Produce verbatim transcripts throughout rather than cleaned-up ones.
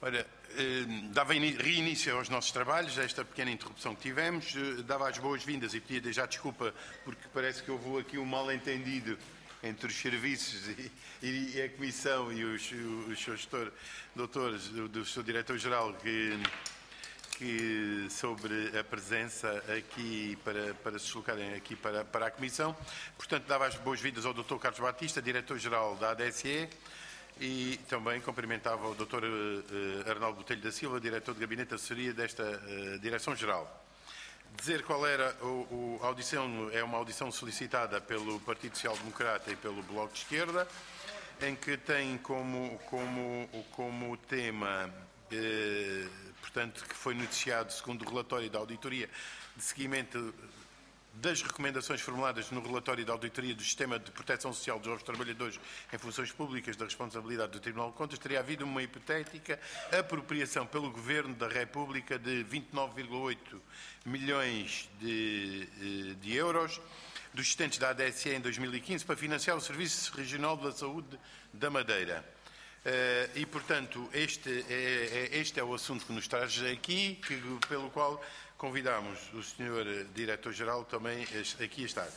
Ora, eh, dava reinício aos nossos trabalhos, esta pequena interrupção que tivemos, eh, dava as boas-vindas e pedia já desculpa porque parece que houve aqui um mal-entendido entre os serviços e, e a Comissão e os, os seus gestor, doutores, do, do seu Diretor-Geral que, que sobre a presença aqui para, para se deslocarem aqui para, para a Comissão. Portanto, dava as boas-vindas ao doutor Carlos Batista, Diretor-Geral da A D S E, e também cumprimentava o doutor Arnaldo Botelho da Silva, Diretor de Gabinete de Assessoria desta uh, Direção-Geral. Dizer qual era o, o, a audição, é uma audição solicitada pelo Partido Social Democrata e pelo Bloco de Esquerda, em que tem como, como, como tema, eh, portanto, que foi noticiado segundo o relatório da auditoria de seguimento das recomendações formuladas no relatório da auditoria do Sistema de Proteção Social dos Trabalhadores em Funções Públicas da responsabilidade do Tribunal de Contas, teria havido uma hipotética apropriação pelo Governo da República de vinte e nove vírgula oito milhões de, de euros dos existentes da A D S E em dois mil e quinze para financiar o Serviço Regional da Saúde da Madeira. E, portanto, este é, este é o assunto que nos traz aqui, que, pelo qual convidamos o senhor Diretor-Geral também aqui a estar.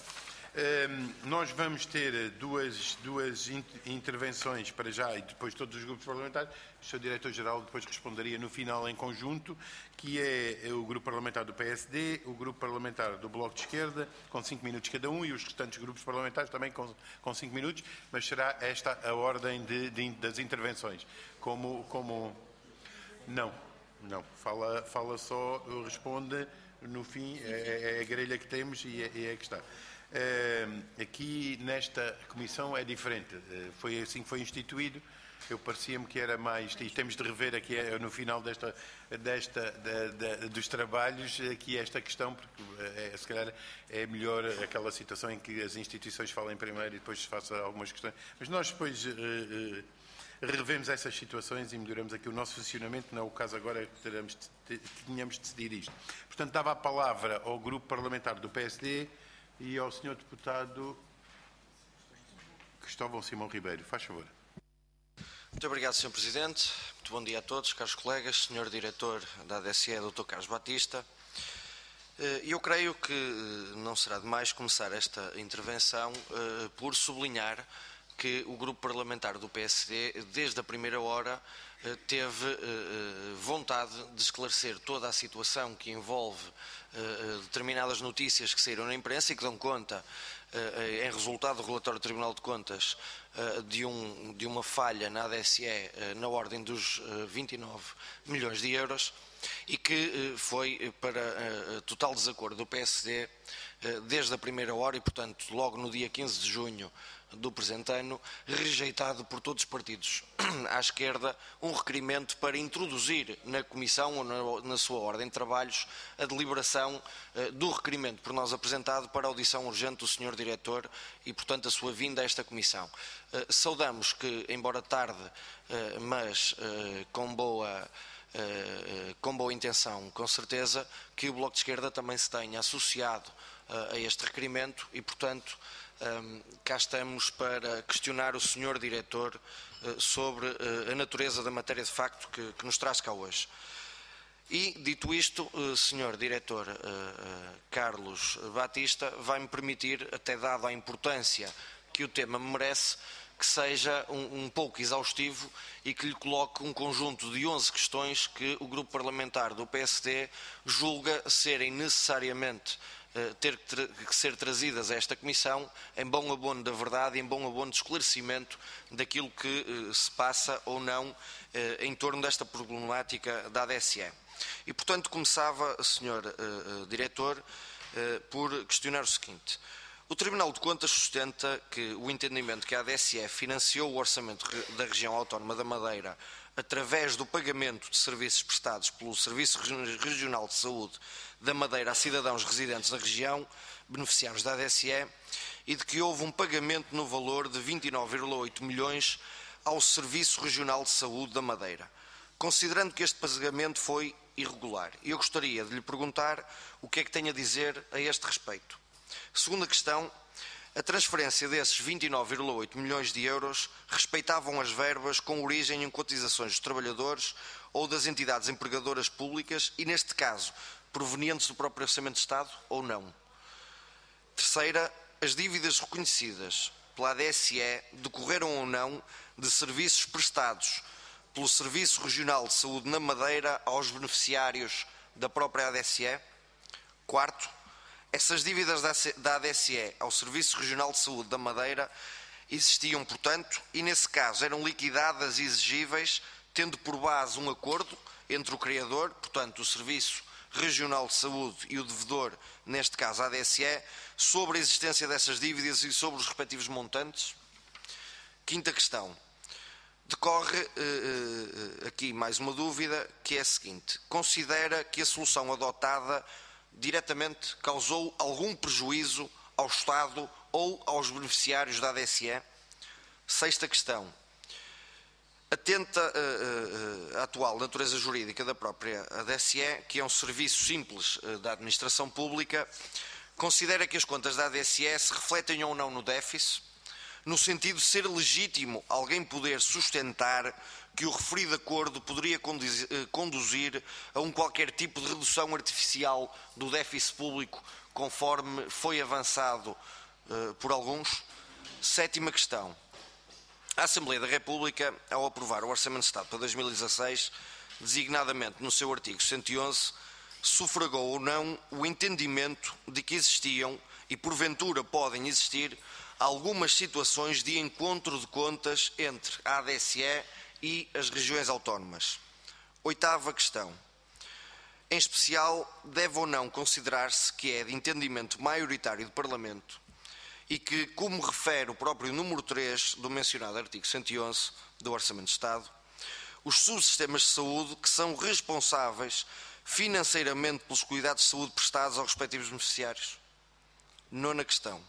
Um, nós vamos ter duas, duas intervenções para já e depois todos os grupos parlamentares. O senhor Diretor-Geral depois responderia no final em conjunto, que é o Grupo Parlamentar do P S D, o Grupo Parlamentar do Bloco de Esquerda, com cinco minutos cada um, e os restantes grupos parlamentares também com, com cinco minutos, mas será esta a ordem de, de, das intervenções. Como, como... Não. Não, fala, fala só, responde no fim, é, é a grelha que temos e é, é a que está. Uh, aqui nesta comissão é diferente, uh, foi assim que foi instituído, eu parecia-me que era mais, e temos de rever aqui no final desta, desta, da, da, dos trabalhos, aqui esta questão, porque é, se calhar é melhor aquela situação em que as instituições falem primeiro e depois se faça algumas questões, mas nós depois... Uh, uh, revemos essas situações e melhoramos aqui o nosso funcionamento, não é o caso agora que, teremos de, que tínhamos de decidir isto. Portanto, dava a palavra ao Grupo Parlamentar do P S D e ao senhor Deputado Cristóvão Simão Ribeiro. Faz favor. Muito obrigado, senhor Presidente. Muito bom dia a todos, caros colegas, senhor Diretor da A D S E, doutor Carlos Batista. Eu creio que não será demais começar esta intervenção por sublinhar que o Grupo Parlamentar do P S D, desde a primeira hora, teve vontade de esclarecer toda a situação que envolve determinadas notícias que saíram na imprensa e que dão conta, em resultado do relatório do Tribunal de Contas, de, um, de uma falha na A D S E na ordem dos vinte e nove milhões de euros e que foi para total desacordo do P S D desde a primeira hora e, portanto, logo no dia quinze de junho do presente ano, rejeitado por todos os partidos à esquerda um requerimento para introduzir na Comissão ou na, na sua ordem de trabalhos a deliberação uh, do requerimento por nós apresentado para a audição urgente do senhor Diretor e, portanto, a sua vinda a esta Comissão. Uh, saudamos que, embora tarde, uh, mas uh, com boa... Uh, com boa intenção, com certeza, que o Bloco de Esquerda também se tenha associado uh, a este requerimento e, portanto, um, cá estamos para questionar o senhor Diretor uh, sobre uh, a natureza da matéria de facto que, que nos traz cá hoje. E, dito isto, uh, senhor Diretor uh, uh, Carlos Batista, vai-me permitir, até dado a importância que o tema merece, que seja um, um pouco exaustivo e que lhe coloque um conjunto de onze questões que o Grupo Parlamentar do P S D julga serem necessariamente uh, ter que, tra que ser trazidas a esta Comissão em bom abono da verdade e em bom abono de esclarecimento daquilo que uh, se passa ou não uh, em torno desta problemática da A D S E. E, portanto, começava, senhor uh, uh, Diretor, uh, por questionar o seguinte. O Tribunal de Contas sustenta que o entendimento que a A D S E financiou o orçamento da região autónoma da Madeira através do pagamento de serviços prestados pelo Serviço Regional de Saúde da Madeira a cidadãos residentes na região, beneficiários da A D S E, e de que houve um pagamento no valor de vinte e nove vírgula oito milhões ao Serviço Regional de Saúde da Madeira. Considerando que este pagamento foi irregular, eu gostaria de lhe perguntar o que é que tem a dizer a este respeito. Segunda questão, A transferência desses vinte e nove vírgula oito milhões de euros respeitavam as verbas com origem em cotizações dos trabalhadores ou das entidades empregadoras públicas e, neste caso, provenientes do próprio Orçamento de Estado ou não. Terceira, as dívidas reconhecidas pela A D S E decorreram ou não de serviços prestados pelo Serviço Regional de Saúde na Madeira aos beneficiários da própria A D S E. Quarto, essas dívidas da A D S E ao Serviço Regional de Saúde da Madeira existiam, portanto, e nesse caso eram liquidadas e exigíveis, tendo por base um acordo entre o criador, portanto, o Serviço Regional de Saúde e o devedor, neste caso a ADSE, sobre a existência dessas dívidas e sobre os respectivos montantes. Quinta questão. Decorre eh, aqui mais uma dúvida, que é a seguinte. Considera que a solução adotada diretamente causou algum prejuízo ao Estado ou aos beneficiários da ADSE? Sexta questão. Atenta uh, uh, à atual natureza jurídica da própria A D S E, que é um serviço simples uh, da administração pública, considera que as contas da A D S E se refletem ou não no déficit, no sentido de ser legítimo alguém poder sustentar que o referido acordo poderia conduzir, uh, conduzir a um qualquer tipo de redução artificial do déficit público, conforme foi avançado uh, por alguns. Sétima questão. A Assembleia da República, ao aprovar o Orçamento de Estado para dois mil e dezasseis, designadamente no seu artigo cento e onze, sufragou ou não o entendimento de que existiam e porventura podem existir algumas situações de encontro de contas entre a A D S E e as regiões autónomas. Oitava questão. Em especial, deve ou não considerar-se que é de entendimento maioritário do Parlamento e que, como refere o próprio número três do mencionado artigo cento e onze do Orçamento de Estado, os subsistemas de saúde que são responsáveis financeiramente pelos cuidados de saúde prestados aos respectivos beneficiários. Nona questão.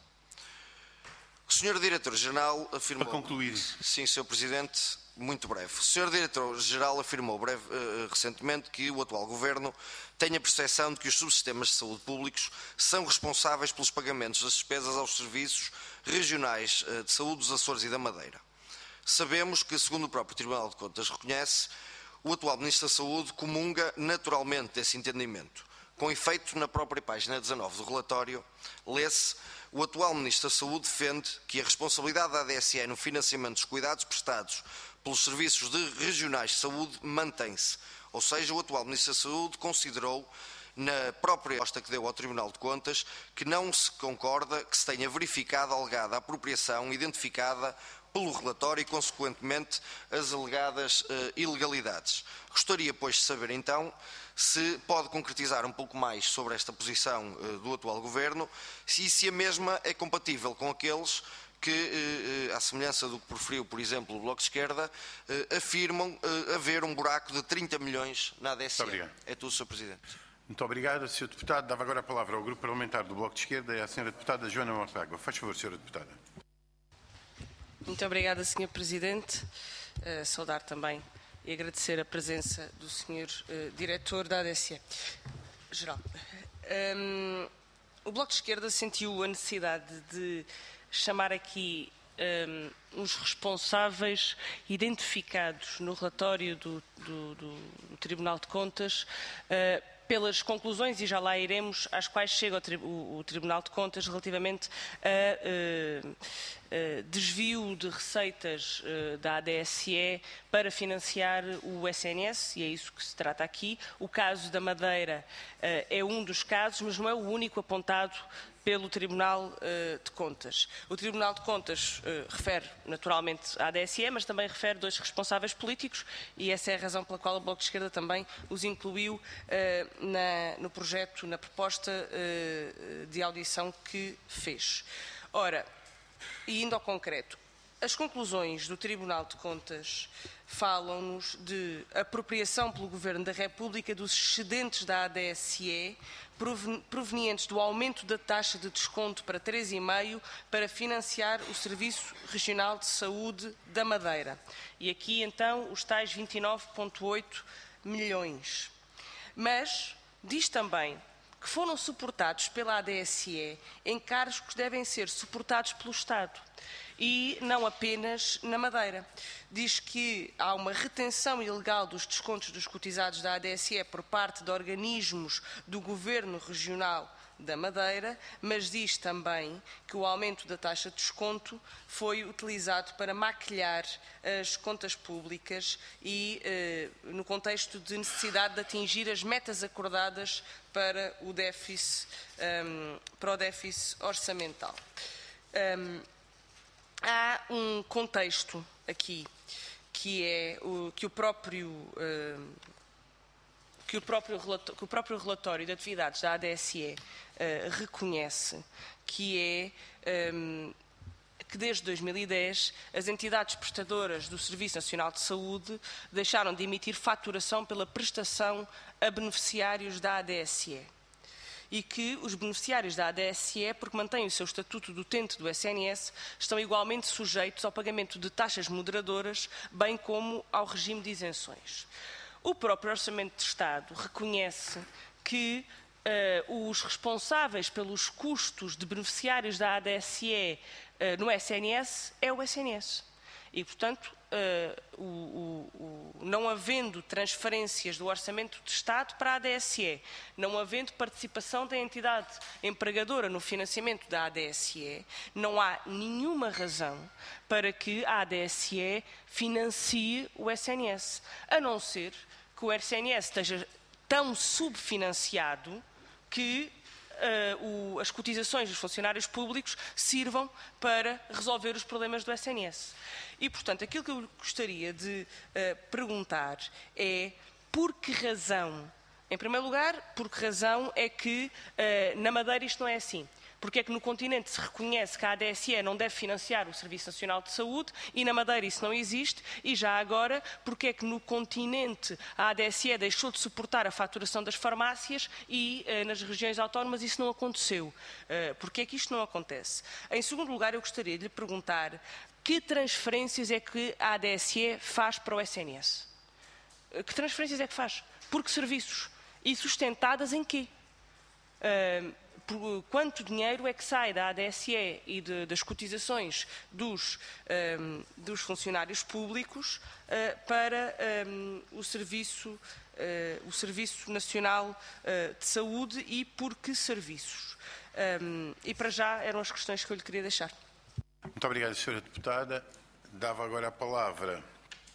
O senhor Diretor-Geral afirmou... Para concluir. Sim, senhor Presidente, muito breve. O senhor Diretor-Geral afirmou breve, uh, recentemente que o atual Governo tem a percepção de que os subsistemas de saúde públicos são responsáveis pelos pagamentos das despesas aos serviços regionais uh, de saúde dos Açores e da Madeira. Sabemos que, segundo o próprio Tribunal de Contas reconhece, o atual Ministro da Saúde comunga naturalmente desse entendimento. Com efeito, na própria página dezanove do relatório, lê-se: o atual Ministro da Saúde defende que a responsabilidade da A D S E no financiamento dos cuidados prestados pelos serviços de regionais de saúde mantém-se. Ou seja, o atual Ministro da Saúde considerou, na própria resposta que deu ao Tribunal de Contas, que não se concorda que se tenha verificado a alegada apropriação identificada pelo relatório e, consequentemente, as alegadas uh, ilegalidades. Gostaria, pois, de saber, então, se pode concretizar um pouco mais sobre esta posição uh, do atual Governo, se, se a mesma é compatível com aqueles que, uh, uh, à semelhança do que proferiu, por exemplo, o Bloco de Esquerda, uh, afirmam uh, haver um buraco de trinta milhões na A D S E. Muito obrigado. É tudo, senhor Presidente. Muito obrigado, senhor Deputado. Dava agora a palavra ao Grupo Parlamentar do Bloco de Esquerda e à senhora Deputada Joana Mortágua. Faz favor, senhora Deputada. Muito obrigada, senhor Presidente. Uh, saudar também e agradecer a presença do senhor uh, Diretor da A D S E. Geral. Um, o Bloco de Esquerda sentiu a necessidade de chamar aqui um, os responsáveis identificados no relatório do, do, do, do Tribunal de Contas uh, pelas conclusões, e já lá iremos, às quais chega o, tri o, o Tribunal de Contas relativamente a uh, uh, desvio de receitas uh, da A D S E para financiar o S N S, e é isso que se trata aqui. O caso da Madeira uh, é um dos casos, mas não é o único apontado pelo Tribunal uh, de Contas. O Tribunal de Contas uh, refere naturalmente à A D S E, mas também refere dois responsáveis políticos, e essa é a razão pela qual o Bloco de Esquerda também os incluiu uh, na, no projeto, na proposta uh, de audição que fez. Ora, e indo ao concreto, as conclusões do Tribunal de Contas falam-nos de apropriação pelo Governo da República dos excedentes da A D S E provenientes do aumento da taxa de desconto para três vírgula cinco para financiar o Serviço Regional de Saúde da Madeira. E aqui, então, os tais vinte e nove vírgula oito milhões. Mas diz também que foram suportados pela A D S E encargos que devem ser suportados pelo Estado e não apenas na Madeira. Diz que há uma retenção ilegal dos descontos dos cotizados da A D S E por parte de organismos do Governo Regional da Madeira, mas diz também que o aumento da taxa de desconto foi utilizado para maquilhar as contas públicas e eh, no contexto de necessidade de atingir as metas acordadas para o déficit, um, para o déficit orçamental. Um, há um contexto aqui que é o, que o próprio uh, que o próprio, que o próprio relatório de atividades da A D S E uh, reconhece, que é um, que desde dois mil e dez as entidades prestadoras do Serviço Nacional de Saúde deixaram de emitir faturação pela prestação a beneficiários da A D S E. E que os beneficiários da A D S E, porque mantêm o seu estatuto de utente do S N S, estão igualmente sujeitos ao pagamento de taxas moderadoras, bem como ao regime de isenções. O próprio Orçamento de Estado reconhece que uh, os responsáveis pelos custos de beneficiários da A D S E uh, no S N S é o S N S. E, portanto, uh, o, o, o, não havendo transferências do Orçamento de Estado para a A D S E, não havendo participação da entidade empregadora no financiamento da A D S E, não há nenhuma razão para que a A D S E financie o S N S, a não ser que o S N S esteja tão subfinanciado que uh, o, as cotizações dos funcionários públicos sirvam para resolver os problemas do S N S. E, portanto, aquilo que eu gostaria de uh, perguntar é por que razão, em primeiro lugar, por que razão é que uh, na Madeira isto não é assim? Porque é que no continente se reconhece que a A D S E não deve financiar o Serviço Nacional de Saúde e na Madeira isso não existe? E já agora, porque é que no continente a A D S E deixou de suportar a faturação das farmácias e eh, nas regiões autónomas isso não aconteceu? Eh, porque é que isto não acontece? Em segundo lugar, eu gostaria de lhe perguntar que transferências é que a A D S E faz para o S N S? Que transferências é que faz? Por que serviços? E sustentadas em quê? Uh, Quanto dinheiro é que sai da A D S E e de, das cotizações dos, um, dos funcionários públicos uh, para um, o, serviço, uh, o Serviço Nacional uh, de Saúde e por que serviços? Um, e para já eram as questões que eu lhe queria deixar. Muito obrigado, senhora Deputada. Dava agora a palavra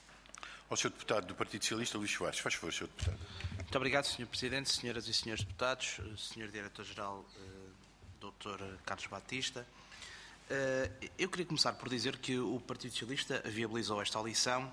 ao senhor Deputado do Partido Socialista, Luís Soares. Faz favor, senhor Deputado. Muito obrigado, senhor Presidente, senhoras e senhores deputados, senhor Diretor-Geral, doutor Carlos Batista. Eu queria começar por dizer que o Partido Socialista viabilizou esta audição,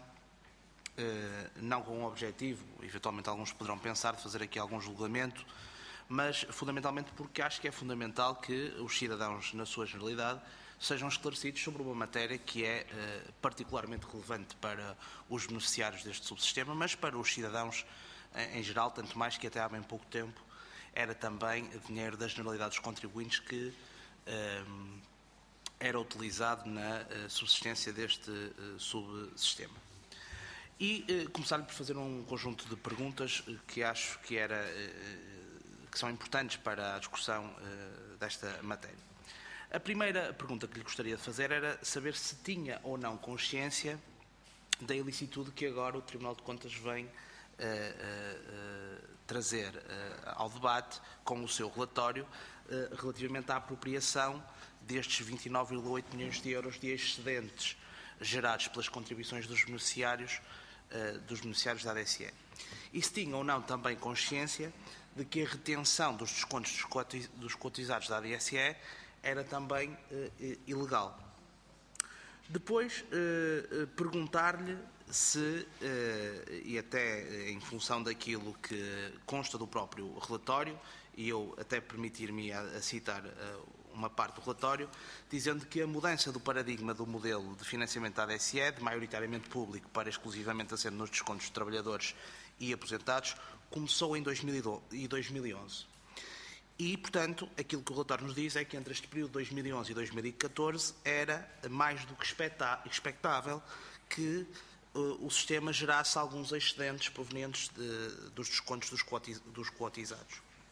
não com o objetivo, eventualmente alguns poderão pensar, de fazer aqui algum julgamento, mas fundamentalmente porque acho que é fundamental que os cidadãos, na sua generalidade, sejam esclarecidos sobre uma matéria que é particularmente relevante para os beneficiários deste subsistema, mas para os cidadãos em geral, tanto mais que até há bem pouco tempo era também dinheiro da generalidade dos contribuintes que um, era utilizado na uh, subsistência deste uh, subsistema. E uh, começar-lhe por fazer um conjunto de perguntas uh, que acho que, era, uh, que são importantes para a discussão uh, desta matéria. A primeira pergunta que lhe gostaria de fazer era saber se tinha ou não consciência da ilicitude que agora o Tribunal de Contas vem Uh, uh, uh, trazer uh, ao debate com o seu relatório uh, relativamente à apropriação destes vinte e nove vírgula oito milhões de euros de excedentes gerados pelas contribuições dos beneficiários, uh, dos beneficiários da A D S E. E se tinha ou não também consciência de que a retenção dos descontos dos cotizados da A D S E era também uh, ilegal. Depois, uh, uh, perguntar-lhe se, eh, e até em função daquilo que consta do próprio relatório, e eu até permitir-me a, a citar uh, uma parte do relatório, dizendo que a mudança do paradigma do modelo de financiamento da A D S E, de maioritariamente público para exclusivamente assente nos descontos de trabalhadores e aposentados, começou em dois mil e onze. E, portanto, aquilo que o relatório nos diz é que entre este período de dois mil e onze e dois mil e catorze era mais do que expectável que o sistema gerasse alguns excedentes provenientes de, dos descontos dos, cotiz, dos cotizados.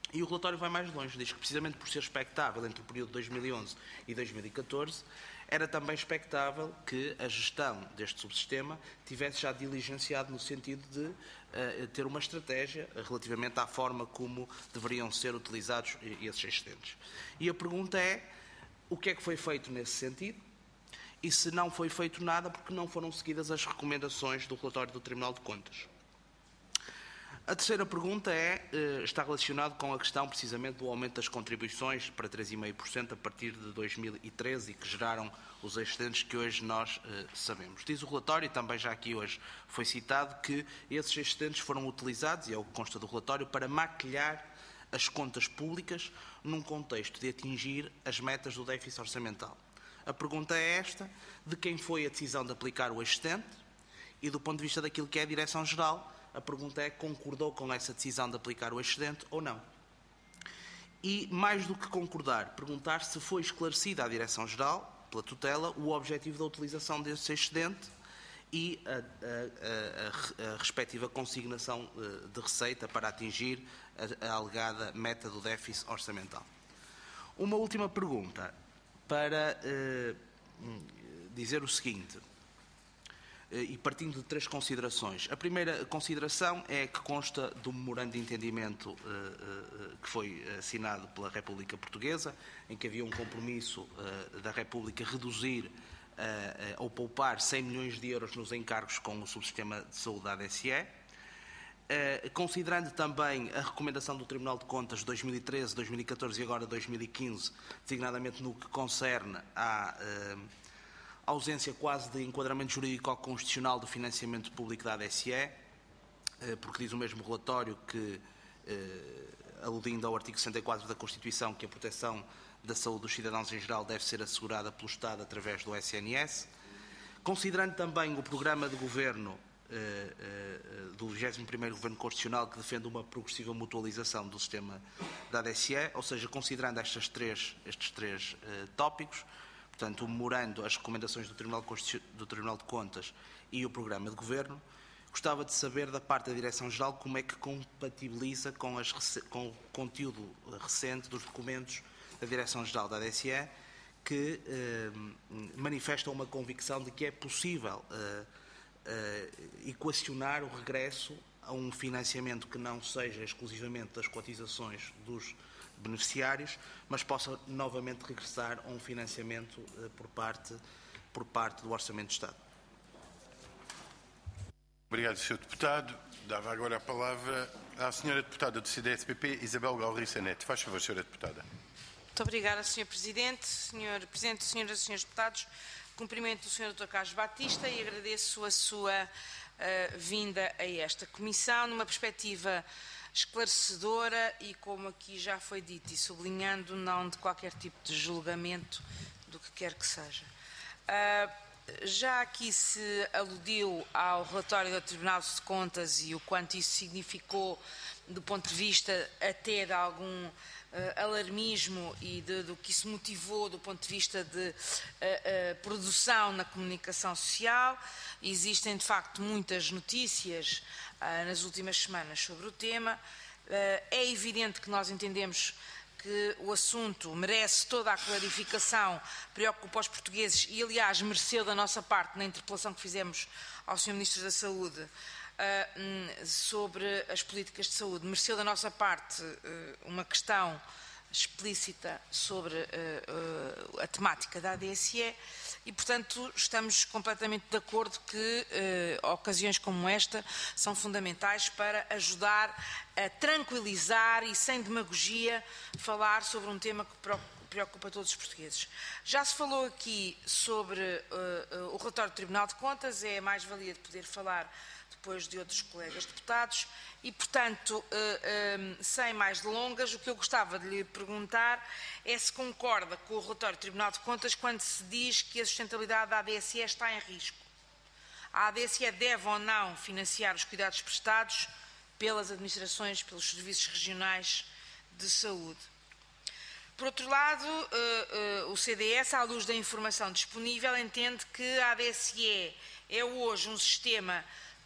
E o relatório vai mais longe, diz que precisamente por ser expectável entre o período de dois mil e onze e dois mil e catorze, era também expectável que a gestão deste subsistema tivesse já diligenciado no sentido de uh, ter uma estratégia relativamente à forma como deveriam ser utilizados esses excedentes. E a pergunta é, o que é que foi feito nesse sentido? E se não foi feito nada, porque não foram seguidas as recomendações do relatório do Tribunal de Contas? A terceira pergunta é, está relacionado com a questão precisamente do aumento das contribuições para três vírgula cinco por cento a partir de dois mil e treze e que geraram os excedentes que hoje nós eh, sabemos. Diz o relatório, e também já aqui hoje foi citado, que esses excedentes foram utilizados, e é o que consta do relatório, para maquilhar as contas públicas num contexto de atingir as metas do déficit orçamental. A pergunta é esta, de quem foi a decisão de aplicar o excedente e do ponto de vista daquilo que é a Direção-Geral, a pergunta é, concordou com essa decisão de aplicar o excedente ou não? E, mais do que concordar, perguntar se foi esclarecida à Direção-Geral, pela tutela, o objetivo da utilização desse excedente e a, a, a, a respectiva consignação de receita para atingir a, a alegada meta do déficit orçamental. Uma última pergunta para eh, dizer o seguinte, e partindo de três considerações. A primeira consideração é que consta do memorando de entendimento uh, uh, que foi assinado pela República Portuguesa, em que havia um compromisso uh, da República reduzir uh, uh, ou poupar cem milhões de euros nos encargos com o subsistema de saúde da A D S E. Uh, considerando também a recomendação do Tribunal de Contas de dois mil e treze, dois mil e catorze e agora dois mil e quinze, designadamente no que concerne à uh, ausência quase de enquadramento jurídico-constitucional do financiamento público da A D S E, porque diz o mesmo relatório que, aludindo ao artigo sessenta e quatro da Constituição, que a proteção da saúde dos cidadãos em geral deve ser assegurada pelo Estado através do S N S, considerando também o programa de governo do vigésimo primeiro Governo Constitucional, que defende uma progressiva mutualização do sistema da A D S E, ou seja, considerando estas três, estes três tópicos, portanto, o memorando, as recomendações do Tribunal, do Tribunal de Contas e o programa de governo, gostava de saber da parte da Direção-Geral como é que compatibiliza com, as, com o conteúdo recente dos documentos da Direção-Geral da A D S E, que eh, manifestam uma convicção de que é possível eh, eh, equacionar o regresso a um financiamento que não seja exclusivamente das cotizações dos beneficiários, mas possa novamente regressar a um financiamento uh, por, parte, por parte do Orçamento de Estado. Obrigado, senhor Deputado. Dava agora a palavra à senhora Deputada do C D S P P, Isabel Galriça Neto. Faz favor, senhora Deputada. Muito obrigada, senhor Presidente. senhor Presidente, senhoras e senhores Deputados, cumprimento o senhor doutor Carlos Batista e agradeço a sua uh, vinda a esta Comissão numa perspectiva esclarecedora e, como aqui já foi dito, e sublinhando, não de qualquer tipo de julgamento do que quer que seja. Uh, já aqui se aludiu ao relatório do Tribunal de Contas e o quanto isso significou do ponto de vista até de algum uh, alarmismo e de, do que isso motivou do ponto de vista de uh, uh, produção na comunicação social. Existem, de facto, muitas notícias uh, nas últimas semanas sobre o tema. Uh, é evidente que nós entendemos que o assunto merece toda a clarificação, preocupa os portugueses e, aliás, mereceu da nossa parte, na interpelação que fizemos ao senhor Ministro da Saúde, uh, sobre as políticas de saúde, mereceu da nossa parte uh, uma questão explícita sobre uh, uh, a temática da A D S E e, portanto, estamos completamente de acordo que uh, ocasiões como esta são fundamentais para ajudar a tranquilizar e, sem demagogia, falar sobre um tema que preocupa todos os portugueses. Já se falou aqui sobre uh, uh, o relatório do Tribunal de Contas, é a mais-valia de poder falar depois de outros colegas deputados e, portanto, sem mais delongas, o que eu gostava de lhe perguntar é se concorda com o relatório do Tribunal de Contas quando se diz que a sustentabilidade da A D S E está em risco. A A D S E deve ou não financiar os cuidados prestados pelas administrações, pelos serviços regionais de saúde. Por outro lado, o C D S, à luz da informação disponível, entende que a A D S E é hoje um sistema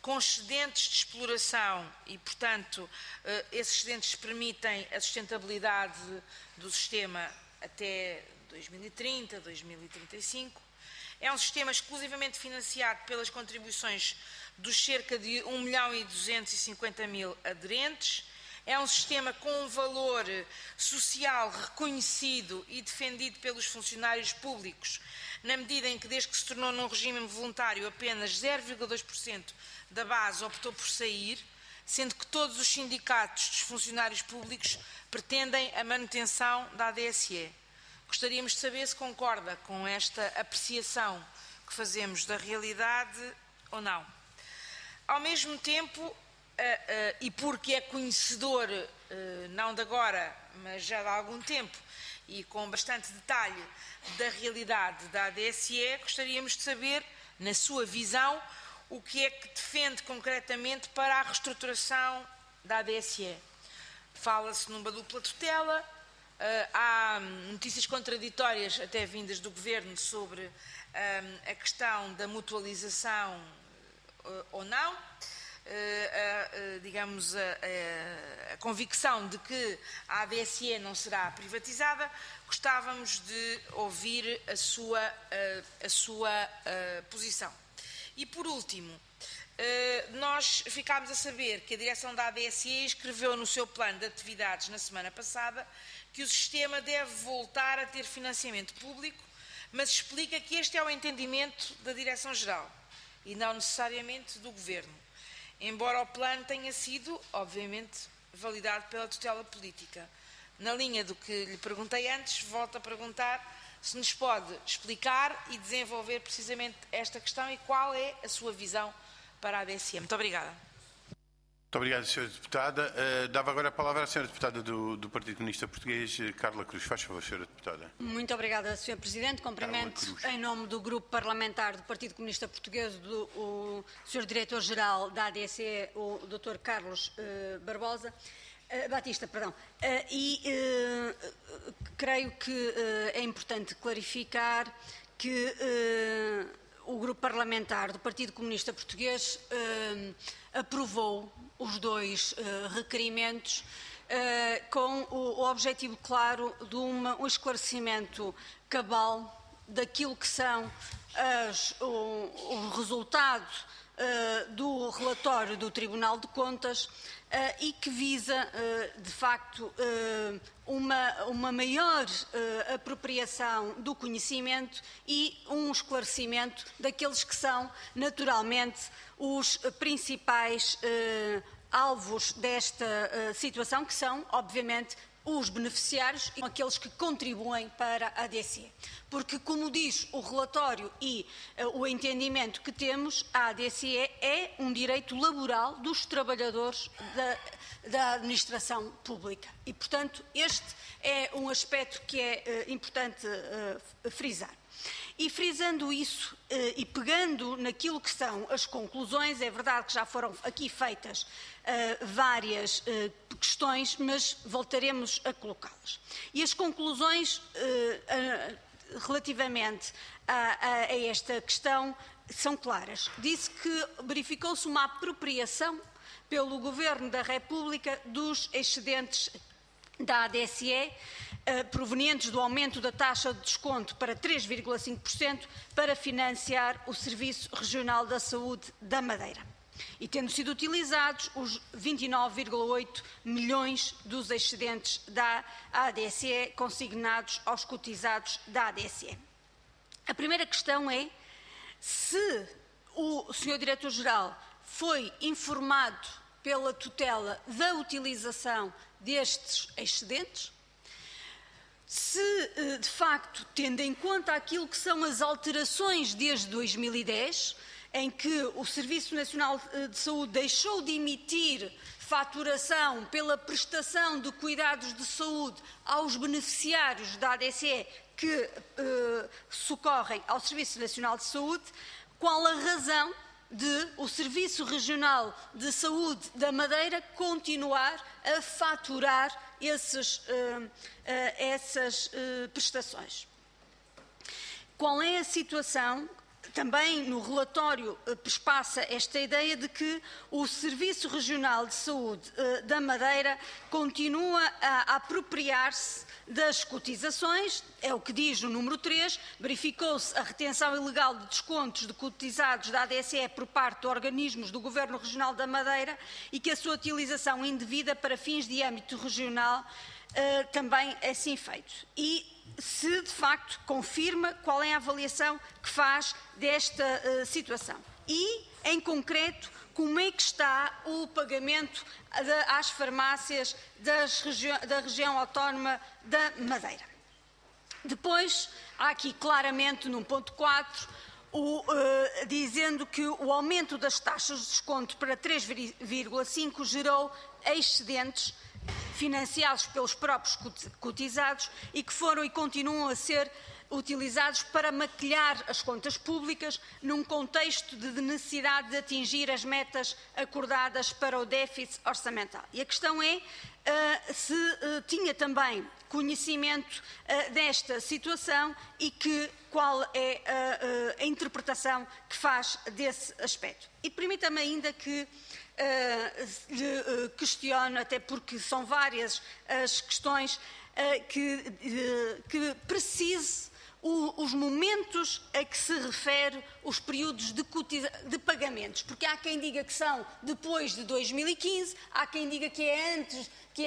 com excedentes de exploração e, portanto, esses excedentes permitem a sustentabilidade do sistema até dois mil e trinta, dois mil e trinta e cinco. É um sistema exclusivamente financiado pelas contribuições dos cerca de um milhão e duzentos e cinquenta mil aderentes. É um sistema com um valor social reconhecido e defendido pelos funcionários públicos, na medida em que, desde que se tornou num regime voluntário, apenas zero vírgula dois por cento da base optou por sair, sendo que todos os sindicatos dos funcionários públicos pretendem a manutenção da A D S E. Gostaríamos de saber se concorda com esta apreciação que fazemos da realidade ou não. Ao mesmo tempo, uh, uh, e porque é conhecedor, uh, não de agora, mas já de algum tempo, e com bastante detalhe, da realidade da A D S E, gostaríamos de saber, na sua visão, o que é que defende concretamente para a reestruturação da A D S E. Fala-se numa dupla tutela, uh, há notícias contraditórias, até vindas do Governo, sobre uh, a questão da mutualização uh, ou não, uh, uh, uh, digamos, a, a, a convicção de que a A D S E não será privatizada. Gostávamos de ouvir a sua, uh, a sua uh, posição. E, por último, nós ficámos a saber que a direção da A D S E escreveu no seu plano de atividades na semana passada que o sistema deve voltar a ter financiamento público, mas explica que este é o entendimento da Direção-Geral e não necessariamente do Governo, embora o plano tenha sido, obviamente, validado pela tutela política. Na linha do que lhe perguntei antes, volto a perguntar se nos pode explicar e desenvolver precisamente esta questão e qual é a sua visão para a A D S E. Muito obrigada. Muito obrigado, senhora Deputada. Uh, dava agora a palavra à senhora Deputada do, do Partido Comunista Português, Carla Cruz. Faz favor, senhora Deputada. Muito obrigada, senhor Presidente. Cumprimento em nome do Grupo Parlamentar do Partido Comunista Português do o senhor Diretor-Geral da A D S E, o doutor Carlos uh, Barbosa. Uh, Batista, perdão. Uh, e uh, creio que uh, é importante clarificar que uh, o Grupo Parlamentar do Partido Comunista Português uh, aprovou os dois uh, requerimentos uh, com o, o objetivo claro de uma, um esclarecimento cabal daquilo que são as, o, o resultado uh, do relatório do Tribunal de Contas, Uh, e que visa, uh, de facto, uh, uma, uma maior uh, apropriação do conhecimento e um esclarecimento daqueles que são, naturalmente, os principais uh, alvos desta uh, situação, que são, obviamente, os beneficiários e aqueles que contribuem para a A D S E. Porque, como diz o relatório e uh, o entendimento que temos, a A D S E é um direito laboral dos trabalhadores da, da administração pública. E, portanto, este é um aspecto que é uh, importante uh, frisar. E frisando isso uh, e pegando naquilo que são as conclusões, é verdade que já foram aqui feitas uh, várias uh, questões, mas voltaremos a colocá-las. E as conclusões uh, uh, relativamente a, a, a esta questão são claras. Disse que verificou-se uma apropriação pelo Governo da República dos excedentes da A D S E, uh, provenientes do aumento da taxa de desconto para três vírgula cinco por cento para financiar o Serviço Regional da Saúde da Madeira. E tendo sido utilizados os vinte e nove vírgula oito milhões dos excedentes da A D S E consignados aos cotizados da A D S E. A primeira questão é se o senhor Diretor-Geral foi informado pela tutela da utilização destes excedentes, se, de facto, tendo em conta aquilo que são as alterações desde dois mil e dez, em que o Serviço Nacional de Saúde deixou de emitir faturação pela prestação de cuidados de saúde aos beneficiários da A D S E que eh, socorrem ao Serviço Nacional de Saúde, qual a razão de o Serviço Regional de Saúde da Madeira continuar a faturar esses, uh, uh, essas uh, prestações. Qual é a situação também no relatório perspassa esta ideia de que o Serviço Regional de Saúde da Madeira continua a apropriar-se das cotizações, é o que diz o número três, verificou-se a retenção ilegal de descontos de cotizados da A D S E por parte de organismos do Governo Regional da Madeira e que a sua utilização indevida para fins de âmbito regional Uh, também é assim feito. E se de facto confirma qual é a avaliação que faz desta uh, situação. E, em concreto, como é que está o pagamento de, às farmácias das regi da região autónoma da Madeira. Depois, há aqui claramente, num ponto quatro, O, uh, dizendo que o aumento das taxas de desconto para três vírgula cinco gerou excedentes financiados pelos próprios cotizados e que foram e continuam a ser utilizados para maquilhar as contas públicas num contexto de necessidade de atingir as metas acordadas para o déficit orçamental. E a questão é uh, se uh, tinha também conhecimento uh, desta situação e que, qual é a, a interpretação que faz desse aspecto. E permita-me ainda que Uh, lhe uh, questiono, até porque são várias as questões, uh, que, uh, que precise o, os momentos a que se refere os períodos de, de pagamentos, porque há quem diga que são depois de dois mil e quinze, há quem diga que é antes, que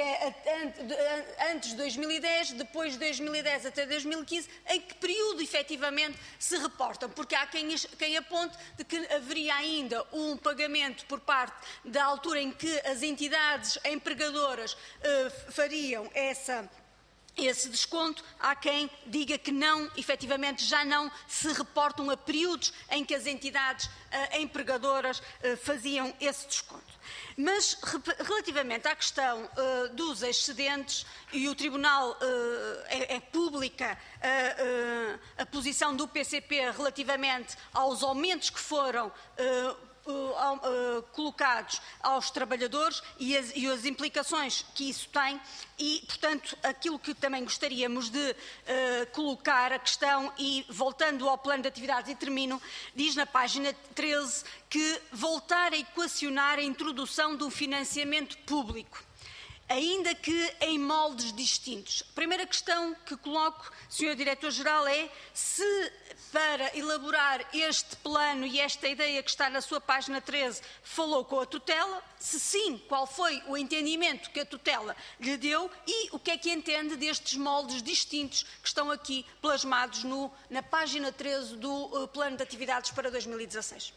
é antes de dois mil e dez, depois de dois mil e dez até dois mil e quinze, em que período efetivamente se reportam, porque há quem, quem aponte de que haveria ainda um pagamento por parte da altura em que as entidades empregadoras uh, fariam essa esse desconto, há quem diga que não, efetivamente já não se reportam a períodos em que as entidades uh, empregadoras uh, faziam esse desconto. Mas, relativamente à questão uh, dos excedentes, e o Tribunal uh, é, é pública uh, uh, a posição do P C P relativamente aos aumentos que foram uh, Uh, uh, colocados aos trabalhadores e as, e as implicações que isso tem e, portanto, aquilo que também gostaríamos de uh, colocar a questão e, voltando ao plano de atividades, e termino, diz na página treze que voltar a equacionar a introdução do financiamento público, ainda que em moldes distintos. A primeira questão que coloco, senhor Diretor-Geral, é se para elaborar este plano e esta ideia que está na sua página treze falou com a tutela, se sim, qual foi o entendimento que a tutela lhe deu e o que é que entende destes moldes distintos que estão aqui plasmados no, na página treze do uh, plano de atividades para dois mil e dezasseis.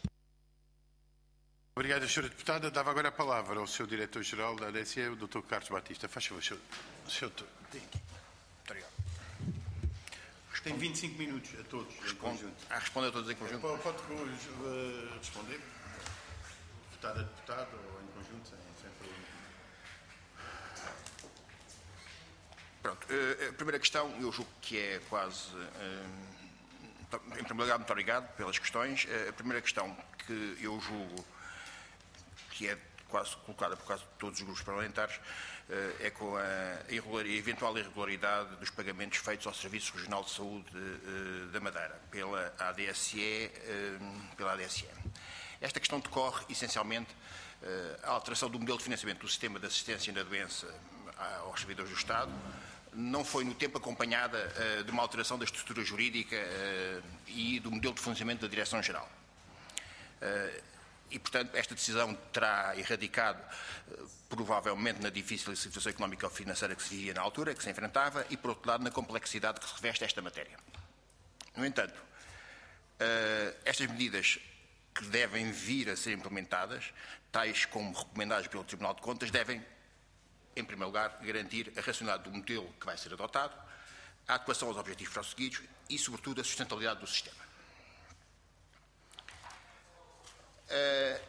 Obrigado, senhora Deputada. Dava agora a palavra ao seu Diretor-Geral da A D S E, o doutor Carlos Batista. Faz favor, senhor. senhor tem aqui. Muito obrigado. Tem vinte e cinco minutos a todos em conjunto. A responder a todos em conjunto? Pode, pode uh, responder. Deputada a deputado ou em conjunto, sem, sem problema. Pronto. Uh, a primeira questão, eu julgo que é quase... Uh, em primeiro lugar, muito obrigado pelas questões. Uh, a primeira questão que eu julgo que é quase colocada por quase todos os grupos parlamentares, é com a eventual irregularidade dos pagamentos feitos ao Serviço Regional de Saúde da Madeira, pela A D S E. Pela A D S E. Esta questão decorre, essencialmente, à alteração do modelo de financiamento do sistema de assistência na doença aos servidores do Estado. Não foi no tempo acompanhada de uma alteração da estrutura jurídica e do modelo de funcionamento da Direção-Geral. E, portanto, esta decisão terá erradicado, provavelmente, na difícil situação económica ou financeira que se vivia na altura, que se enfrentava, e, por outro lado, na complexidade que se reveste esta matéria. No entanto, estas medidas que devem vir a ser implementadas, tais como recomendadas pelo Tribunal de Contas, devem, em primeiro lugar, garantir a racionalidade do modelo que vai ser adotado, a adequação aos objetivos prosseguidos e, sobretudo, a sustentabilidade do sistema. Uh,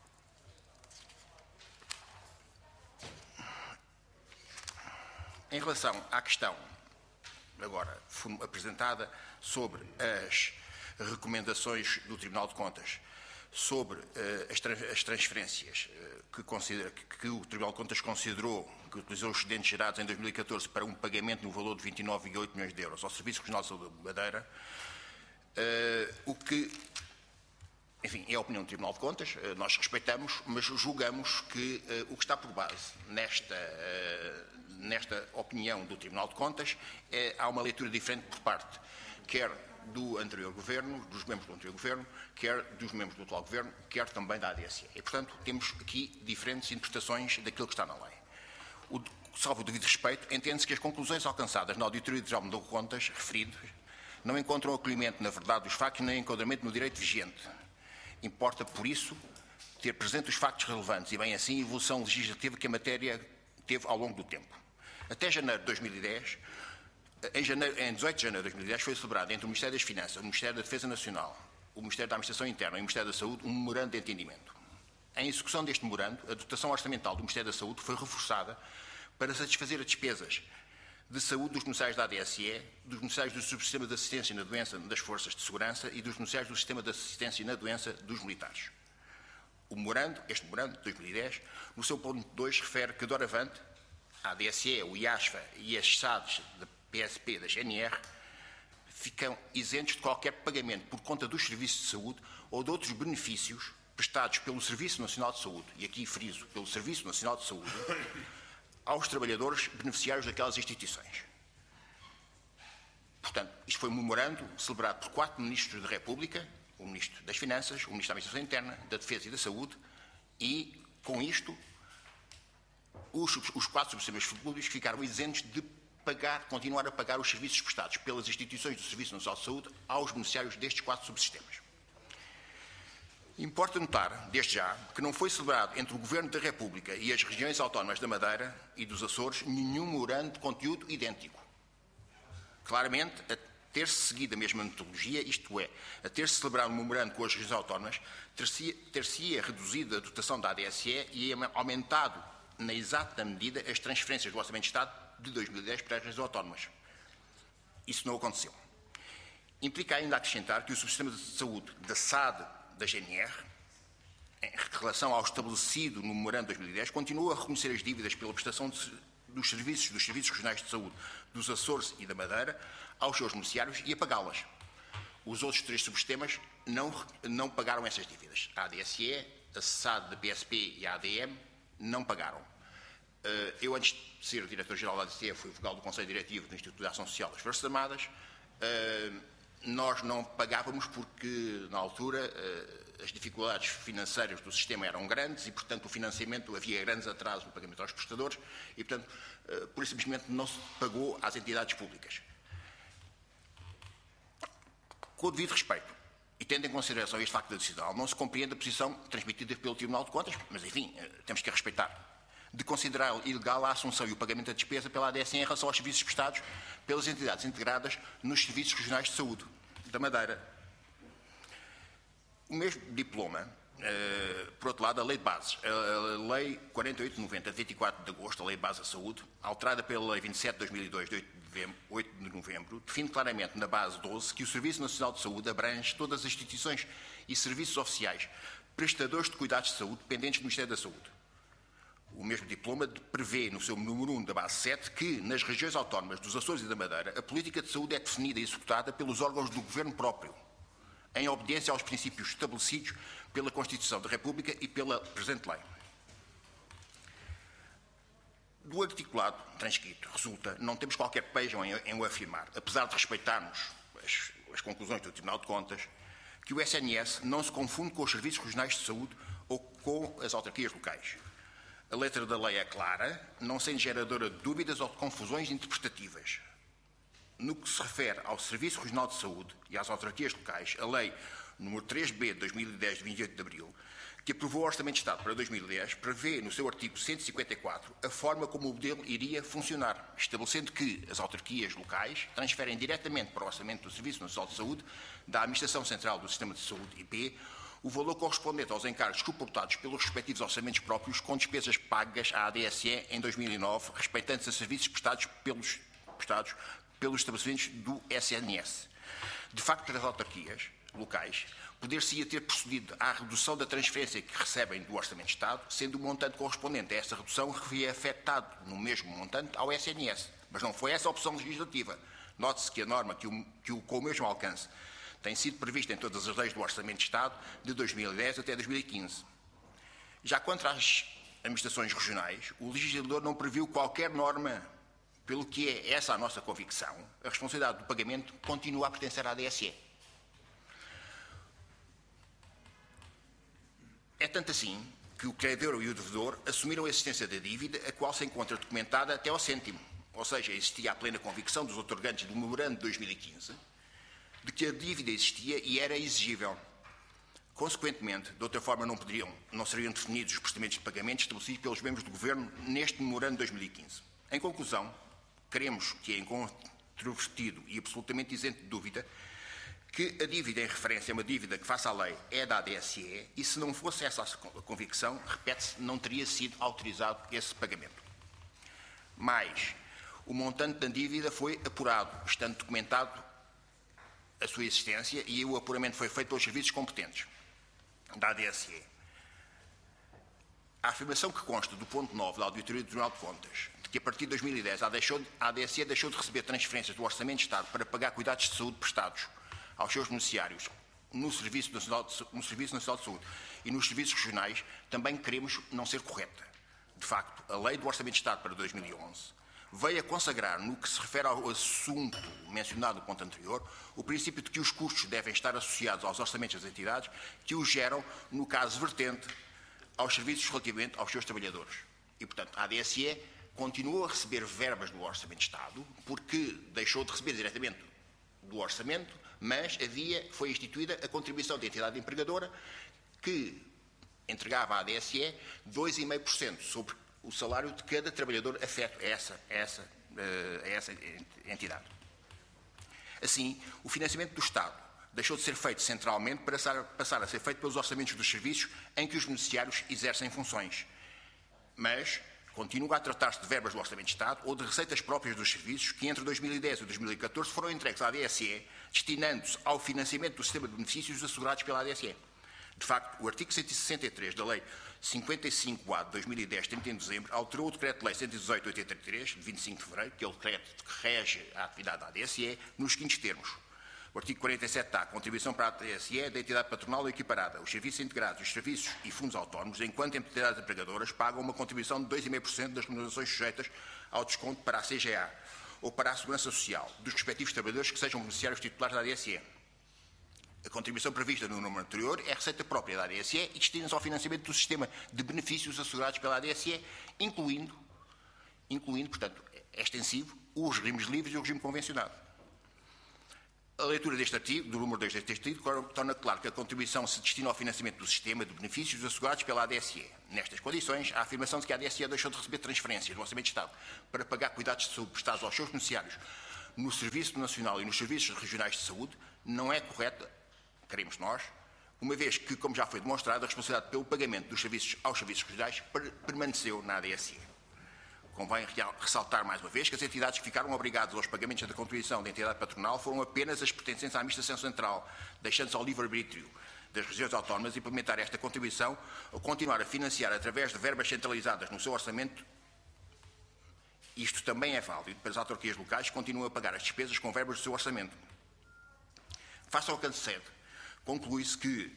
em relação à questão agora apresentada sobre as recomendações do Tribunal de Contas sobre uh, as, trans as transferências uh, que, considera, que, que o Tribunal de Contas considerou que utilizou os excedentes gerados em dois mil e catorze para um pagamento no valor de vinte e nove vírgula oito milhões de euros ao Serviço Regional de Saúde da Madeira, Uh, o que, enfim, é a opinião do Tribunal de Contas, uh, nós respeitamos, mas julgamos que uh, o que está por base nesta, uh, nesta opinião do Tribunal de Contas é, há uma leitura diferente por parte, quer do anterior Governo, dos membros do anterior Governo, quer dos membros do atual Governo, quer também da A D S E. E, portanto, temos aqui diferentes interpretações daquilo que está na lei. O, salvo o devido respeito, entende-se que as conclusões alcançadas na Auditoria do Tribunal de Contas, referidas, não encontram acolhimento na verdade dos factos nem enquadramento no direito vigente. Importa, por isso, ter presente os factos relevantes e, bem assim, a evolução legislativa que a matéria teve ao longo do tempo. Até janeiro de dois mil e dez, em, janeiro, em dezoito de janeiro de dois mil e dez, foi celebrado entre o Ministério das Finanças, o Ministério da Defesa Nacional, o Ministério da Administração Interna e o Ministério da Saúde um memorando de entendimento. Em execução deste memorando, a dotação orçamental do Ministério da Saúde foi reforçada para satisfazer as despesas de saúde dos beneficiários da A D S E, dos beneficiários do Subsistema de Assistência na Doença das Forças de Segurança e dos beneficiários do Sistema de Assistência na Doença dos Militares. O memorando, este memorando, de dois mil e dez, no seu ponto dois, refere que, doravante, a A D S E, o IASFA e as S A Ds da P S P da G N R ficam isentos de qualquer pagamento por conta dos serviços de saúde ou de outros benefícios prestados pelo Serviço Nacional de Saúde, e aqui friso, pelo Serviço Nacional de Saúde, aos trabalhadores beneficiários daquelas instituições. Portanto, isto foi um memorando celebrado por quatro ministros da República, o Ministro das Finanças, o Ministro da Administração Interna, da Defesa e da Saúde, e, com isto, os, os quatro subsistemas públicos ficaram isentos de pagar, continuar a pagar os serviços prestados pelas instituições do Serviço Nacional de Saúde aos beneficiários destes quatro subsistemas. Importa notar, desde já, que não foi celebrado entre o Governo da República e as regiões autónomas da Madeira e dos Açores nenhum memorando de conteúdo idêntico. Claramente, a ter-se seguido a mesma metodologia, isto é, a ter-se celebrado um memorando com as regiões autónomas, ter-se-ia ter-se-ia reduzido a dotação da A D S E e aumentado, na exata medida, as transferências do Orçamento de Estado de dois mil e dez para as regiões autónomas. Isso não aconteceu. Implica ainda acrescentar que o Subsistema de Saúde da S A D da G N R, em relação ao estabelecido no memorando de dois mil e dez, continua a reconhecer as dívidas pela prestação de, dos serviços dos serviços regionais de saúde dos Açores e da Madeira aos seus beneficiários e a pagá-las. Os outros três subsistemas não, não pagaram essas dívidas. A A D S E, a S A D da P S P e a A D M não pagaram. Eu, antes de ser diretor-geral da A D S E, fui vogal do Conselho Diretivo do Instituto de Ação Social das Forças Armadas. Nós não pagávamos porque, na altura, as dificuldades financeiras do sistema eram grandes e, portanto, o financiamento, havia grandes atrasos no pagamento aos prestadores e, portanto, por isso simplesmente não se pagou às entidades públicas. Com o devido respeito, e tendo em consideração este facto adicional, não se compreende a posição transmitida pelo Tribunal de Contas, mas, enfim, temos que a respeitar, de considerar ilegal a assunção e o pagamento da despesa pela A D S E em relação aos serviços prestados pelas entidades integradas nos Serviços Regionais de Saúde da Madeira. O mesmo diploma, uh, por outro lado, a Lei de Bases, a Lei quarenta e oito de noventa, de vinte e quatro de agosto, a Lei de Base da Saúde, alterada pela Lei vinte e sete de dois mil e dois, de oito de novembro, define claramente na base doze que o Serviço Nacional de Saúde abrange todas as instituições e serviços oficiais, prestadores de cuidados de saúde dependentes do Ministério da Saúde. O mesmo diploma prevê, no seu número um da base sete, que, nas regiões autónomas dos Açores e da Madeira, a política de saúde é definida e executada pelos órgãos do Governo próprio, em obediência aos princípios estabelecidos pela Constituição da República e pela presente lei. Do articulado transcrito resulta, não temos qualquer pejão em, em o afirmar, apesar de respeitarmos as, as conclusões do Tribunal de Contas, que o S N S não se confunde com os serviços regionais de saúde ou com as autarquias locais. A letra da lei é clara, não sendo geradora de dúvidas ou de confusões interpretativas. No que se refere ao Serviço Regional de Saúde e às autarquias locais, a Lei número três B de dois mil e dez, de vinte e oito de abril, que aprovou o Orçamento de Estado para dois mil e dez, prevê no seu artigo cento e cinquenta e quatro a forma como o modelo iria funcionar, estabelecendo que as autarquias locais transferem diretamente para o orçamento do Serviço Nacional de Saúde, da Administração Central do Sistema de Saúde, I P, o valor correspondente aos encargos suportados pelos respectivos orçamentos próprios com despesas pagas à A D S E em dois mil e nove, respeitantes a serviços prestados pelos, prestados pelos estabelecimentos do S N S. De facto, para as autarquias locais, poder-se-ia ter procedido à redução da transferência que recebem do Orçamento de Estado, sendo o montante correspondente a essa redução que havia afetado no mesmo montante ao S N S. Mas não foi essa a opção legislativa. Note-se que a norma, que o, que o, com o mesmo alcance, tem sido prevista em todas as leis do Orçamento de Estado de dois mil e dez até dois mil e quinze. Já quanto às administrações regionais, o legislador não previu qualquer norma, pelo que é essa a nossa convicção, a responsabilidade do pagamento continua a pertencer à A D S E. É tanto assim que o credor e o devedor assumiram a existência da dívida, a qual se encontra documentada até ao cêntimo. Ou seja, existia a plena convicção dos outorgantes do memorando de dois mil e quinze de que a dívida existia e era exigível. Consequentemente, de outra forma, não, poderiam, não seriam definidos os procedimentos de pagamento estabelecidos pelos membros do Governo neste memorando de dois mil e quinze. Em conclusão, queremos que é incontrovertido e absolutamente isento de dúvida que a dívida em referência a uma dívida que, face à lei, é da A D S E e, se não fosse essa a convicção, repete-se, não teria sido autorizado esse pagamento. Mas, o montante da dívida foi apurado, estando documentado a sua existência, e o apuramento foi feito pelos serviços competentes da A D S E. A afirmação que consta do ponto nove da Auditoria do Tribunal de Contas, de que a partir de dois mil e dez a A D S E deixou de receber transferências do Orçamento de Estado para pagar cuidados de saúde prestados aos seus beneficiários no Serviço Nacional de, no Serviço Nacional de Saúde e nos serviços regionais, também queremos não ser correta. De facto, a Lei do Orçamento de Estado para dois mil e onze veio a consagrar, no que se refere ao assunto mencionado no ponto anterior, o princípio de que os custos devem estar associados aos orçamentos das entidades que os geram, no caso vertente, aos serviços relativamente aos seus trabalhadores. E, portanto, a A D S E continuou a receber verbas do Orçamento de Estado, porque deixou de receber diretamente do Orçamento, mas havia, foi instituída a contribuição da entidade empregadora, que entregava à A D S E dois vírgula cinco por cento sobre o salário de cada trabalhador afeto a essa, a essa, a essa entidade. Assim, o financiamento do Estado deixou de ser feito centralmente para passar a ser feito pelos orçamentos dos serviços em que os beneficiários exercem funções, mas continua a tratar-se de verbas do Orçamento de Estado ou de receitas próprias dos serviços que entre dois mil e dez e dois mil e catorze foram entregues à A D S E, destinando-se ao financiamento do sistema de benefícios assegurados pela A D S E. De facto, o artigo cento e sessenta e três da Lei cinquenta e cinco A de dois mil e dez, trinta de dezembro, alterou o Decreto-Lei cento e dezoito de oitenta e três, de vinte e cinco de fevereiro, que é o decreto que rege a atividade da A D S E, nos seguintes termos. O artigo quarenta e sete A, contribuição para a A D S E da entidade patronal ou equiparada. Os serviços integrados, os serviços e fundos autónomos, enquanto entidades empregadoras, pagam uma contribuição de dois vírgula cinco por cento das remunerações sujeitas ao desconto para a C G A ou para a Segurança Social dos respectivos trabalhadores que sejam beneficiários titulares da A D S E. A contribuição prevista no número anterior é receita própria da A D S E e destina-se ao financiamento do sistema de benefícios assegurados pela A D S E, incluindo, incluindo, portanto, é extensivo, os regimes livres e o regime convencionado. A leitura deste artigo, do número dois deste artigo, torna claro que a contribuição se destina ao financiamento do sistema de benefícios assegurados pela A D S E. Nestas condições, a afirmação de que a A D S E deixou de receber transferências do Orçamento de Estado para pagar cuidados de saúde prestados aos seus beneficiários no Serviço Nacional e nos Serviços Regionais de Saúde não é correta, queremos nós, uma vez que, como já foi demonstrado, a responsabilidade pelo pagamento dos serviços aos serviços regionais permaneceu na A D S E. Convém ressaltar mais uma vez que as entidades que ficaram obrigadas aos pagamentos da contribuição da entidade patronal foram apenas as pertencentes à Administração Central, deixando-se ao livre-arbítrio das regiões autónomas implementar esta contribuição ou continuar a financiar através de verbas centralizadas no seu orçamento. Isto também é válido para as autarquias locais que continuam a pagar as despesas com verbas do seu orçamento. Face ao que antecede, conclui-se que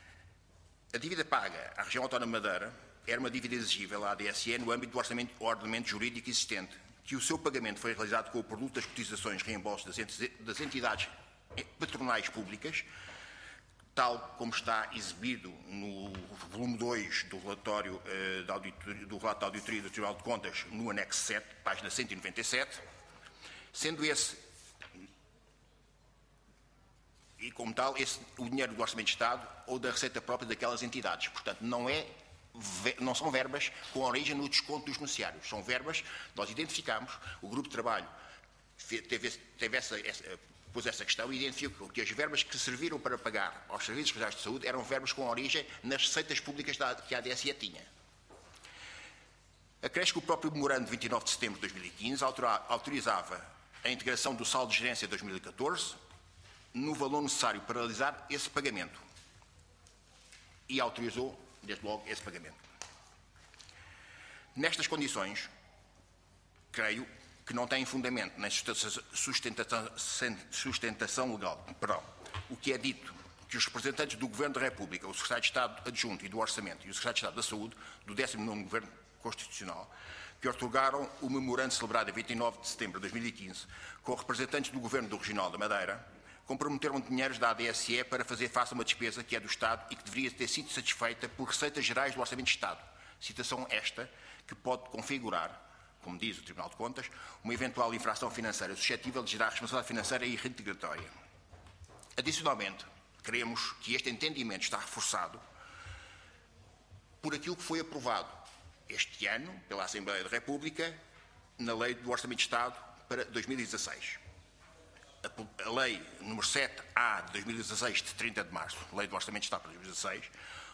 a dívida paga à região autónoma de Madeira era uma dívida exigível à A D S E no âmbito do orçamento, ordenamento jurídico existente, que o seu pagamento foi realizado com o produto das cotizações e reembolsos das entidades patronais públicas, tal como está exibido no volume dois do relatório uh, da auditoria, do relato da auditoria do Tribunal de Contas, no anexo sete, página cento e noventa e sete, sendo esse, e como tal, esse, o dinheiro do Orçamento de Estado ou da receita própria daquelas entidades. Portanto, não é não são verbas com origem no desconto dos beneficiários. São verbas, nós identificamos, o grupo de trabalho teve, teve essa, essa, pôs essa questão e identificou que as verbas que serviram para pagar aos serviços regionais de saúde eram verbas com origem nas receitas públicas da, que a A D S E tinha. Acresce que o próprio memorando de vinte e nove de setembro de dois mil e quinze autorizava a integração do saldo de gerência de dois mil e catorze no valor necessário para realizar esse pagamento e autorizou desde logo esse pagamento. Nestas condições, creio que não tem fundamento nem sustentação, sustentação legal, perdão, o que é dito que os representantes do Governo da República, o Secretário de Estado Adjunto e do Orçamento e o Secretário de Estado da Saúde, do décimo nono Governo Constitucional, que outorgaram o memorando celebrado a vinte e nove de setembro de dois mil e quinze, com representantes do Governo do Regional da Madeira, comprometeram dinheiros da A D S E para fazer face a uma despesa que é do Estado e que deveria ter sido satisfeita por receitas gerais do Orçamento de Estado. Citação esta que pode configurar, como diz o Tribunal de Contas, uma eventual infração financeira suscetível de gerar responsabilidade financeira e reintegratória. Adicionalmente, queremos que este entendimento está reforçado por aquilo que foi aprovado este ano pela Assembleia da República na Lei do Orçamento de Estado para dois mil e dezasseis. A Lei número sete A de dois mil e dezasseis, de trinta de março, Lei do Orçamento de Estado para dois mil e dezasseis,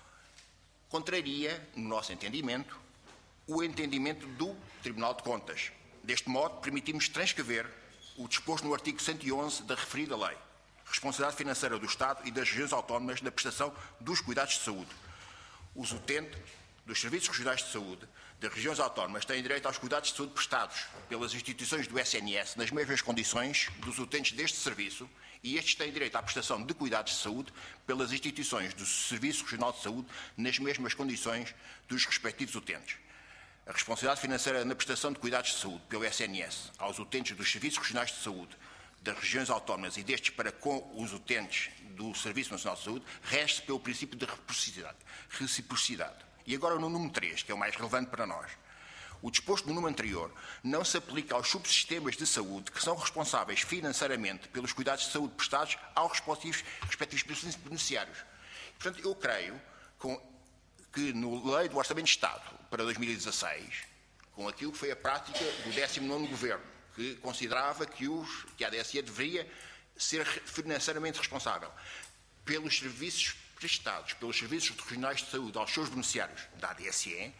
contraria, no nosso entendimento, o entendimento do Tribunal de Contas. Deste modo, permitimos transcrever o disposto no artigo cento e onze da referida lei, responsabilidade financeira do Estado e das regiões autónomas na prestação dos cuidados de saúde. Os utentes dos serviços regionais de saúde das regiões autónomas têm direito aos cuidados de saúde prestados pelas instituições do S N S nas mesmas condições dos utentes deste serviço e estes têm direito à prestação de cuidados de saúde pelas instituições do Serviço Regional de Saúde nas mesmas condições dos respectivos utentes. A responsabilidade financeira na prestação de cuidados de saúde pelo S N S aos utentes dos Serviços Regionais de Saúde das regiões autónomas e destes para com os utentes do Serviço Nacional de Saúde rege-se pelo princípio de reciprocidade. reciprocidade. E agora no número três, que é o mais relevante para nós. O disposto no número anterior não se aplica aos subsistemas de saúde que são responsáveis financeiramente pelos cuidados de saúde prestados aos respectivos, respectivos beneficiários. Portanto, eu creio com, que no Lei do Orçamento de Estado para dois mil e dezasseis, com aquilo que foi a prática do décimo nono Governo, que considerava que, os, que a A D S E deveria ser financeiramente responsável pelos serviços prestados pelos serviços regionais de saúde aos seus beneficiários da A D S E,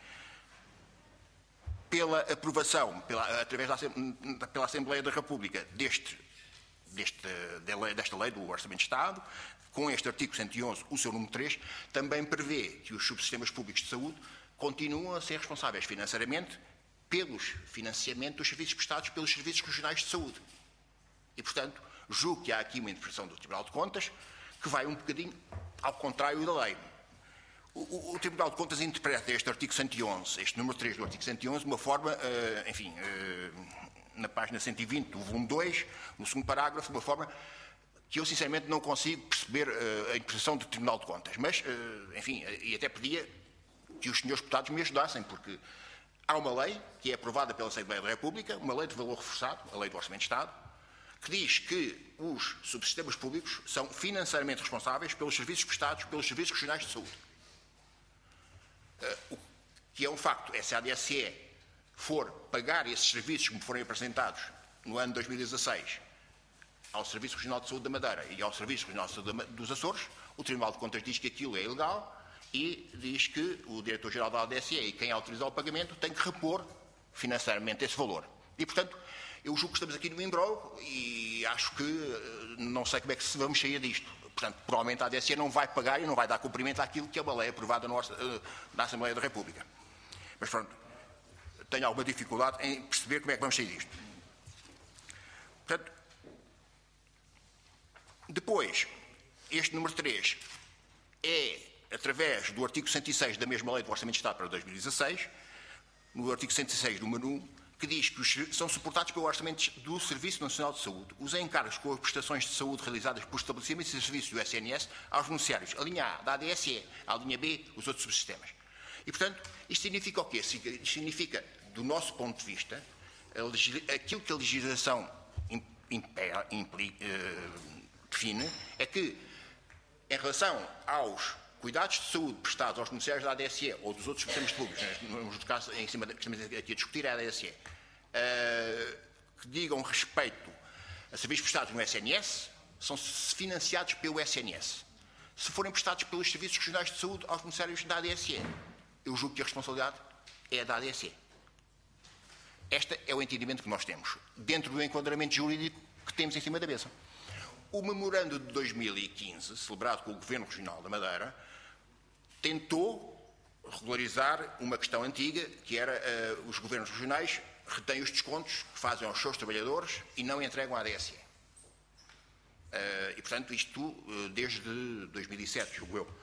pela aprovação, pela, através da pela Assembleia da República deste, deste, desta lei do Orçamento de Estado, com este artigo cento e onze, o seu número três, também prevê que os subsistemas públicos de saúde continuam a ser responsáveis financeiramente pelos financiamentos dos serviços prestados pelos serviços regionais de saúde. E, portanto, julgo que há aqui uma interpretação do Tribunal de Contas que vai um bocadinho ao contrário da lei. O, o, o Tribunal de Contas interpreta este artigo cento e onze, este número três do artigo cento e onze, de uma forma, uh, enfim, uh, na página cento e vinte do volume dois, no segundo parágrafo, de uma forma que eu sinceramente não consigo perceber uh, a interpretação do Tribunal de Contas. Mas, uh, enfim, e até pedia que os senhores deputados me ajudassem, porque há uma lei que é aprovada pela Assembleia da República, uma lei de valor reforçado, a Lei do Orçamento de Estado, que diz que os subsistemas públicos são financeiramente responsáveis pelos serviços prestados pelos serviços regionais de saúde. Uh, o que é um facto, é se a A D S E for pagar esses serviços que me forem apresentados no ano de dois mil e dezasseis ao Serviço Regional de Saúde da Madeira e ao Serviço Regional de Saúde dos Açores, o Tribunal de Contas diz que aquilo é ilegal e diz que o Diretor-Geral da A D S E e quem autorizar o pagamento tem que repor financeiramente esse valor. E, portanto, eu julgo que estamos aqui no imbróglio e acho que não sei como é que se vamos sair disto. Portanto, provavelmente a A D S E não vai pagar e não vai dar cumprimento àquilo que é uma lei aprovada no, na Assembleia da República. Mas, pronto, tenho alguma dificuldade em perceber como é que vamos sair disto. Portanto, depois, este número três é, através do artigo cento e seis da mesma Lei do Orçamento de Estado para dois mil e dezasseis, no artigo cento e seis, número um, que diz que os, são suportados pelo Orçamento do Serviço Nacional de Saúde os encargos com as prestações de saúde realizadas por estabelecimentos e serviços do S N S aos beneficiários. A linha A, da A D S E, a linha B, os outros subsistemas. E, portanto, isto significa o quê? Significa, do nosso ponto de vista, a aquilo que a legislação impera, impli, eh, define é que, em relação aos cuidados de saúde prestados aos beneficiários da A D S E ou dos outros sistemas públicos, no caso em cima que estamos aqui a discutir é a A D S E, uh, que digam respeito a serviços prestados no S N S, são financiados pelo S N S. Se forem prestados pelos serviços regionais de saúde aos beneficiários da A D S E, eu julgo que a responsabilidade é da A D S E. Este é o entendimento que nós temos, dentro do enquadramento jurídico que temos em cima da mesa. O memorando de dois mil e quinze, celebrado com o Governo Regional da Madeira, tentou regularizar uma questão antiga, que era uh, os governos regionais retêm os descontos que fazem aos seus trabalhadores e não entregam à A D S E. Uh, e, portanto, isto uh, desde dois mil e sete, julgo eu.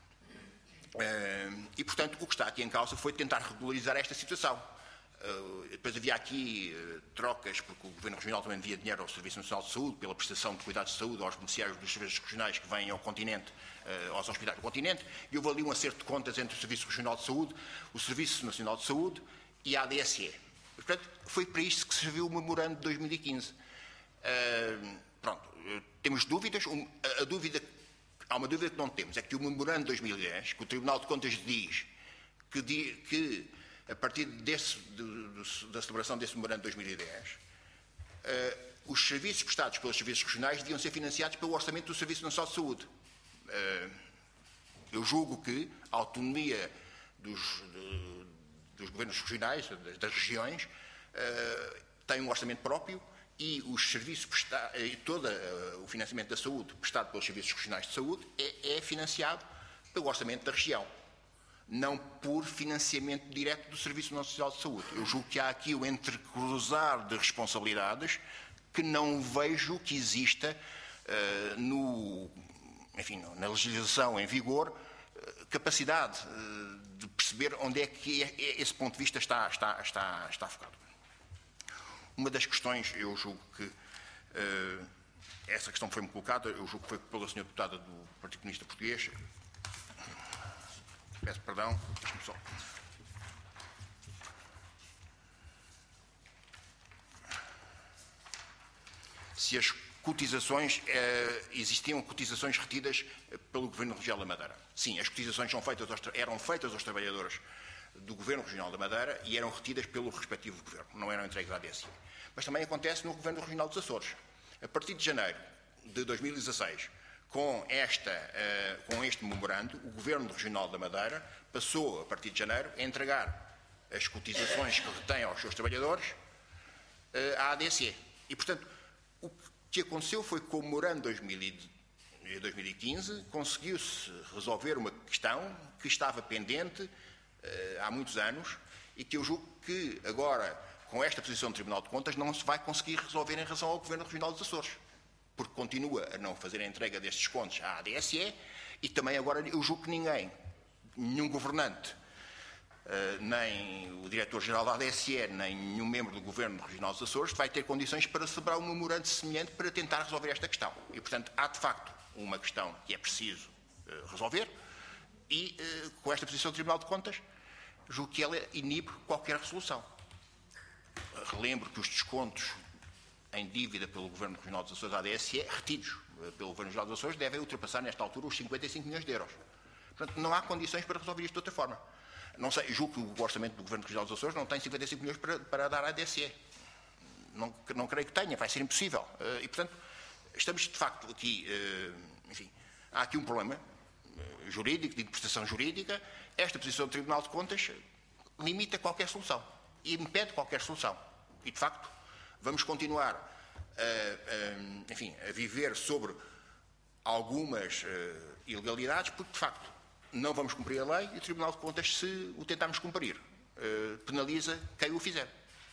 Uh, e, portanto, o que está aqui em causa foi tentar regularizar esta situação. Uh, depois havia aqui uh, trocas, porque o Governo Regional também devia dinheiro ao Serviço Nacional de Saúde, pela prestação de cuidados de saúde aos beneficiários dos serviços regionais que vêm ao continente, uh, aos hospitais do continente, e houve ali um acerto de contas entre o Serviço Regional de Saúde, o Serviço Nacional de Saúde e a A D S E. Portanto, foi para isto que serviu o memorando de dois mil e quinze. Uh, pronto, uh, temos dúvidas. Um, a, a dúvida, há uma dúvida que não temos, é que o memorando de dois mil e dez, que o Tribunal de Contas diz que, di, que a partir desse, de, de, da celebração desse memorando de dois mil e dez, uh, os serviços prestados pelos serviços regionais deviam ser financiados pelo orçamento do Serviço Nacional de Saúde. Uh, eu julgo que a autonomia dos, de, dos governos regionais, das, das regiões, uh, tem um orçamento próprio e os serviços prestados, e todo uh, o financiamento da saúde prestado pelos serviços regionais de saúde é, é financiado pelo orçamento da região, não por financiamento direto do Serviço Nacional de Saúde. Eu julgo que há aqui o entrecruzar de responsabilidades que não vejo que exista uh, no, enfim, na legislação em vigor uh, capacidade uh, de perceber onde é que é, é, esse ponto de vista está, está, está, está focado. Uma das questões, eu julgo que uh, essa questão foi-me colocada, eu julgo que foi pela senhora deputada do Partido Comunista Português. Peço perdão, deixe-me só. Se as cotizações, eh, existiam cotizações retidas pelo Governo Regional da Madeira. Sim, as cotizações são feitas aos, eram feitas aos trabalhadores do Governo Regional da Madeira e eram retidas pelo respectivo Governo, não eram entregues à A D S E. Mas também acontece no Governo Regional dos Açores. A partir de janeiro de dois mil e dezasseis, com, esta, uh, com este memorando, o Governo Regional da Madeira passou, a partir de janeiro, a entregar as cotizações que retém aos seus trabalhadores uh, à A D S E. E, portanto, o que aconteceu foi que com o memorando de dois mil e quinze conseguiu-se resolver uma questão que estava pendente uh, há muitos anos e que eu julgo que agora, com esta posição do Tribunal de Contas, não se vai conseguir resolver em relação ao Governo Regional dos Açores, porque continua a não fazer a entrega destes contos à A D S E e também agora eu julgo que ninguém, nenhum governante, uh, nem o diretor-geral da A D S E, nem nenhum membro do Governo Regional dos Açores vai ter condições para celebrar um memorando semelhante para tentar resolver esta questão. E, portanto, há de facto uma questão que é preciso uh, resolver e, uh, com esta posição do Tribunal de Contas, julgo que ela inibe qualquer resolução. Relembro que os descontos em dívida pelo Governo Regional dos Açores, A D S E, retidos pelo Governo Regional dos Açores, devem ultrapassar nesta altura os cinquenta e cinco milhões de euros. Portanto, não há condições para resolver isto de outra forma. Não sei, julgo que o orçamento do Governo Regional dos Açores não tem cinquenta e cinco milhões para, para dar à A D S E. Não, não creio que tenha, vai ser impossível. E, portanto, estamos de facto aqui, enfim, há aqui um problema jurídico, de interpretação jurídica. Esta posição do Tribunal de Contas limita qualquer solução e impede qualquer solução. E, de facto, vamos continuar a, a, enfim, a viver sobre algumas uh, ilegalidades, porque, de facto, não vamos cumprir a lei e o Tribunal de Contas, se o tentarmos cumprir, uh, penaliza quem o fizer.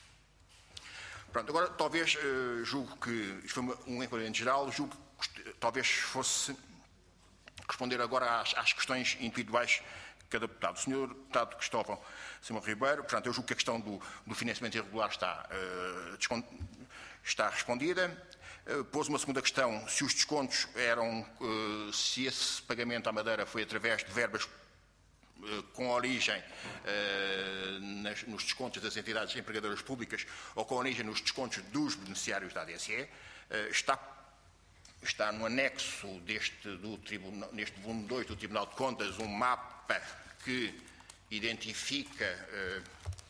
Pronto, agora, talvez, uh, julgo que, isto foi um enquadramento geral, julgo que talvez fosse responder agora às, às questões individuais de cada deputado. O senhor deputado Cristóvão Simão Ribeiro, portanto, eu julgo que a questão do, do financiamento irregular está, uh, está respondida. Uh, pôs uma segunda questão, se os descontos eram, uh, se esse pagamento à Madeira foi através de verbas uh, com origem uh, nas, nos descontos das entidades empregadoras públicas ou com origem nos descontos dos beneficiários da A D S E, uh, está, está no anexo deste, do tribunal, neste volume dois do Tribunal de Contas um mapa que identifica, uh,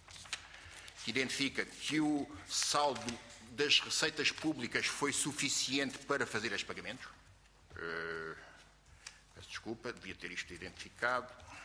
que identifica que o saldo das receitas públicas foi suficiente para fazer estes pagamentos. Uh, peço desculpa, devia ter isto identificado.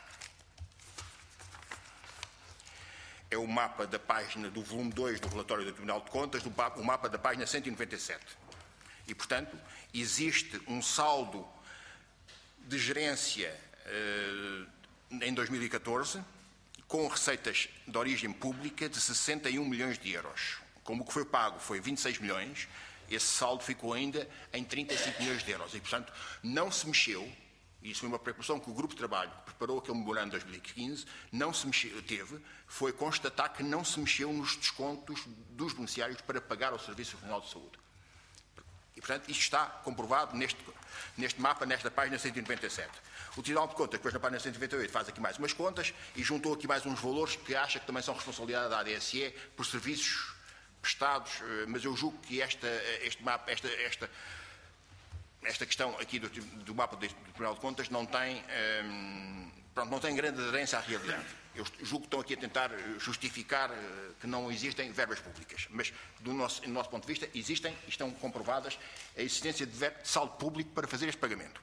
É o mapa da página do volume dois do relatório do Tribunal de Contas, do, o mapa da página cento e noventa e sete. E, portanto, existe um saldo de gerência uh, em dois mil e catorze, com receitas de origem pública de sessenta e um milhões de euros. Como o que foi pago foi vinte e seis milhões, esse saldo ficou ainda em trinta e cinco milhões de euros e, portanto, não se mexeu. Isso foi uma preocupação que o Grupo de Trabalho preparou aquele memorando de dois mil e quinze, não se mexeu, teve, foi constatar que não se mexeu nos descontos dos beneficiários para pagar ao Serviço Regional de Saúde. E, portanto, isto está comprovado neste, neste mapa, nesta página cento e noventa e sete. O Tribunal de Contas, depois na página cento e noventa e oito, faz aqui mais umas contas e juntou aqui mais uns valores que acha que também são responsabilidade da A D S E por serviços prestados, mas eu julgo que esta, este mapa, esta, esta Esta questão aqui do, do mapa do Tribunal de Contas não tem, hum, pronto, não tem grande aderência à realidade. Eu julgo que estão aqui a tentar justificar que não existem verbas públicas, mas do nosso, do nosso ponto de vista existem e estão comprovadas a existência de, de saldo público para fazer este pagamento.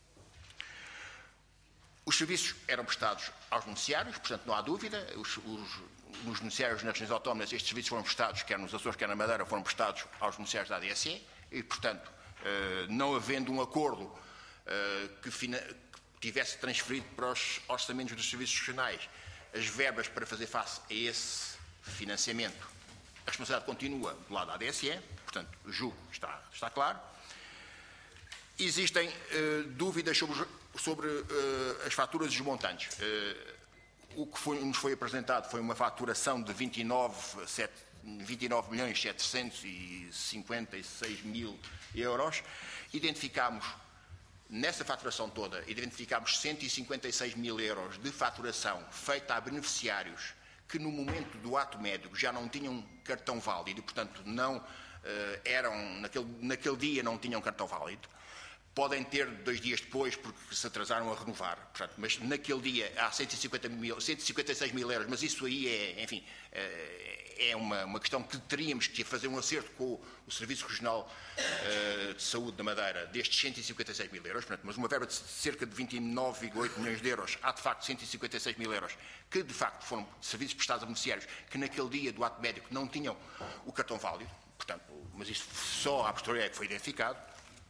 Os serviços eram prestados aos beneficiários, portanto não há dúvida, os, os, nos beneficiários nas regiões autónomas estes serviços foram prestados, quer nos Açores, quer na Madeira, foram prestados aos beneficiários da A D S E e, portanto, Uh, não havendo um acordo uh, que, que tivesse transferido para os orçamentos dos serviços regionais as verbas para fazer face a esse financiamento, a responsabilidade continua do lado da A D S E, portanto, julgo que está, está claro. Existem uh, dúvidas sobre, sobre uh, as faturas e os montantes. Uh, o que foi, nos foi apresentado foi uma faturação de vinte e nove milhões setecentos e cinquenta e seis mil euros. Identificámos, nessa faturação toda, identificámos cento e cinquenta e seis mil euros de faturação feita a beneficiários que no momento do ato médico já não tinham cartão válido e, portanto, não, uh, eram, naquele, naquele dia não tinham cartão válido. Podem ter dois dias depois porque se atrasaram a renovar, portanto, mas naquele dia há cento e cinquenta mil, cento e cinquenta e seis mil euros, mas isso aí é, enfim, é uma, uma questão que teríamos que fazer um acerto com o Serviço Regional uh, de Saúde da Madeira destes cento e cinquenta e seis mil euros, portanto, mas uma verba de cerca de vinte e nove vírgula oito milhões de euros, há de facto cento e cinquenta e seis mil euros, que de facto foram serviços prestados a beneficiários que naquele dia do ato médico não tinham o cartão válido, portanto, mas isso só à posteriori é que foi identificado.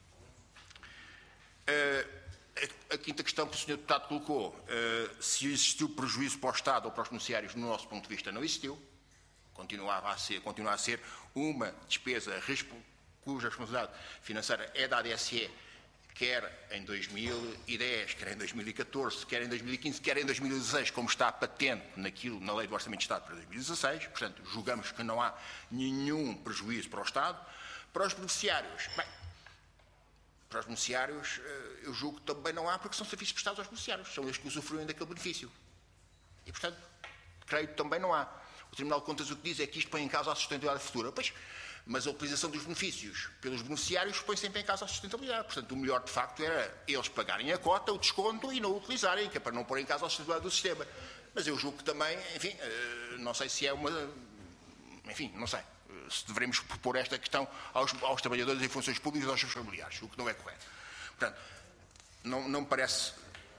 Uh, a, a quinta questão que o senhor Deputado colocou, uh, se existiu prejuízo para o Estado ou para os beneficiários, no nosso ponto de vista não existiu, continuava a ser, continua a ser uma despesa cuja responsabilidade financeira é da A D S E, quer em dois mil e dez, quer em dois mil e catorze, quer em dois mil e quinze, quer em dois mil e dezesseis, como está patente naquilo, na Lei do Orçamento de Estado para dois mil e dezesseis, portanto, julgamos que não há nenhum prejuízo para o Estado. Para os beneficiários, bem, para os beneficiários, eu julgo que também não há, porque são serviços prestados aos beneficiários, são eles que usufruem daquele benefício. E, portanto, creio que também não há. O Tribunal de Contas o que diz é que isto põe em causa a sustentabilidade futura. Pois, mas a utilização dos benefícios pelos beneficiários põe sempre em causa a sustentabilidade. Portanto, o melhor, de facto, era eles pagarem a cota, o desconto e não o utilizarem, que é para não pôr em causa a sustentabilidade do sistema. Mas eu julgo que também, enfim, não sei se é uma... Enfim, não sei. Se devemos propor esta questão aos, aos trabalhadores em funções públicas e aos seus familiares, o que não é correto. Portanto, não, não me parece...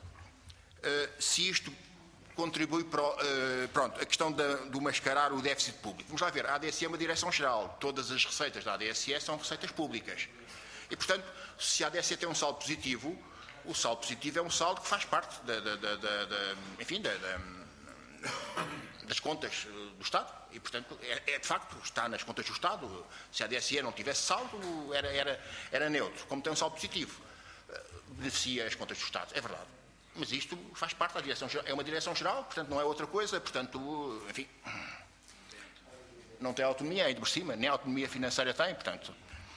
Uh, se isto contribui para... Uh, pronto, a questão da, do mascarar o déficit público. Vamos lá ver, a A D S E é uma direção-geral. Todas as receitas da A D S E são receitas públicas. E, portanto, se a A D S E tem um saldo positivo, o saldo positivo é um saldo que faz parte da... da, da, da, da enfim, da... da das contas do Estado e, portanto, é, é de facto, está nas contas do Estado. Se a A D S E não tivesse saldo, era, era, era neutro. Como tem um saldo positivo, beneficia as contas do Estado. É verdade. Mas isto faz parte da direção geral. É uma direção geral, portanto, não é outra coisa. Portanto, enfim, não tem autonomia, ainda por cima, nem autonomia financeira tem, portanto.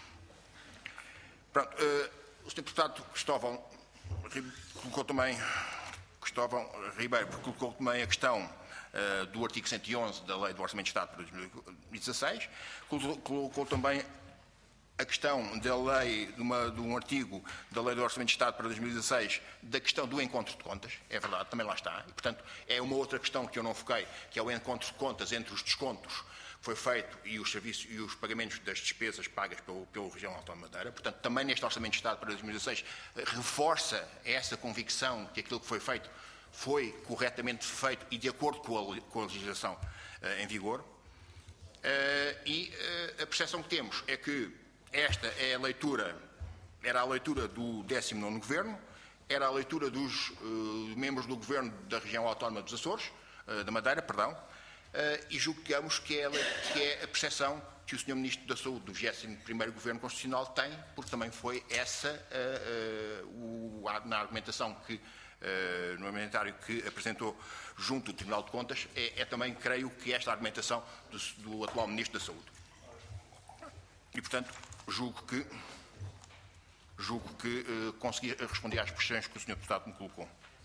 Pronto, uh, o senhor Deputado Cristóvão colocou também, Cristóvão Ribeiro colocou também a questão uh, do artigo cento e onze da Lei do Orçamento de Estado para dois mil e dezesseis, colocou, colocou também a questão da lei, de, uma, de um artigo da Lei do Orçamento de Estado para dois mil e dezesseis, da questão do encontro de contas, é verdade, também lá está, e portanto é uma outra questão que eu não foquei, que é o encontro de contas entre os descontos que foi feito e os serviços e os pagamentos das despesas pagas pelo, pelo Região Autónoma da Madeira. Portanto, também neste Orçamento de Estado para dois mil e dezesseis reforça essa convicção que aquilo que foi feito foi corretamente feito e de acordo com a, com a legislação uh, em vigor. Uh, e uh, a percepção que temos é que esta é a leitura, era a leitura do décimo nono Governo, era a leitura dos uh, membros do Governo da Região Autónoma dos Açores, uh, da Madeira, perdão, e julgamos que é, que é a percepção que o senhor Ministro da Saúde do vigésimo primeiro Governo Constitucional tem, porque também foi essa uh, uh, o, na argumentação que, uh, no argumentário que apresentou junto do Tribunal de Contas, é, é também, creio, que esta argumentação do, do atual Ministro da Saúde. E, portanto, julgo que, julgo que uh, consegui responder às questões que o senhor Deputado me colocou.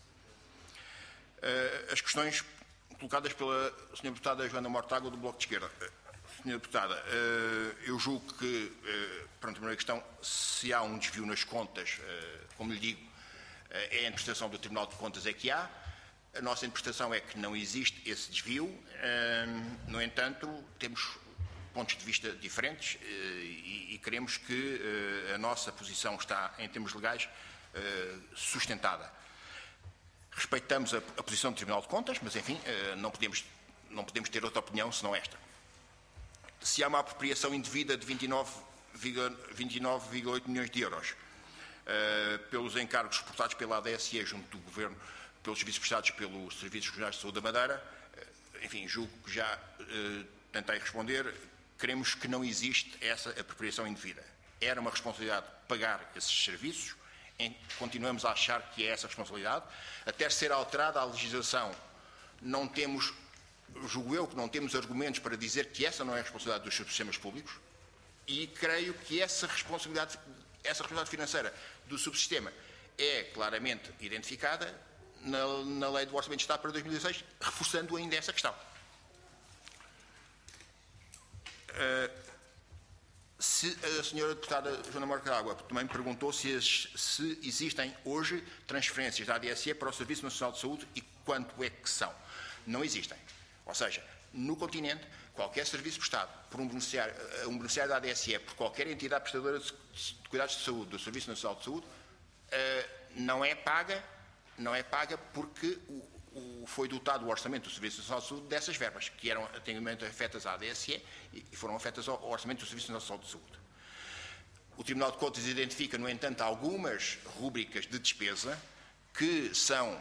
Uh, as questões colocadas pela senhora Deputada Joana Mortágua, do Bloco de Esquerda. senhora Deputada, eu julgo que, para a primeira questão, se há um desvio nas contas, como lhe digo, é a interpretação do Tribunal de Contas é que há. A nossa interpretação é que não existe esse desvio. No entanto, temos pontos de vista diferentes e queremos que a nossa posição está, em termos legais, sustentada. Respeitamos a, a posição do Tribunal de Contas, mas, enfim, não podemos, não podemos ter outra opinião senão esta. Se há uma apropriação indevida de vinte e nove vírgula oito milhões de euros uh, pelos encargos suportados pela A D S E junto do Governo, pelos serviços prestados pelos Serviços Regionais de Saúde da Madeira, uh, enfim, julgo que já uh, tentei responder, queremos que não existe essa apropriação indevida. Era uma responsabilidade pagar esses serviços, em, continuamos a achar que é essa responsabilidade. Até ser alterada a legislação, não temos, julgo eu, que não temos argumentos para dizer que essa não é a responsabilidade dos subsistemas públicos e creio que essa responsabilidade, essa responsabilidade financeira do subsistema é claramente identificada na, na Lei do Orçamento de Estado para dois mil e dezesseis, reforçando ainda essa questão. Uh, Se a senhora Deputada Joana Mortágua também perguntou se, as, se existem hoje transferências da A D S E para o Serviço Nacional de Saúde e quanto é que são. Não existem. Ou seja, no continente, qualquer serviço prestado por um beneficiário, um beneficiário da A D S E, por qualquer entidade prestadora de, de cuidados de saúde, do Serviço Nacional de Saúde, uh, não é paga, não é paga porque o, o, foi dotado o orçamento do Serviço Nacional de Saúde dessas verbas, que eram atendimento afetas à A D S E e foram afetas ao, ao orçamento do Serviço Nacional de Saúde. O Tribunal de Contas identifica, no entanto, algumas rúbricas de despesa que são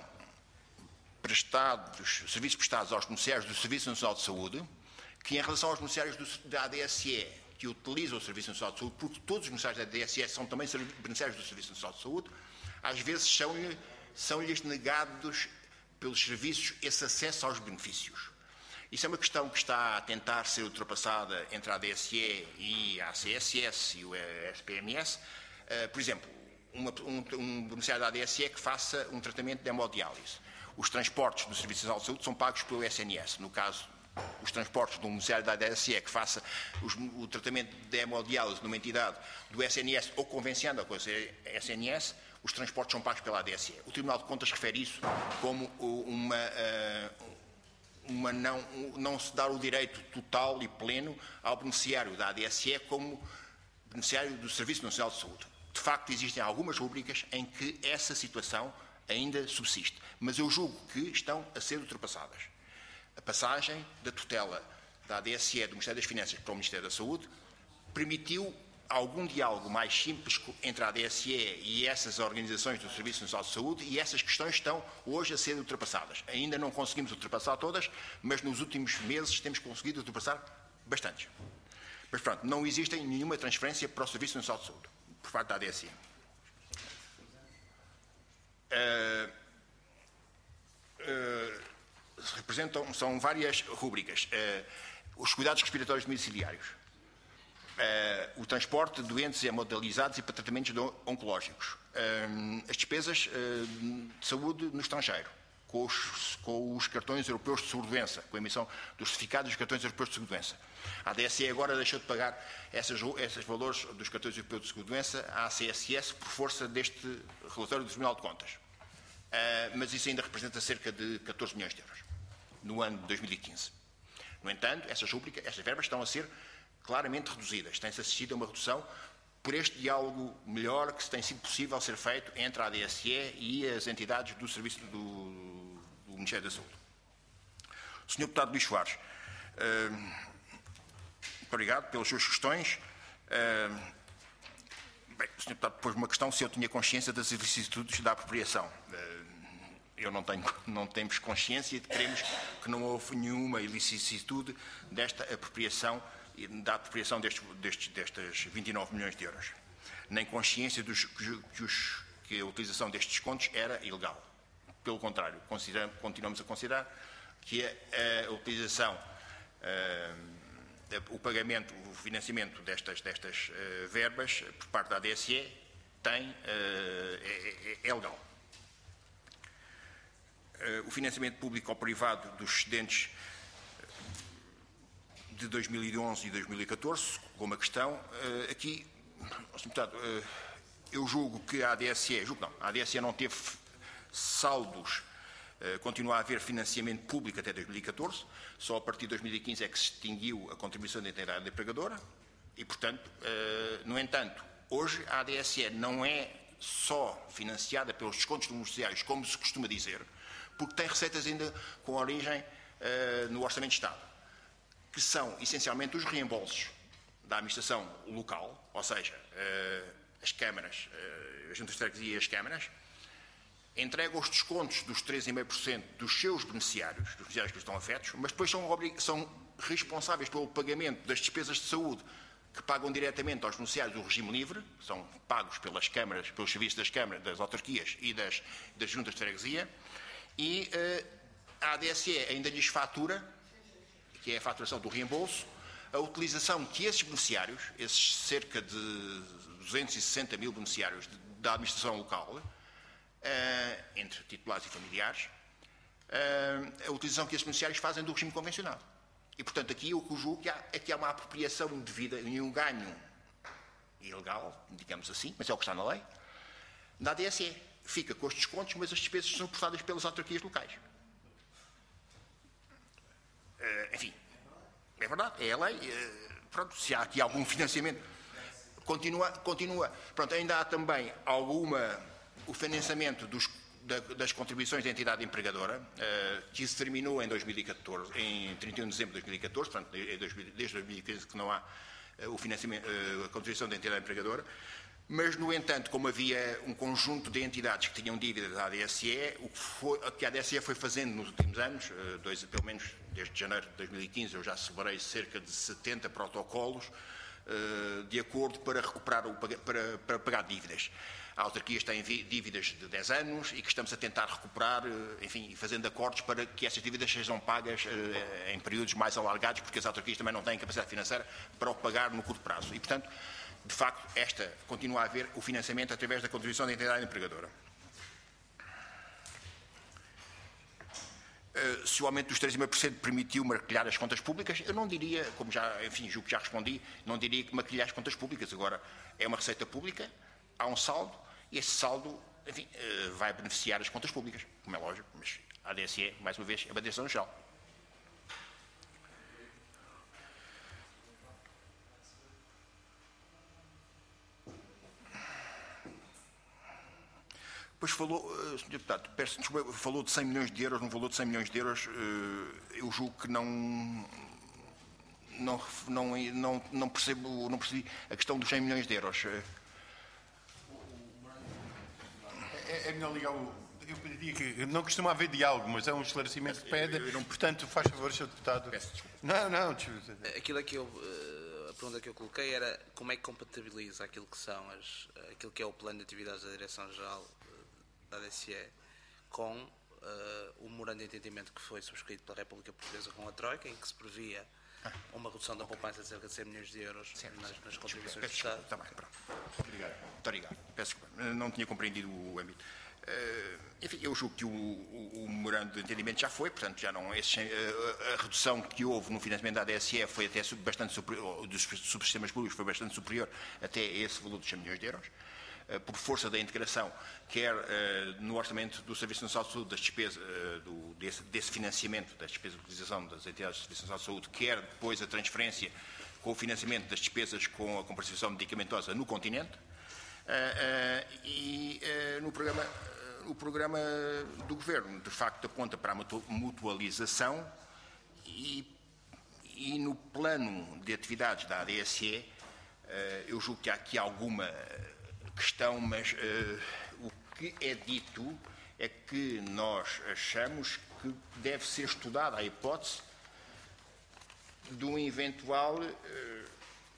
prestados, serviços prestados aos beneficiários do Serviço Nacional de Saúde, que em relação aos beneficiários do, da A D S E, que utilizam o Serviço Nacional de Saúde, porque todos os beneficiários da A D S E são também beneficiários do Serviço Nacional de Saúde, às vezes são-lhes são negados pelos serviços esse acesso aos benefícios. Isso é uma questão que está a tentar ser ultrapassada entre a A D S E e a A C S S e o S P M S. Uh, por exemplo, uma, um, um beneficiário da A D S E que faça um tratamento de hemodiálise. Os transportes do Serviço Nacional de Saúde são pagos pelo S N S. No caso, os transportes de um beneficiário da A D S E que faça os, o tratamento de hemodiálise numa entidade do S N S ou convenciando com o S N S, os transportes são pagos pela A D S E. O Tribunal de Contas refere isso como uma, uma não, não se dar o direito total e pleno ao beneficiário da A D S E como beneficiário do Serviço Nacional de Saúde. De facto, existem algumas rubricas em que essa situação ainda subsiste, mas eu julgo que estão a ser ultrapassadas. A passagem da tutela da A D S E do Ministério das Finanças para o Ministério da Saúde permitiu algum diálogo mais simples entre a A D S E e essas organizações do Serviço Nacional de Saúde e essas questões estão hoje a ser ultrapassadas. Ainda não conseguimos ultrapassar todas, mas nos últimos meses temos conseguido ultrapassar bastantes. Mas pronto, não existe nenhuma transferência para o Serviço Nacional de Saúde por parte da A D S E. Uh, uh, representam, são várias rúbricas. Uh, os cuidados respiratórios domiciliários. Uh, o transporte de doentes hemodializados e para tratamentos oncológicos, uh, as despesas uh, de saúde no estrangeiro, com os, com os cartões europeus de seguro-doença, com a emissão dos certificados dos cartões europeus de seguro-doença. A A D S E agora deixou de pagar essas, esses valores dos cartões europeus de seguro-doença à A C S S por força deste relatório do Tribunal de Contas. Uh, mas isso ainda representa cerca de catorze milhões de euros no ano de dois mil e quinze. No entanto, essas rubricas, estas verbas estão a ser claramente reduzidas. Tem-se assistido a uma redução por este diálogo melhor que tem sido possível ser feito entre a A D S E e as entidades do Serviço do, do Ministério da Saúde. O senhor Deputado Luís Soares, uh, muito obrigado pelas suas questões. Uh, bem, o senhor Deputado pôs uma questão se eu tinha consciência das vicissitudes da apropriação. Uh, eu não tenho, não temos consciência de que queremos que não houve nenhuma ilicitude desta apropriação, da apropriação destes, destes, destes vinte e nove milhões de euros. Nem consciência dos, que, os, que a utilização destes descontos era ilegal. Pelo contrário, continuamos a considerar que a, a utilização, a, o pagamento, o financiamento destas, destas uh, verbas por parte da A D S E tem, uh, é, é legal. Uh, o financiamento público ou privado dos excedentes de dois mil e onze e dois mil e catorze, como a questão, uh, aqui, portanto, uh, eu julgo que a A D S E, julgo não, a A D S E não teve saldos, uh, continua a haver financiamento público até dois mil e catorze, só a partir de dois mil e quinze é que se extinguiu a contribuição da entidade empregadora e, portanto, uh, no entanto, hoje a A D S E não é só financiada pelos descontos beneficiários, como se costuma dizer, porque tem receitas ainda com origem uh, no Orçamento de Estado, que são essencialmente os reembolsos da administração local, ou seja, uh, as câmaras, uh, as juntas de freguesia e as câmaras, entregam os descontos dos três vírgula cinco por cento dos seus beneficiários, dos beneficiários que estão afetos, mas depois são, são responsáveis pelo pagamento das despesas de saúde que pagam diretamente aos beneficiários do regime livre, são pagos pelas câmaras, pelos serviços das câmaras, das autarquias e das, das juntas de freguesia, e uh, a A D S E ainda lhes fatura, que é a faturação do reembolso, a utilização que esses beneficiários, esses cerca de duzentos e sessenta mil beneficiários de, da administração local, Uh, entre titulares e familiares, uh, a utilização que esses beneficiários fazem do regime convencional. E, portanto, aqui o que eu julgo que há, é que há uma apropriação indevida e um ganho ilegal, digamos assim, mas é o que está na lei, da A D S E. Fica com os descontos, mas as despesas são suportadas pelas autarquias locais. Uh, enfim, é verdade, é a lei. Uh, pronto, se há aqui algum financiamento, continua, continua. Pronto, ainda há também alguma... o financiamento dos, da, das contribuições da entidade empregadora, uh, que se terminou em, dois mil e catorze, em trinta e um de dezembro de dois mil e catorze, portanto, desde dois mil e quinze que não há uh, o financiamento, uh, a contribuição da entidade empregadora, mas, no entanto, como havia um conjunto de entidades que tinham dívidas da A D S E, o que, foi, o que a A D S E foi fazendo nos últimos anos, uh, dois, pelo menos desde janeiro de dois mil e quinze, eu já celebrei cerca de setenta protocolos uh, de acordo para recuperar, o, para, para pagar dívidas. Há autarquias que têm dívidas de dez anos e que estamos a tentar recuperar, enfim, fazendo acordos para que essas dívidas sejam pagas eh, em períodos mais alargados, porque as autarquias também não têm capacidade financeira para o pagar no curto prazo. E, portanto, de facto, esta continua a haver o financiamento através da contribuição da entidade empregadora. Uh, se o aumento dos três vírgula cinco por cento permitiu maquilhar as contas públicas, eu não diria, como já, enfim, julgo que já respondi, não diria que maquilhar as contas públicas. Agora, é uma receita pública, há um saldo, e esse saldo, enfim, vai beneficiar as contas públicas, como é lógico, mas a A D S E, mais uma vez, é uma direção geral. Depois falou, senhor Deputado, peço desculpa, falou de cem milhões de euros, no valor de cem milhões de euros, eu julgo que não, não, não, não, não, percebo, não percebi a questão dos cem milhões de euros. É, é melhor ligar o... Eu pediria que... Não costuma haver diálogo, mas é um esclarecimento que pede. Eu, eu não... Portanto, faz favor, senhor Deputado. Peço desculpa. Não, não. Aquilo que eu... A pergunta que eu coloquei era como é que compatibiliza aquilo que são as, aquilo que é o plano de atividades da Direção-Geral da A D S E com uh, o memorando de entendimento que foi subscrito pela República Portuguesa com a Troika, em que se previa uma redução da poupança de cerca de cem milhões de euros certo, nas, nas contribuições do Estado. Está bem, pronto. Obrigado. Muito obrigado. Peço desculpa. Não tinha compreendido o âmbito. Uh, enfim, eu julgo que o, o, o memorando de entendimento já foi, portanto, já não, esse, uh, a redução que houve no financiamento da A D S E foi até bastante superior, dos subsistemas públicos foi bastante superior até esse valor dos cem milhões de euros. Uh, por força da integração, quer uh, no orçamento do Serviço Nacional de Saúde, das despesas, uh, do, desse, desse financiamento das despesas de utilização das entidades do Serviço Nacional de Saúde, quer depois a transferência com o financiamento das despesas com a comparticipação medicamentosa no continente, uh, uh, e uh, no programa, uh, o programa do Governo, de facto, aponta para a mutualização e, e no plano de atividades da A D S E, uh, eu julgo que há aqui alguma questão, mas uh, o que é dito é que nós achamos que deve ser estudada a hipótese de um eventual, uh,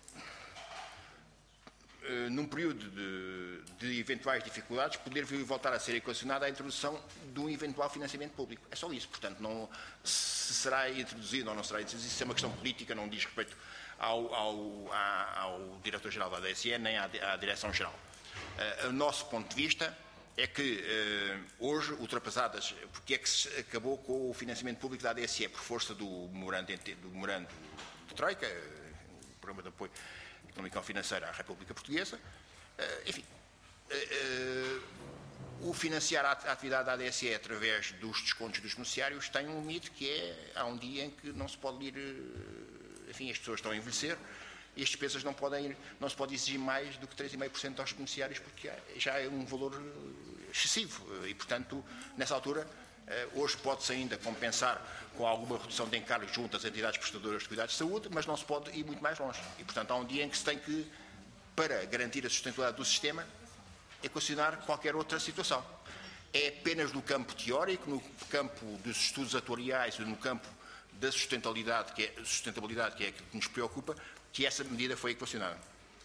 uh, num período de, de eventuais dificuldades, poder voltar a ser equacionada a introdução de um eventual financiamento público. É só isso. Portanto, não, se será introduzido ou não será introduzido, isso é uma questão política, não diz respeito ao, ao, ao Diretor-Geral da A D S E nem à, à Direção-Geral. Uh, o nosso ponto de vista é que uh, hoje, ultrapassadas, porque é que se acabou com o financiamento público da A D S E, por força do memorando, do memorando de Troika, uh, o Programa de Apoio Económico e Financeiro à República Portuguesa, uh, enfim, uh, uh, o financiar a, a atividade da A D S E através dos descontos dos beneficiários tem um limite que é, há um dia em que não se pode ir, uh, enfim, as pessoas estão a envelhecer, e as despesas não, podem, não se pode exigir mais do que três vírgula cinco por cento aos beneficiários, porque já é um valor excessivo. E, portanto, nessa altura, hoje pode-se ainda compensar com alguma redução de encargos junto às entidades prestadoras de cuidados de saúde, mas não se pode ir muito mais longe. E, portanto, há um dia em que se tem que, para garantir a sustentabilidade do sistema, equacionar qualquer outra situação. É apenas no campo teórico, no campo dos estudos atuariais e no campo da sustentabilidade, que é, sustentabilidade, que é aquilo que nos preocupa, que essa medida foi equacionada,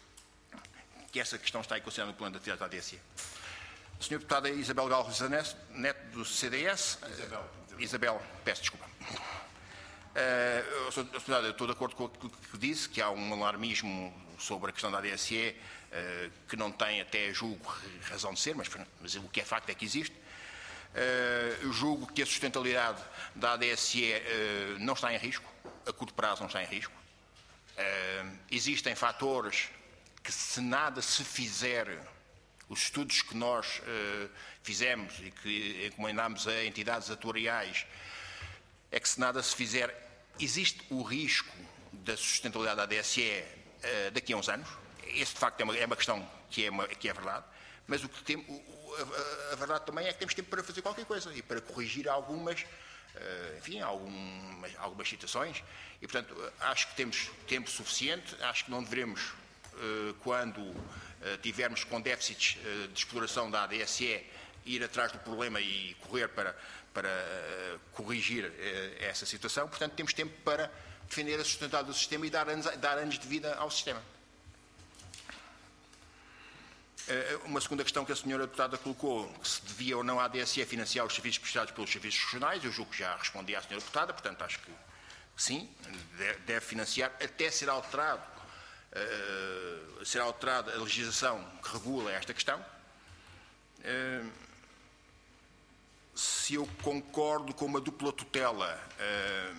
que essa questão está equacionada no plano de atividade da A D S E. A senhora Deputada Isabel Galvez Neto, do C D S. Isabel. Isabel, peço desculpa. Uh, senhora Deputada, eu estou de acordo com aquilo que disse, que há um alarmismo sobre a questão da A D S E, uh, que não tem até, julgo, razão de ser, mas, mas o que é facto é que existe. Uh, eu julgo que a sustentabilidade da A D S E uh, não está em risco, a curto prazo não está em risco. Uh, existem fatores que, se nada se fizer, os estudos que nós uh, fizemos e que encomendámos a entidades atuariais, é que, se nada se fizer, existe o risco da sustentabilidade da A D S E uh, daqui a uns anos. Esse, de facto, é uma, é uma questão que é, uma, que é verdade, mas o que tem, o, a, a verdade também é que temos tempo para fazer qualquer coisa e para corrigir algumas, Uh, enfim, algumas, algumas situações e, portanto, acho que temos tempo suficiente, acho que não devemos, uh, quando uh, tivermos com déficits uh, de exploração da A D S E, ir atrás do problema e correr para, para uh, corrigir uh, essa situação. Portanto, temos tempo para defender a sustentabilidade do sistema e dar anos, dar anos de vida ao sistema. Uma segunda questão que a senhora Deputada colocou, que se devia ou não a A D S E financiar os serviços prestados pelos serviços regionais, eu julgo que já respondi à senhora Deputada, portanto acho que sim, deve financiar, até ser alterado, uh, ser alterada a legislação que regula esta questão. Uh, se eu concordo com uma dupla tutela, uh,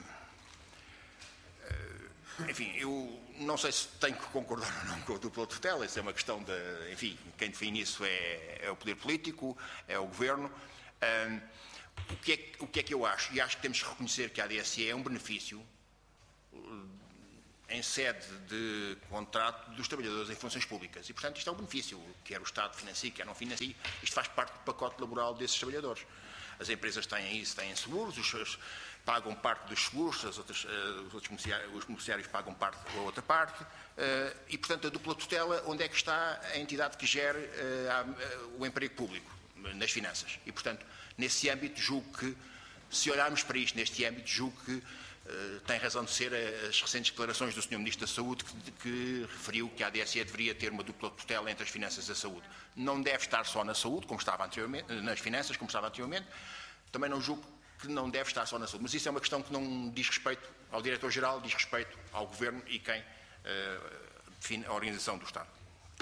uh, enfim, eu não sei se tenho que concordar ou não com a dupla tutela, isso é uma questão de, enfim, quem define isso é, é o poder político, é o governo. Um, o, que é, o que é que eu acho? E acho que temos que reconhecer que a A D S E é um benefício uh, em sede de contrato dos trabalhadores em funções públicas. E, portanto, isto é um benefício, quer o Estado financie, quer não financie, isto faz parte do pacote laboral desses trabalhadores. As empresas têm isso, têm seguros, os seus pagam parte dos seguros, as outras, uh, os, outros beneficiários, os beneficiários pagam parte da outra parte, uh, e, portanto, a dupla tutela, onde é que está a entidade que gere uh, a, uh, o emprego público, nas finanças. E, portanto, nesse âmbito, julgo que, se olharmos para isto neste âmbito, julgo que uh, tem razão de ser as recentes declarações do senhor Ministro da Saúde, que, que referiu que a A D S E deveria ter uma dupla tutela entre as finanças e a saúde. Não deve estar só na saúde, como estava anteriormente, nas finanças, como estava anteriormente. Também não julgo que não deve estar só na saúde. Mas isso é uma questão que não diz respeito ao Diretor-Geral, diz respeito ao Governo e quem uh, define a organização do Estado.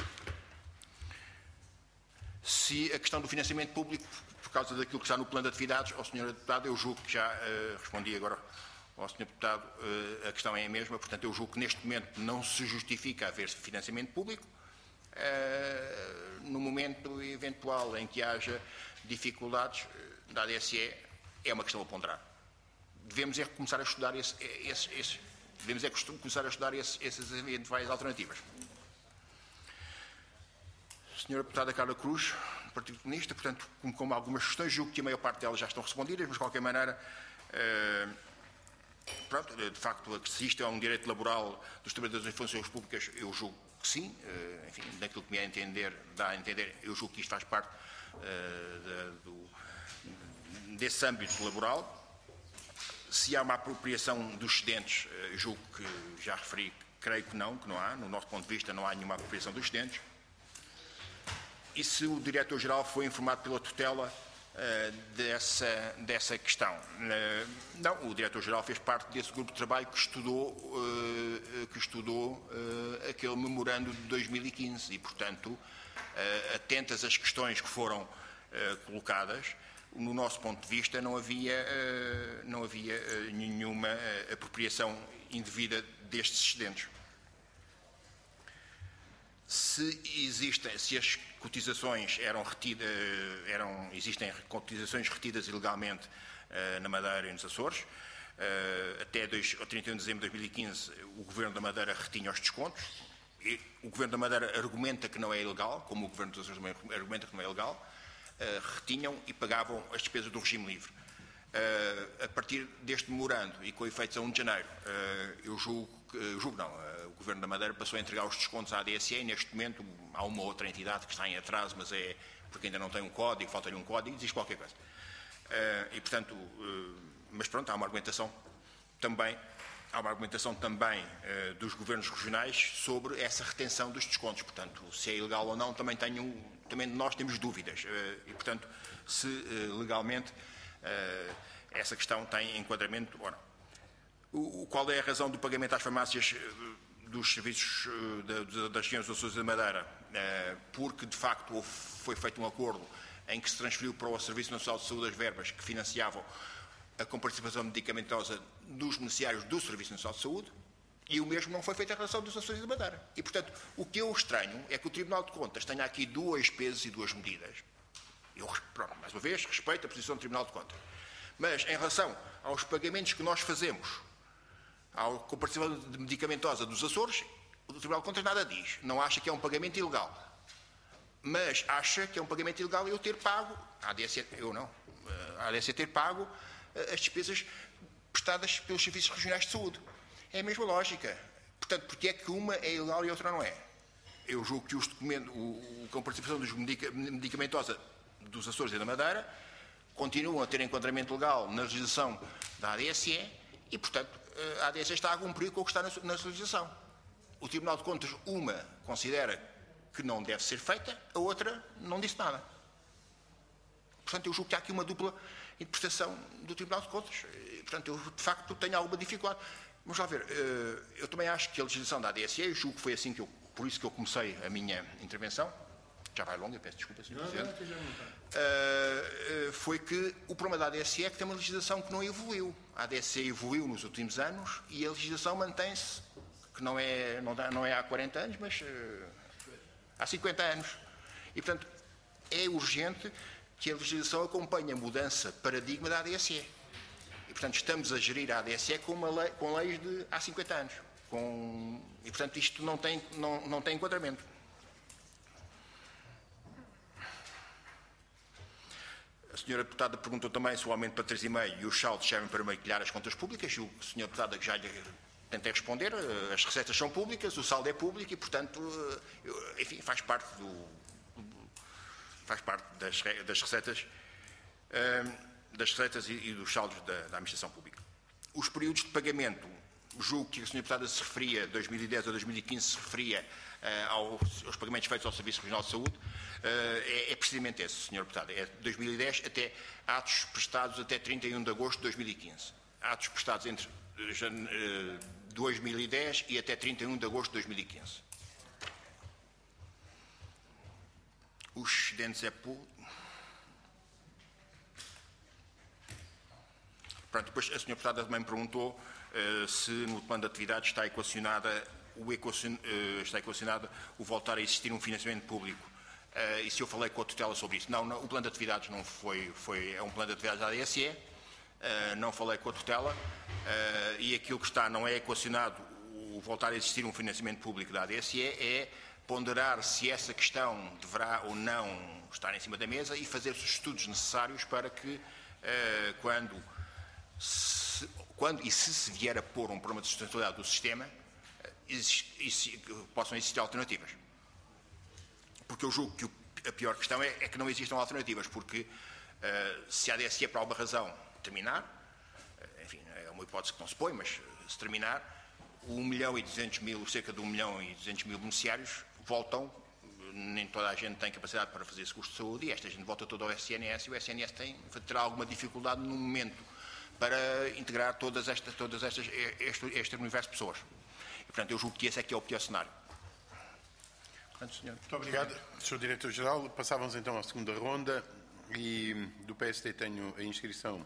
Se a questão do financiamento público, por causa daquilo que está no plano de atividades, ao senhor Deputado, eu julgo que já uh, respondi agora ao senhor Deputado, uh, a questão é a mesma, portanto, eu julgo que neste momento não se justifica haver financiamento público. Uh, no momento eventual em que haja dificuldades uh, da A D S E, é uma questão a ponderar. Devemos é começar a estudar esse, esse, esse, devemos é começar a estudar esse, essas eventuais alternativas. Senhora Deputada Carla Cruz, do Partido Comunista, portanto, como, como algumas questões, julgo que a maior parte delas já estão respondidas, mas de qualquer maneira, eh, pronto, de facto, que se isto é um direito laboral dos trabalhadores em funções públicas, eu julgo que sim, eh, enfim, daquilo que me é a entender, dá a entender, eu julgo que isto faz parte eh, da, do desse âmbito laboral. Se há uma apropriação dos excedentes, julgo que já referi, creio que não, que não há. No nosso ponto de vista, não há nenhuma apropriação dos excedentes. E se o Diretor-Geral foi informado pela tutela uh, dessa, dessa questão? Uh, não, o Diretor-Geral fez parte desse grupo de trabalho que estudou, uh, que estudou uh, aquele memorando de dois mil e quinze e, portanto, uh, atentas às questões que foram uh, colocadas, no nosso ponto de vista não havia, uh, não havia uh, nenhuma uh, apropriação indevida destes excedentes. Se existem, se as cotizações eram retidas, eram, existem cotizações retidas ilegalmente uh, na Madeira e nos Açores, uh, até dois, trinta e um de dezembro de dois mil e quinze o Governo da Madeira retinha os descontos, e o Governo da Madeira argumenta que não é ilegal, como o Governo dos Açores também argumenta que não é ilegal, uh, retinham e pagavam as despesas do regime livre. Uh, a partir deste memorando e com efeitos a um de janeiro, uh, eu julgo, uh, julgo não, uh, o Governo da Madeira passou a entregar os descontos à A D S E e neste momento há uma outra entidade que está em atraso, mas é porque ainda não tem um código, falta-lhe um código, existe qualquer coisa. Uh, e portanto, uh, mas pronto, há uma argumentação também, há uma argumentação também uh, dos governos regionais sobre essa retenção dos descontos. Portanto, se é ilegal ou não, também, tenho, também nós temos dúvidas. Uh, e portanto, se uh, legalmente Uh, essa questão tem enquadramento ou não. O, qual é a razão do pagamento às farmácias uh, dos serviços uh, da, das regiões dos Açores da Madeira? Uh, porque, de facto, houve, foi feito um acordo em que se transferiu para o Serviço Nacional de Saúde as verbas que financiavam a comparticipação medicamentosa dos beneficiários do Serviço Nacional de Saúde e o mesmo não foi feito em relação dos Açores da Madeira. E, portanto, o que eu estranho é que o Tribunal de Contas tenha aqui duas pesos e duas medidas. Eu, pronto, mais uma vez, respeito a posição do Tribunal de Contas. Mas, em relação aos pagamentos que nós fazemos à comparticipação medicamentosa dos Açores, o Tribunal de Contas nada diz. Não acha que é um pagamento ilegal. Mas acha que é um pagamento ilegal eu ter pago, a A D S E, eu não, a A D S E ter pago as despesas prestadas pelos Serviços Regionais de Saúde. É a mesma lógica. Portanto, porque é que uma é ilegal e a outra não é? Eu julgo que os documentos, o, a comparticipação dos medicamentosa dos Açores e da Madeira continuam a ter enquadramento legal na legislação da A D S E e, portanto, a A D S E está a cumprir com o que está na, na legislação. O Tribunal de Contas, uma considera que não deve ser feita, a outra não disse nada. Portanto, eu julgo que há aqui uma dupla interpretação do Tribunal de Contas. E, portanto, eu, de facto, tenho alguma dificuldade. Vamos lá ver, eu também acho que a legislação da A D S E, eu julgo que foi assim que eu, por isso que eu comecei a minha intervenção, já vai longa, peço desculpa, senhor Presidente, uh, uh, foi que o problema da A D S E é que tem uma legislação que não evoluiu. A A D S E evoluiu nos últimos anos e a legislação mantém-se, que não é, não, dá, não é há quarenta anos, mas uh, há cinquenta anos. E, portanto, é urgente que a legislação acompanhe a mudança de paradigma da A D S E. E, portanto, estamos a gerir a A D S E com, uma lei, com leis de há cinquenta anos. Com, e, portanto, isto não tem, não, não tem enquadramento. A senhora deputada perguntou também se o aumento para três vírgula cinco e os saldos servem para maquilhar as contas públicas. O senhor deputada que já lhe tentei responder, as receitas são públicas, o saldo é público e, portanto, enfim, faz parte do faz parte das, das receitas das receitas e, e dos saldos da, da administração pública. Os períodos de pagamento, julgo que a senhora deputada se referia, dois mil e dez a dois mil e quinze se referia uh, aos, aos pagamentos feitos ao Serviço Regional de Saúde, uh, é, é precisamente esse, senhora deputada, é de dois mil e dez até atos prestados até trinta e um de agosto de dois mil e quinze. Atos prestados entre uh, dois mil e dez e até trinta e um de agosto de dois mil e quinze. Os excedentes é público. Pronto, depois a senhora deputada também me perguntou uh, se no plano de atividades está equacionada o, equacion, uh, está equacionado o voltar a existir um financiamento público. Uh, e se eu falei com a tutela sobre isso? Não, não, o plano de atividades não foi, foi, é um plano de atividades da A D S E, uh, não falei com a tutela, uh, e aquilo que está não é equacionado o voltar a existir um financiamento público da A D S E, é ponderar se essa questão deverá ou não estar em cima da mesa e fazer os estudos necessários para que, uh, quando Se, quando e se se vier a pôr um problema de sustentabilidade do sistema, existe, existe, possam existir alternativas. Porque eu julgo que o, a pior questão é, é que não existam alternativas, porque Se a ADSE, por alguma razão, terminar, enfim, é uma hipótese que não se põe, mas se terminar, um milhão e duzentos mil, cerca de um milhão e duzentos mil beneficiários voltam, nem toda a gente tem capacidade para fazer esse custo de saúde, e esta gente volta toda ao S N S, e o S N S tem, terá alguma dificuldade no momento para integrar todas estas, todas estas, este, este universo de pessoas. E, portanto, eu julgo que esse é que é o pior cenário. Portanto, senhor... Muito obrigado, senhor Diretor-Geral. Passávamos então à segunda ronda e do P S D tenho a inscrição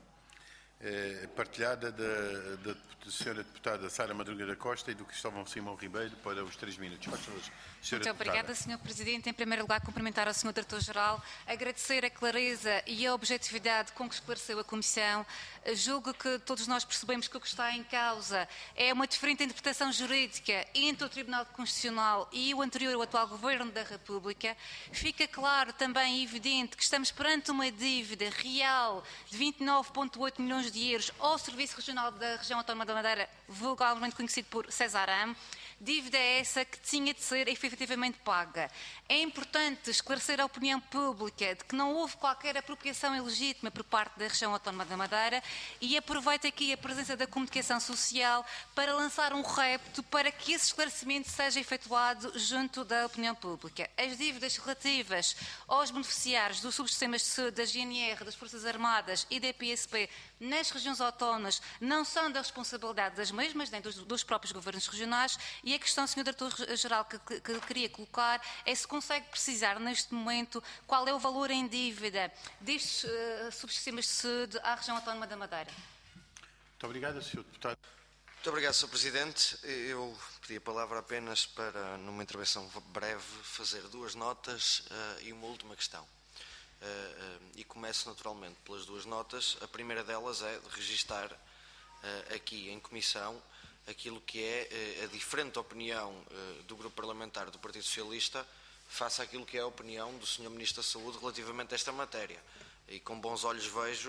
eh, partilhada da, da, da senhora deputada Sara Madruga da Costa e do Cristóvão Simão Ribeiro para os três minutos. Faz favor, senhora Muito obrigada, deputada. senhor Presidente. Em primeiro lugar, cumprimentar ao senhor Diretor-Geral, agradecer a clareza e a objetividade com que esclareceu a Comissão. Julgo que todos nós percebemos que o que está em causa é uma diferente interpretação jurídica entre o Tribunal Constitucional e o anterior, o atual Governo da República. Fica claro também e evidente que estamos perante uma dívida real de vinte e nove vírgula oito milhões de euros ao Serviço Regional da Região Autónoma da Madeira, vulgarmente conhecido por Cesaram. Dívida essa que tinha de ser efetivamente paga. É importante esclarecer a opinião pública de que não houve qualquer apropriação ilegítima por parte da Região Autónoma da Madeira e aproveito aqui a presença da Comunicação Social para lançar um repto para que esse esclarecimento seja efetuado junto da opinião pública. As dívidas relativas aos beneficiários dos subsistemas de saúde, da G N R, das Forças Armadas e da P S P nas regiões autónomas não são da responsabilidade das mesmas, nem dos, dos próprios governos regionais. E a questão, senhor Diretor-Geral, que, que, que queria colocar é se consegue precisar neste momento qual é o valor em dívida destes uh, subsistemas de saúde à região autónoma da Madeira. Muito obrigado, senhor Deputado. Muito obrigado, senhor Presidente. Eu pedi a palavra apenas para, numa intervenção breve, fazer duas notas uh, e uma última questão. Uh, uh, e começo naturalmente pelas duas notas. A primeira delas é de registar uh, aqui em Comissão aquilo que é a diferente opinião do Grupo Parlamentar do Partido Socialista face àquilo que é a opinião do senhor Ministro da Saúde relativamente a esta matéria. E com bons olhos vejo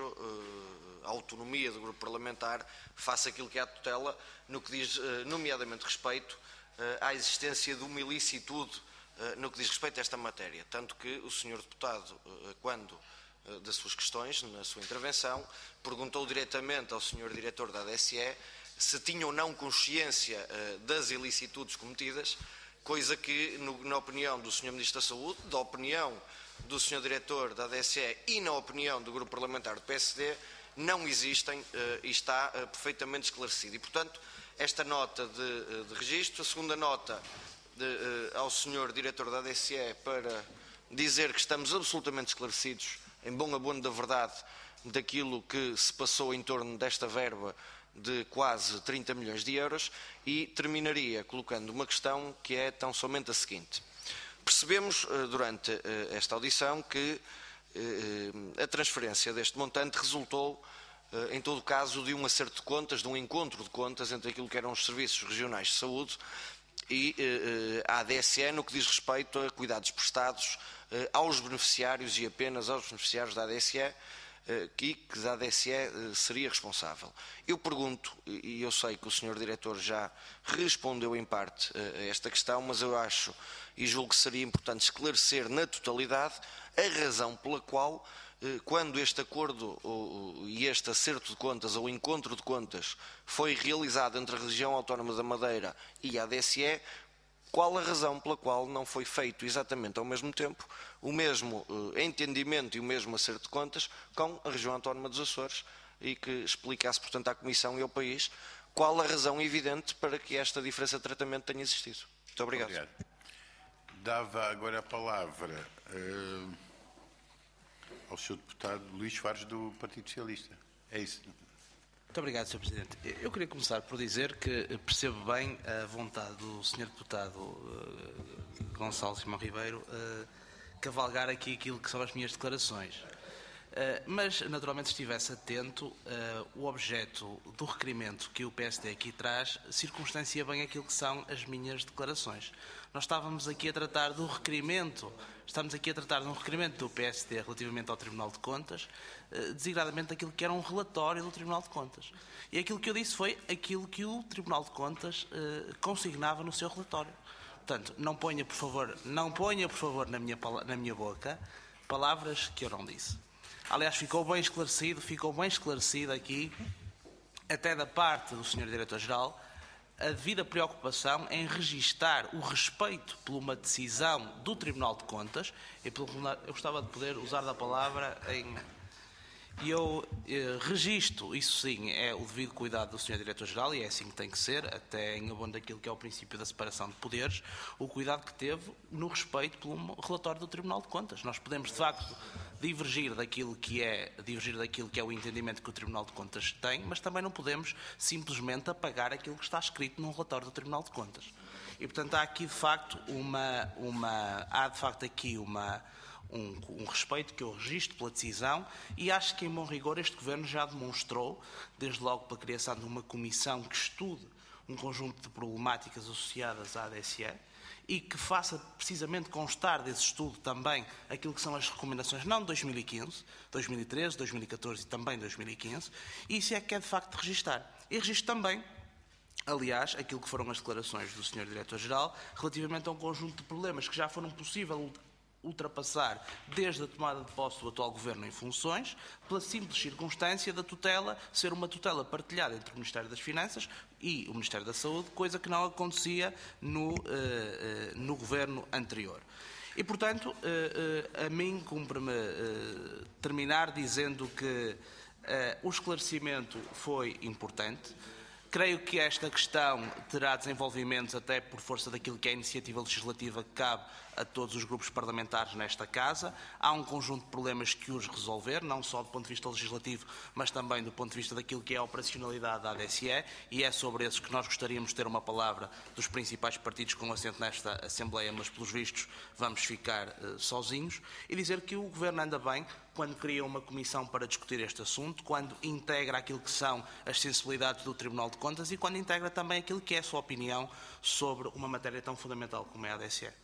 a autonomia do Grupo Parlamentar face àquilo que é a tutela no que diz, nomeadamente, respeito à existência de uma ilicitude no que diz respeito a esta matéria. Tanto que o senhor Deputado, quando das suas questões, na sua intervenção, perguntou diretamente ao senhor Diretor da A D S E se tinha ou não consciência uh, das ilicitudes cometidas, coisa que, no, na opinião do senhor Ministro da Saúde, da opinião do senhor Diretor da A D S E e na opinião do Grupo Parlamentar do P S D, não existem uh, e está uh, perfeitamente esclarecido. E, portanto, esta nota de, uh, de registro, a segunda nota de, uh, ao senhor Diretor da A D S E para dizer que estamos absolutamente esclarecidos, em bom abono da verdade, daquilo que se passou em torno desta verba de quase trinta milhões de euros, e terminaria colocando uma questão que é tão somente a seguinte. Percebemos durante esta audição que a transferência deste montante resultou, em todo caso, de um acerto de contas, de um encontro de contas entre aquilo que eram os serviços regionais de saúde e a A D S E no que diz respeito a cuidados prestados aos beneficiários e apenas aos beneficiários da A D S E, que, que a A D S E seria responsável. Eu pergunto, e eu sei que o senhor Diretor já respondeu em parte a esta questão, mas eu acho e julgo que seria importante esclarecer na totalidade a razão pela qual, quando este acordo e este acerto de contas ou encontro de contas foi realizado entre a Região Autónoma da Madeira e a A D S E, qual a razão pela qual não foi feito exatamente ao mesmo tempo o mesmo uh, entendimento e o mesmo acerto de contas com a Região Autónoma dos Açores, e que explicasse, portanto, à Comissão e ao país qual a razão evidente para que esta diferença de tratamento tenha existido. Muito obrigado. Obrigado. Dava agora a palavra uh, ao senhor Deputado Luís Fares, do Partido Socialista. É isso. Muito obrigado, senhor Presidente. Eu queria começar por dizer que percebo bem a vontade do senhor Deputado uh, Gonçalo Simão Ribeiro uh, cavalgar aqui aquilo que são as minhas declarações. Uh, mas, naturalmente, se estivesse atento, uh, o objeto do requerimento que o P S D aqui traz circunstancia bem aquilo que são as minhas declarações. Nós estávamos aqui a tratar do requerimento, estamos aqui a tratar de um requerimento do P S D relativamente ao Tribunal de Contas, uh, desigradamente aquilo que era um relatório do Tribunal de Contas. E aquilo que eu disse foi aquilo que o Tribunal de Contas uh, consignava no seu relatório. Portanto, não ponha, por favor, não ponha, por favor, na minha, na minha boca palavras que eu não disse. Aliás, ficou bem esclarecido, ficou bem esclarecido aqui, até da parte do senhor Diretor-Geral, a devida preocupação em registar o respeito por uma decisão do Tribunal de Contas, e pelo, eu gostava de poder usar da palavra em... E eu eh, registro, isso sim, é o devido cuidado do senhor Diretor-Geral, e é assim que tem que ser, até em abono daquilo que é o princípio da separação de poderes, o cuidado que teve no respeito pelo relatório do Tribunal de Contas. Nós podemos, de facto, divergir daquilo que é, divergir daquilo que é o entendimento que o Tribunal de Contas tem, mas também não podemos simplesmente apagar aquilo que está escrito num relatório do Tribunal de Contas. E, portanto, há aqui, de facto, uma, uma, há, de facto, aqui uma... Um, um respeito que eu registro pela decisão, e acho que, em bom rigor, este Governo já demonstrou, desde logo pela criação de uma comissão que estude um conjunto de problemáticas associadas à A D S E e que faça precisamente constar desse estudo também aquilo que são as recomendações, não de dois mil e quinze, dois mil e treze, dois mil e catorze e também dois mil e quinze, e isso é que é de facto de registar. E registro também, aliás, aquilo que foram as declarações do senhor Diretor-Geral relativamente a um conjunto de problemas que já foram possível ultrapassar desde a tomada de posse do atual Governo em funções, pela simples circunstância da tutela ser uma tutela partilhada entre o Ministério das Finanças e o Ministério da Saúde, coisa que não acontecia no, uh, uh, no Governo anterior. E, portanto, uh, uh, a mim cumpre-me uh, terminar dizendo que uh, o esclarecimento foi importante. Creio que esta questão terá desenvolvimentos até por força daquilo que é a iniciativa legislativa que cabe a todos os grupos parlamentares nesta Casa. Há um conjunto de problemas que os resolver, não só do ponto de vista legislativo, mas também do ponto de vista daquilo que é a operacionalidade da A D S E, e é sobre esses que nós gostaríamos de ter uma palavra dos principais partidos com assento nesta Assembleia, mas pelos vistos vamos ficar uh, sozinhos, e dizer que o Governo anda bem quando cria uma comissão para discutir este assunto, quando integra aquilo que são as sensibilidades do Tribunal de Contas e quando integra também aquilo que é a sua opinião sobre uma matéria tão fundamental como é a A D S E.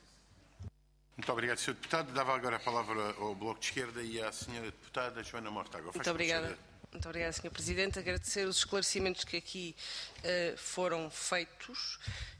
Muito obrigado, senhor Deputado. Dava agora a palavra ao Bloco de Esquerda e à senhora Deputada Joana Mortágua. Muito obrigada. Muito obrigada, senhor Presidente. Agradecer os esclarecimentos que aqui uh, foram feitos.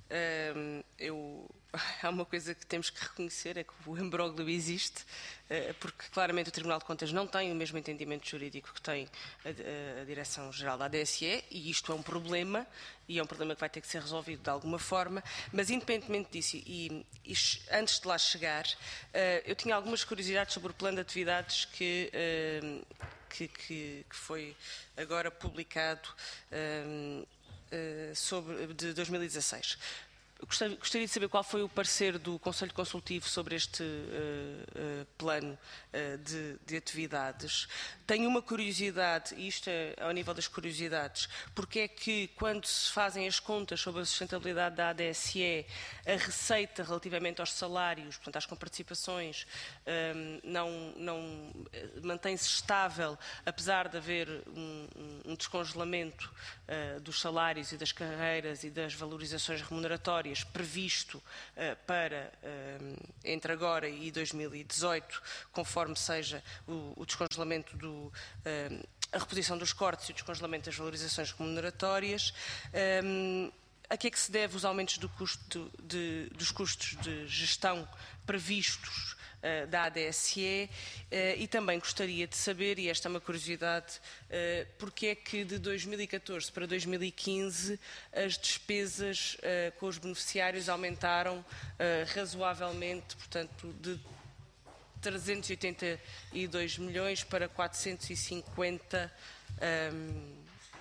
Uh, eu, há uma coisa que temos que reconhecer, é que o imbróglio existe, uh, porque claramente o Tribunal de Contas não tem o mesmo entendimento jurídico que tem a, a, a Direção-Geral da A D S E, e isto é um problema, e é um problema que vai ter que ser resolvido de alguma forma, mas independentemente disso, e, e antes de lá chegar, uh, eu tinha algumas curiosidades sobre o plano de atividades que... Uh, que, que, que foi agora publicado uh, uh, sobre, de dois mil e dezasseis. Gostaria, gostaria de saber qual foi o parecer do Conselho Consultivo sobre este uh, uh, plano uh, de, de atividades. Tenho uma curiosidade, e isto é ao nível das curiosidades, porque é que quando se fazem as contas sobre a sustentabilidade da A D S E, a receita relativamente aos salários, portanto às comparticipações, um, não, não mantém-se estável, apesar de haver um, um descongelamento uh, dos salários e das carreiras e das valorizações remuneratórias previsto uh, para uh, entre agora e dois mil e dezoito, conforme seja o, o descongelamento do uh, a reposição dos cortes e o descongelamento das valorizações remuneratórias. Um, a que é que se deve os aumentos do custo de, dos custos de gestão previstos uh, da A D S E, uh, e também gostaria de saber, e esta é uma curiosidade, uh, porque é que de dois mil e catorze para dois mil e quinze as despesas uh, com os beneficiários aumentaram uh, razoavelmente, portanto, de trezentos e oitenta e dois milhões para quatrocentos e cinquenta um,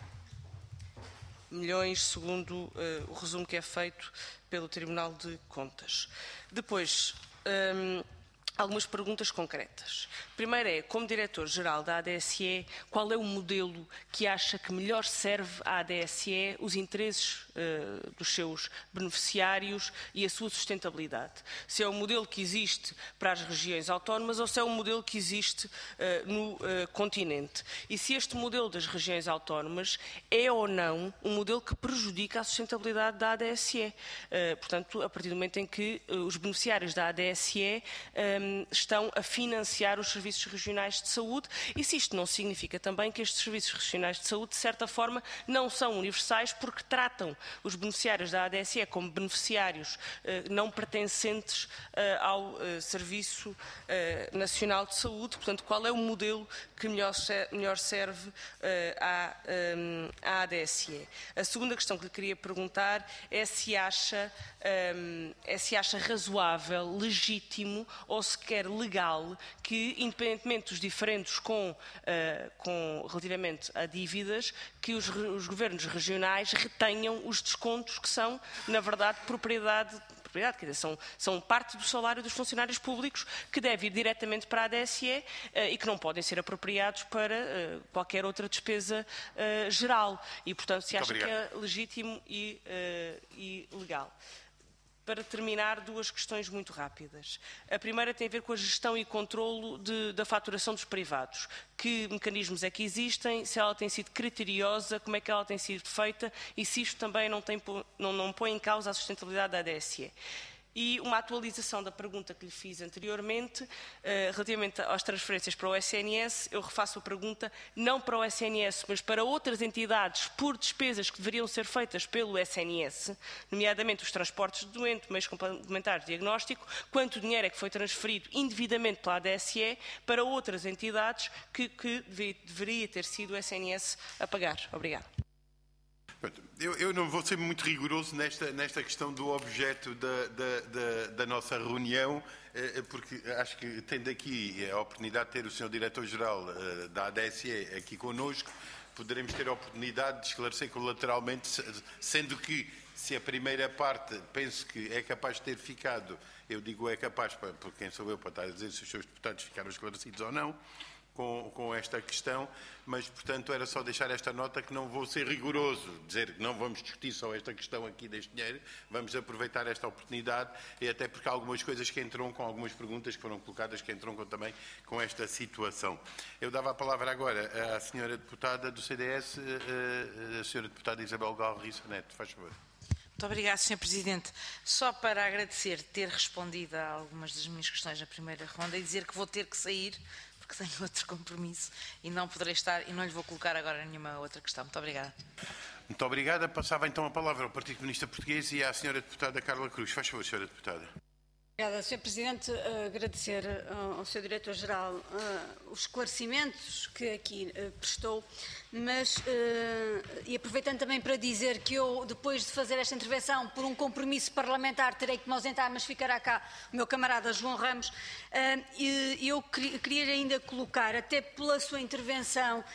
milhões, segundo uh, o resumo que é feito pelo Tribunal de Contas. Depois, um, algumas perguntas concretas. Primeiro é, como Diretor-Geral da A D S E, qual é o modelo que acha que melhor serve à A D S E, os interesses uh, dos seus beneficiários e a sua sustentabilidade? Se é o modelo que existe para as regiões autónomas ou se é o modelo que existe uh, no uh, continente? E se este modelo das regiões autónomas é ou não um modelo que prejudica a sustentabilidade da A D S E? Uh, portanto, a partir do momento em que uh, os beneficiários da A D S E um, estão a financiar os serviços regionais de saúde e se isto não significa também que estes serviços regionais de saúde, de certa forma, não são universais porque tratam os beneficiários da A D S E como beneficiários uh, não pertencentes uh, ao uh, Serviço uh, Nacional de Saúde. Portanto, qual é o modelo que melhor, melhor serve uh, à, um, à A D S E? A segunda questão que lhe queria perguntar é se acha, um, é se acha razoável, legítimo ou sequer legal que, independentemente dos diferendos com, uh, com, relativamente a dívidas, que os, os governos regionais retenham os descontos que são, na verdade, propriedade Quer dizer, são, são parte do salário dos funcionários públicos que deve ir diretamente para a A D S E uh, e que não podem ser apropriados para uh, qualquer outra despesa uh, geral. E, portanto, se acha que é legítimo e, uh, e legal. Para terminar, duas questões muito rápidas. A primeira tem a ver com a gestão e controlo de, da faturação dos privados. Que mecanismos é que existem, se ela tem sido criteriosa, como é que ela tem sido feita e se isto também não, tem, não, não põe em causa a sustentabilidade da A D S E. E uma atualização da pergunta que lhe fiz anteriormente, eh, relativamente às transferências para o S N S, eu refaço a pergunta, não para o S N S, mas para outras entidades por despesas que deveriam ser feitas pelo S N S, nomeadamente os transportes de doente, meios complementares de diagnóstico, quanto dinheiro é que foi transferido indevidamente pela A D S E para outras entidades que, que deveria ter sido o S N S a pagar. Obrigada. Eu, eu não vou ser muito rigoroso nesta, nesta questão do objeto da, da, da, da nossa reunião, porque acho que tendo aqui a oportunidade de ter o senhor Diretor-Geral da A D S E aqui connosco, poderemos ter a oportunidade de esclarecer colateralmente, sendo que se a primeira parte penso que é capaz de ter ficado, eu digo é capaz, porque quem sou eu para estar a dizer se os seus deputados ficaram esclarecidos ou não, Com, com esta questão, mas, portanto, era só deixar esta nota que não vou ser rigoroso, dizer que não vamos discutir só esta questão aqui deste dinheiro, vamos aproveitar esta oportunidade e até porque há algumas coisas que entram com algumas perguntas que foram colocadas que entram com, também com esta situação. Eu dava a palavra agora à senhora deputada do C D S, a senhora deputada Isabel Galriça Neto, faz favor. Muito obrigada, senhor Presidente. Só para agradecer ter respondido a algumas das minhas questões na primeira ronda e dizer que vou ter que sair porque tenho outro compromisso e não poderei estar e não lhe vou colocar agora nenhuma outra questão. Muito obrigada. Muito obrigada. Passava então a palavra ao Partido Comunista Português e à senhora deputada Carla Cruz. Faz favor, senhora deputada. Obrigada, senhor Presidente. Uh, agradecer uh, ao senhor Diretor-Geral uh, os esclarecimentos que aqui uh, prestou, mas, uh, e aproveitando também para dizer que eu, depois de fazer esta intervenção, por um compromisso parlamentar, terei que me ausentar, mas ficará cá o meu camarada João Ramos, uh, e eu queria ainda colocar, até pela sua intervenção uh,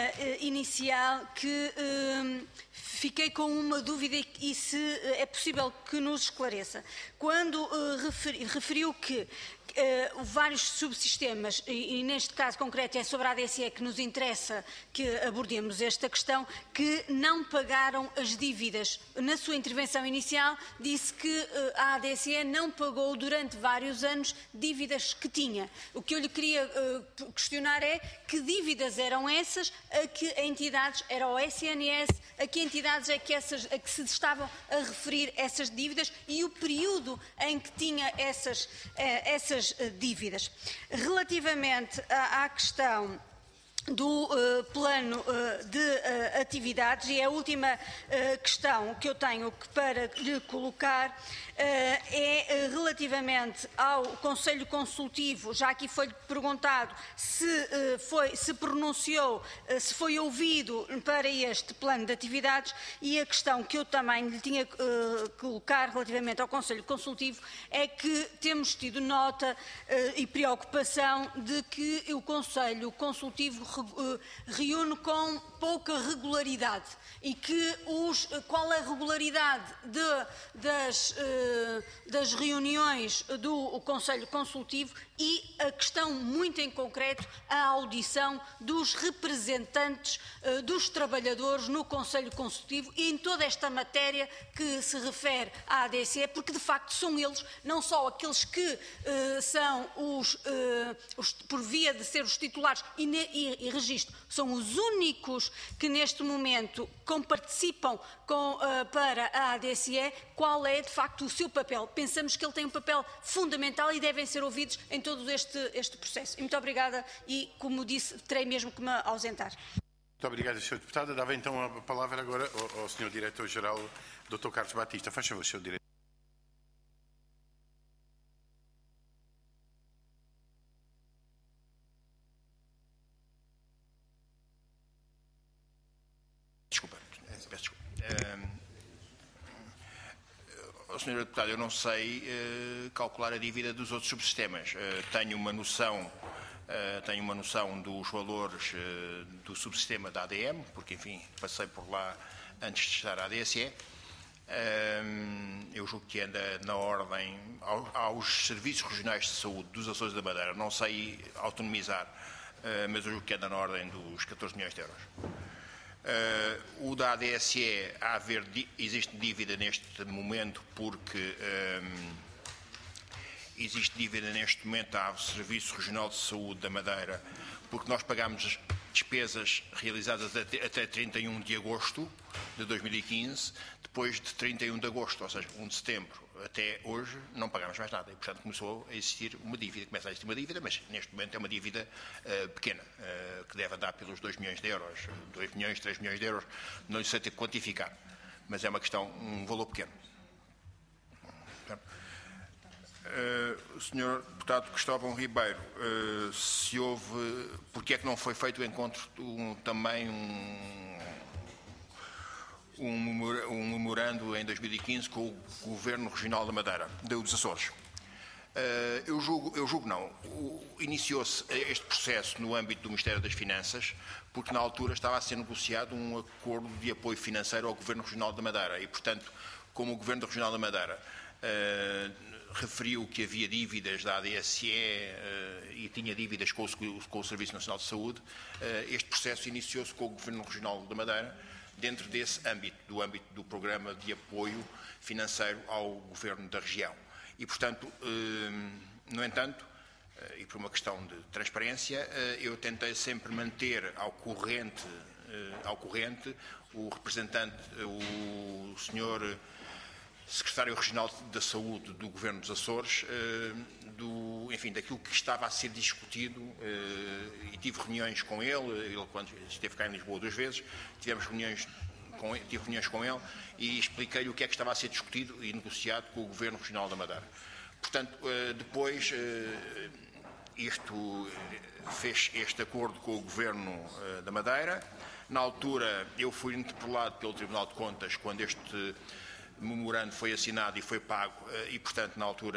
inicial, que uh, fiquei com uma dúvida e se é possível que nos esclareça. Quando uh, referi, referiu que Uh, vários subsistemas, e, e neste caso concreto é sobre a A D S E que nos interessa que abordemos esta questão, que não pagaram as dívidas. Na sua intervenção inicial disse que uh, a A D S E não pagou durante vários anos dívidas que tinha. O que eu lhe queria uh, questionar é que dívidas eram essas, a que entidades, era o S N S, a que entidades é que, essas, a que se estavam a referir essas dívidas e o período em que tinha essas, uh, essas dívidas. Relativamente à, à questão do uh, plano uh, de uh, atividades, e a última uh, questão que eu tenho que para lhe colocar uh, é uh, relativamente ao Conselho Consultivo. Já aqui foi perguntado se uh, foi, se pronunciou, uh, se foi ouvido para este plano de atividades, e a questão que eu também lhe tinha que uh, colocar relativamente ao Conselho Consultivo é que temos tido nota uh, e preocupação de que o Conselho Consultivo reúne com pouca regularidade e que os, qual é a regularidade de, das, das reuniões do Conselho Consultivo e a questão muito em concreto, a audição dos representantes dos trabalhadores no Conselho Consultivo e em toda esta matéria que se refere à A D S E, porque de facto são eles, não só aqueles que uh, são os, uh, os, por via de ser os titulares e, ne, e, e registro são os únicos que neste momento comparticipam com, uh, para a A D S E, qual é de facto o seu papel? Pensamos que ele tem um papel fundamental e devem ser ouvidos em todo este, este processo. E muito obrigada e, como disse, terei mesmo que me ausentar. Muito obrigado, senhor Deputado. Dava então a palavra agora ao, ao senhor Diretor-Geral, doutor Carlos Batista. Faz favor, senhor Diretor. Desculpa, peço desculpa. Uh, senhor Deputado, eu não sei uh, calcular a dívida dos outros subsistemas. Uh, tenho uma noção, uh, tenho uma noção dos valores uh, do subsistema da A D M, porque, enfim, passei por lá antes de estar à A D S E. Uh, eu julgo que anda na ordem aos, aos serviços regionais de saúde dos Açores da Madeira. Não sei autonomizar, uh, mas eu julgo que anda na ordem dos catorze milhões de euros. Uh, o da A D S E, a haver, existe dívida neste momento porque um, existe dívida neste momento ao Serviço Regional de Saúde da Madeira, porque nós pagamos despesas realizadas até, até trinta e um de agosto de dois mil e quinze, depois de trinta e um de agosto, ou seja, um de setembro até hoje, não pagamos mais nada e, portanto, começou a existir uma dívida, começa a existir uma dívida, mas neste momento é uma dívida uh, pequena, uh, que deve andar pelos dois milhões de euros, dois milhões, três milhões de euros, não lhe sei ter que quantificar, mas é uma questão, um valor pequeno. Uh, o senhor Deputado Cristóvão Ribeiro, uh, se houve, porque é que não foi feito o encontro, um, também um, um memorando em dois mil e quinze com o Governo Regional da Madeira, dos Açores? Uh, eu julgo, eu julgo não. Iniciou-se este processo no âmbito do Ministério das Finanças, porque na altura estava a ser negociado um acordo de apoio financeiro ao Governo Regional da Madeira e, portanto, como o Governo Regional da Madeira uh, referiu que havia dívidas da A D S E uh, e tinha dívidas com o, com o Serviço Nacional de Saúde, uh, este processo iniciou-se com o Governo Regional da Madeira, dentro desse âmbito, do âmbito do programa de apoio financeiro ao Governo da região. E, portanto, no entanto, e por uma questão de transparência, eu tentei sempre manter ao corrente, ao corrente o representante, o senhor Secretário Regional da Saúde do Governo dos Açores, do, enfim, daquilo que estava a ser discutido, e tive reuniões com ele, ele quando esteve cá em Lisboa duas vezes, tivemos reuniões com, tive reuniões com ele e expliquei-lhe o que é que estava a ser discutido e negociado com o Governo Regional da Madeira. Portanto, depois, isto fez este acordo com o Governo da Madeira. Na altura, eu fui interpelado pelo Tribunal de Contas quando este memorando foi assinado e foi pago, e, portanto, na altura,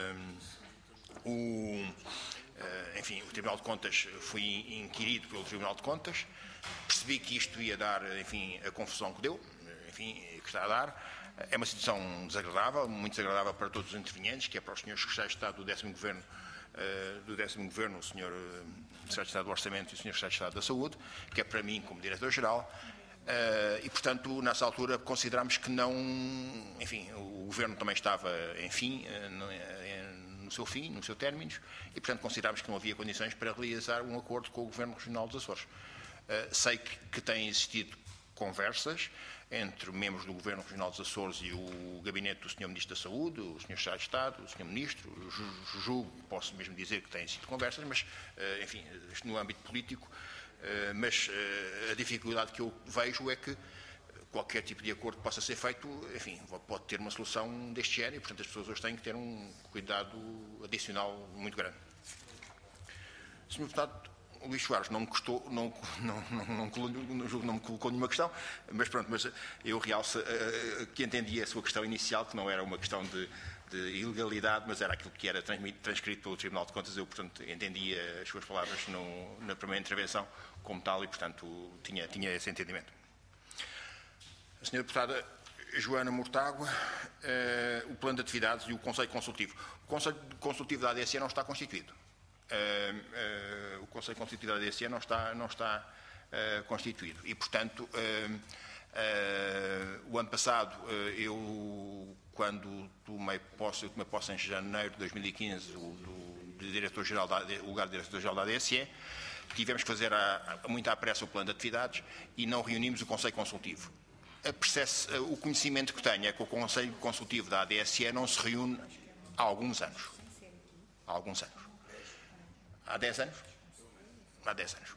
o, enfim, o Tribunal de Contas foi inquirido pelo Tribunal de Contas. Percebi que isto ia dar, enfim, a confusão que deu, enfim, que está a dar. É uma situação desagradável, muito desagradável para todos os intervenientes, que é para os senhores Secretários de Estado do décimo Governo, do décimo Governo, o senhor Secretário de Estado do Orçamento e o senhor Secretário de Estado da Saúde, que é para mim como Diretor-Geral. Uh, e, portanto, nessa altura considerámos que não, enfim, o Governo também estava, enfim, uh, no, uh, no seu fim, no seu término, e, portanto, considerámos que não havia condições para realizar um acordo com o Governo Regional dos Açores. Uh, sei que, que têm existido conversas entre membros do Governo Regional dos Açores e o gabinete do senhor Ministro da Saúde, o senhor Secretário de Estado, o senhor Ministro, julgo, posso mesmo dizer que têm sido conversas, mas, uh, enfim, no âmbito político. Uh, mas uh, a dificuldade que eu vejo é que qualquer tipo de acordo que possa ser feito, enfim, pode ter uma solução deste género e, portanto, as pessoas hoje têm que ter um cuidado adicional muito grande. senhor Deputado Luís Soares não me custou, não, não, não, não, não, não me colocou nenhuma questão, mas pronto, mas eu realço uh, que entendi a sua questão inicial, que não era uma questão de de ilegalidade, mas era aquilo que era transcrito pelo Tribunal de Contas. Eu, portanto, entendi as suas palavras no, na primeira intervenção como tal e, portanto, tinha, tinha esse entendimento. A senhora Deputada Joana Mortágua, eh, o plano de atividades e o Conselho Consultivo. O Conselho Consultivo da A D S E não está constituído. Eh, eh, o Conselho Consultivo da A D S E não está, não está eh, constituído e, portanto, eh, eh, o ano passado eh, eu quando tomei posse, eu tomei posse em janeiro de dois mil e quinze, o, do, de diretor-geral da, o lugar de diretor-geral da A D S E, tivemos que fazer a, a, muito à pressa o plano de atividades e não reunimos o Conselho Consultivo. A, o conhecimento que tenho é que o Conselho Consultivo da A D S E não se reúne há alguns anos. Há alguns anos. Há dez anos? Há dez anos.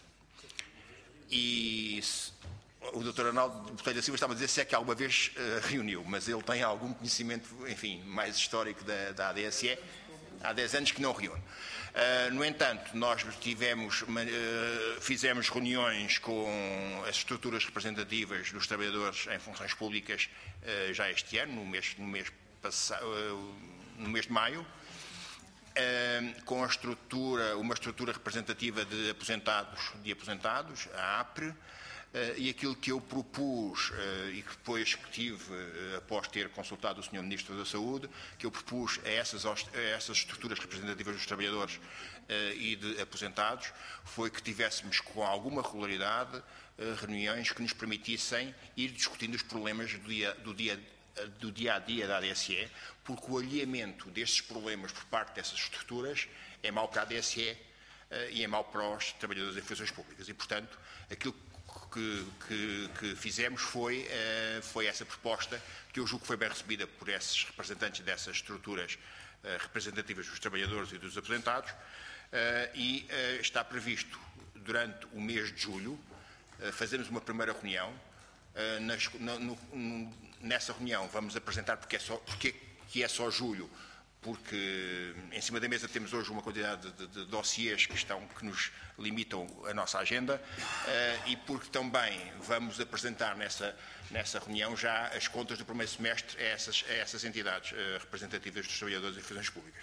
E o doutor Arnaldo Botelho da Silva estava a dizer se é que alguma vez uh, reuniu, mas ele tem algum conhecimento, enfim, mais histórico da, da A D S E. Há dez anos que não reúne. Uh, no entanto, nós tivemos, uh, fizemos reuniões com as estruturas representativas dos trabalhadores em funções públicas uh, já este ano, no mês, no mês, uh, no mês de maio, uh, com a estrutura, uma estrutura representativa de aposentados, de aposentados, a APRE, Uh, e aquilo que eu propus, uh, e que depois que tive, uh, após ter consultado o senhor Ministro da Saúde, que eu propus a essas, a essas estruturas representativas dos trabalhadores uh, e de aposentados, foi que tivéssemos com alguma regularidade uh, reuniões que nos permitissem ir discutindo os problemas do dia, do dia, do dia a dia da A D S E, porque o alinhamento destes problemas por parte dessas estruturas é mau para a A D S E uh, e é mau para os trabalhadores em funções públicas. E, portanto, aquilo Que, que, que fizemos foi, uh, foi essa proposta, que eu julgo que foi bem recebida por esses representantes dessas estruturas uh, representativas dos trabalhadores e dos aposentados, uh, e uh, está previsto, durante o mês de julho, uh, fazermos uma primeira reunião. Uh, nas, no, no, nessa reunião vamos apresentar porque é só, porque, que é só julho, porque em cima da mesa temos hoje uma quantidade de, de, de dossiês que, estão, que nos limitam a nossa agenda, uh, e porque também vamos apresentar nessa, nessa reunião já as contas do primeiro semestre a essas, a essas entidades uh, representativas dos trabalhadores e funções públicas.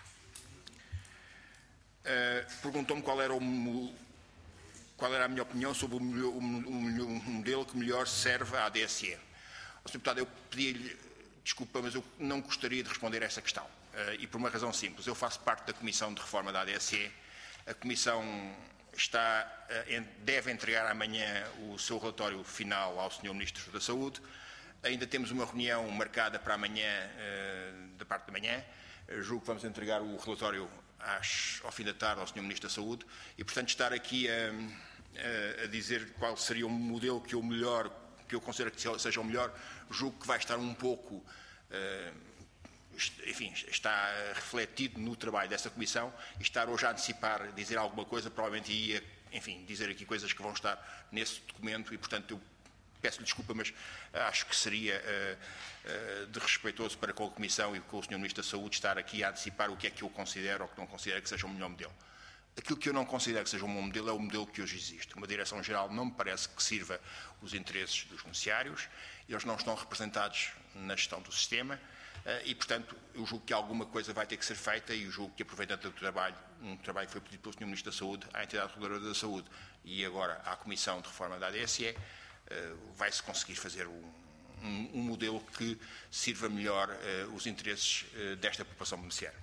Uh, Perguntou-me qual era, o, qual era a minha opinião sobre o, o, o, o modelo que melhor serve à A D S E. O senhor Deputado, eu pedi-lhe desculpa, mas eu não gostaria de responder a essa questão. Uh, e por uma razão simples. Eu faço parte da Comissão de Reforma da A D S E. A Comissão está, uh, en, deve entregar amanhã o seu relatório final ao senhor Ministro da Saúde. Ainda temos uma reunião marcada para amanhã, uh, da parte da manhã. Uh, julgo que vamos entregar o relatório às, ao fim da tarde ao senhor Ministro da Saúde. E, portanto, estar aqui a, a, a dizer qual seria o modelo que eu melhor, que eu considero que seja o melhor, julgo que vai estar um pouco... Uh, enfim, está refletido no trabalho dessa Comissão, e estar hoje a antecipar, dizer alguma coisa, provavelmente ia, enfim, dizer aqui coisas que vão estar nesse documento e, portanto, eu peço-lhe desculpa, mas acho que seria uh, uh, desrespeitoso para com a Comissão e com o senhor Ministro da Saúde estar aqui a antecipar o que é que eu considero ou que não considero que seja o melhor modelo. Aquilo que eu não considero que seja um bom modelo é o modelo que hoje existe. Uma Direção-Geral não me parece que sirva os interesses dos beneficiários, eles não estão representados na gestão do sistema, e, portanto, eu julgo que alguma coisa vai ter que ser feita e eu julgo que, aproveitando o trabalho, um trabalho que foi pedido pelo senhor Ministro da Saúde, à entidade reguladora da Saúde e agora à Comissão de Reforma da A D S E, vai-se conseguir fazer um, um, um modelo que sirva melhor uh, os interesses uh, desta população beneficiária.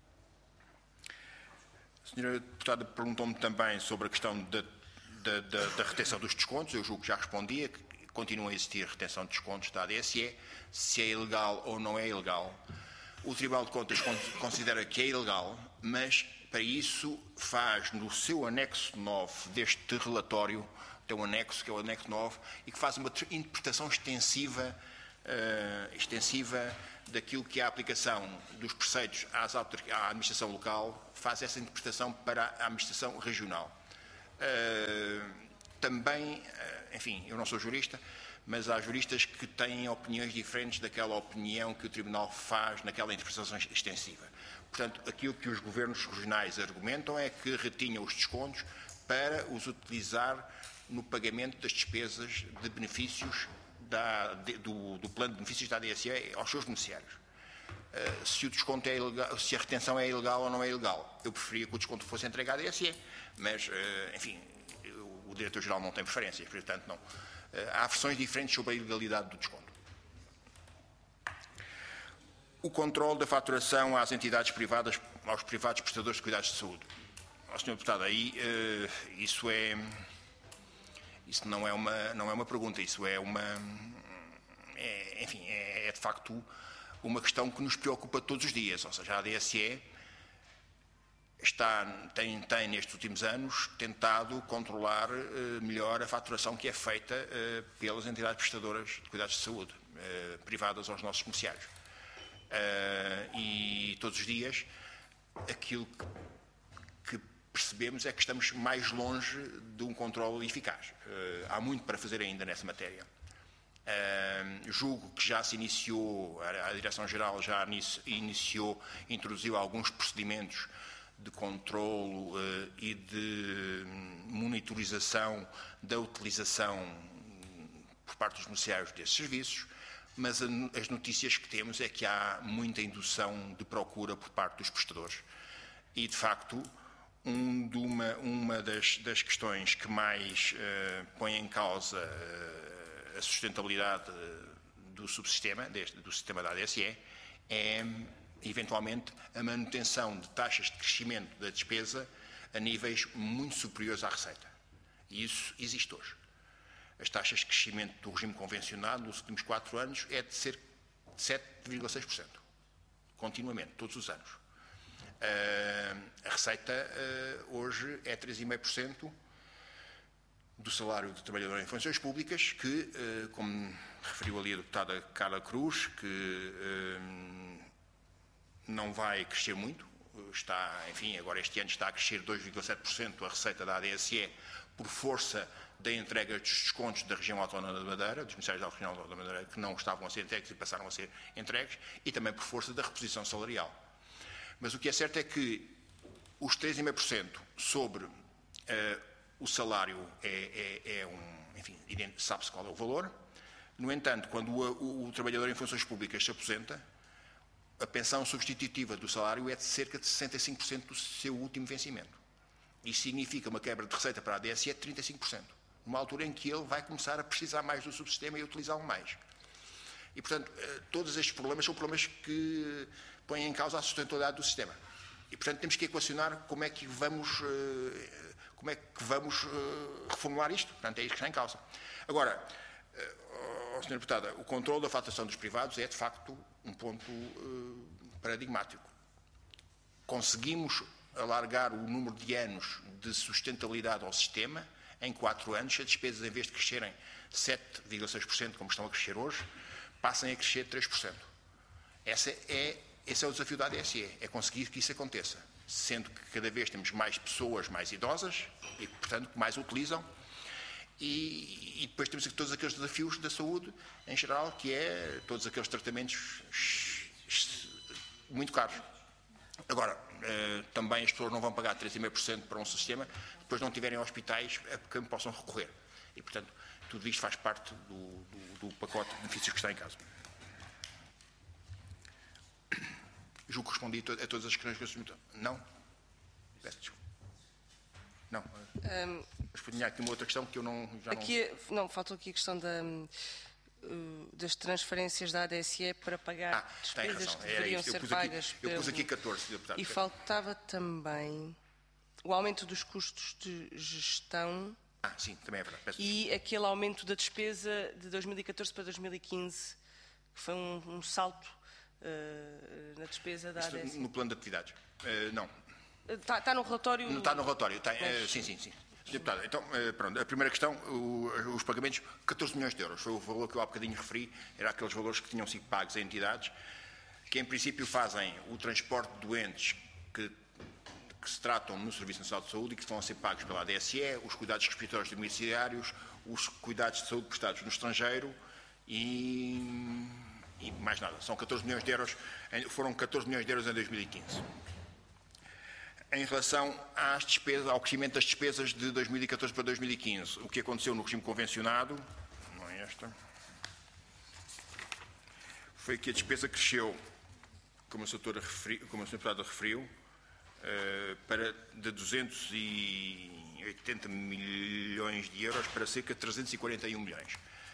A senhora Deputada perguntou-me também sobre a questão da, da, da, da retenção dos descontos. Eu julgo que já respondia, que continua a existir retenção de descontos da A D S E, se é ilegal ou não é ilegal. O Tribunal de Contas considera que é ilegal, mas para isso faz no seu anexo nove deste relatório, tem um anexo que é o anexo nove, e que faz uma interpretação extensiva, uh, extensiva daquilo que é a aplicação dos preceitos às à administração local, faz essa interpretação para a administração regional. Uh, também, uh, enfim, eu não sou jurista, mas há juristas que têm opiniões diferentes daquela opinião que o Tribunal faz naquela interpretação extensiva. Portanto, aquilo que os governos regionais argumentam é que retinham os descontos para os utilizar no pagamento das despesas de benefícios da, de, do, do plano de benefícios da A D S E aos seus beneficiários. Uh, se o desconto é ilegal, se a retenção é ilegal ou não é ilegal. Eu preferia que o desconto fosse entregue à A D S E, mas, uh, enfim, o Diretor-Geral não tem preferências, portanto, não. Há versões diferentes sobre a ilegalidade do desconto. O controle da faturação às entidades privadas, aos privados prestadores de cuidados de saúde. Ó, senhor Deputado, aí uh, isso é, isso não é uma, não é uma pergunta, isso é uma, é, enfim, é, é de facto uma questão que nos preocupa todos os dias. Ou seja, a A D S E está, tem, tem, nestes últimos anos, tentado controlar uh, melhor a faturação que é feita uh, pelas entidades prestadoras de cuidados de saúde, uh, privadas aos nossos comerciários. Uh, e todos os dias, aquilo que, que percebemos é que estamos mais longe de um controle eficaz. Uh, há muito para fazer ainda nessa matéria. Uh, julgo que já se iniciou, a, a Direção-Geral já iniciou, introduziu alguns procedimentos de controlo uh, e de monitorização da utilização por parte dos beneficiários desses serviços, mas a, as notícias que temos é que há muita indução de procura por parte dos prestadores. E, de facto, um de uma, uma das, das questões que mais uh, põe em causa uh, a sustentabilidade do subsistema, deste, do sistema da A D S E, é eventualmente a manutenção de taxas de crescimento da despesa a níveis muito superiores à receita. E isso existe hoje. As taxas de crescimento do regime convencionado nos últimos quatro anos é de cerca de sete vírgula seis por cento, continuamente, todos os anos. Uh, a receita uh, hoje é três vírgula cinco por cento do salário do trabalhador em funções públicas, que, uh, como referiu ali a deputada Carla Cruz, que uh, não vai crescer muito, está, enfim, agora este ano está a crescer dois vírgula sete por cento a receita da A D S E por força da entrega dos descontos da região autónoma da Madeira, dos beneficiários da região autónoma da Madeira que não estavam a ser entregues e passaram a ser entregues, e também por força da reposição salarial. Mas o que é certo é que os três vírgula cinco por cento sobre uh, o salário é, é, é um, enfim, sabe-se qual é o valor. No entanto, quando o, o, o trabalhador em funções públicas se aposenta, a pensão substitutiva do salário é de cerca de sessenta e cinco por cento do seu último vencimento. Isso significa uma quebra de receita para a A D S E de trinta e cinco por cento, numa altura em que ele vai começar a precisar mais do subsistema e a utilizá-lo mais. E, portanto, todos estes problemas são problemas que põem em causa a sustentabilidade do sistema. E, portanto, temos que equacionar como é que vamos, como é que vamos reformular isto. Portanto, é isso que está em causa. Agora, oh, senhora Deputada, o controle da faturação dos privados é, de facto, um ponto uh, paradigmático. Conseguimos alargar o número de anos de sustentabilidade ao sistema em quatro anos, se as despesas, em vez de crescerem sete vírgula seis por cento, como estão a crescer hoje, passem a crescer três por cento. Essa é, esse é o desafio da A D S E, é conseguir que isso aconteça, sendo que cada vez temos mais pessoas mais idosas e, portanto, que mais utilizam. E, e depois temos todos aqueles desafios da saúde, em geral, que é todos aqueles tratamentos muito caros. Agora, eh, também as pessoas não vão pagar três vírgula cinco por cento para um sistema, depois não tiverem hospitais a que possam recorrer. E, portanto, tudo isto faz parte do, do, do pacote de benefícios que está em casa. Julgo que respondi a todas as questões que eu submeti. Não? Peço desculpa. Não. Um, Mas tinha aqui uma outra questão que eu não... Já aqui, não... não, faltou aqui a questão da, uh, das transferências da A D S E para pagar ah, despesas que deveriam ser pagas. Aqui, eu pus aqui catorze, deputado. E faltava também o aumento dos custos de gestão... Ah, sim, também é verdade. Peço e desculpa. Aquele aumento da despesa de dois mil e catorze para dois mil e quinze, que foi um, um salto uh, na despesa da Isto A D S E. No plano de atividades? Uh, não. Está, está no relatório? Não está no relatório. Está, Mas... uh, sim, sim, sim. Deputado, então, uh, pronto, a primeira questão, o, os pagamentos, catorze milhões de euros, foi o valor que eu há bocadinho referi, era aqueles valores que tinham sido pagos a entidades, que em princípio fazem o transporte de doentes que, que se tratam no Serviço Nacional de Saúde e que estão a ser pagos pela A D S E, os cuidados respiratórios domiciliários, os cuidados de saúde prestados no estrangeiro e, e mais nada. São catorze milhões de euros, foram catorze milhões de euros em dois mil e quinze. Em relação às despesas, ao crescimento das despesas de dois mil e catorze para dois mil e quinze, o que aconteceu no regime convencionado, não é esta, foi que a despesa cresceu, como a senhora deputada referiu, para de duzentos e oitenta milhões de euros para cerca de trezentos e quarenta e um milhões.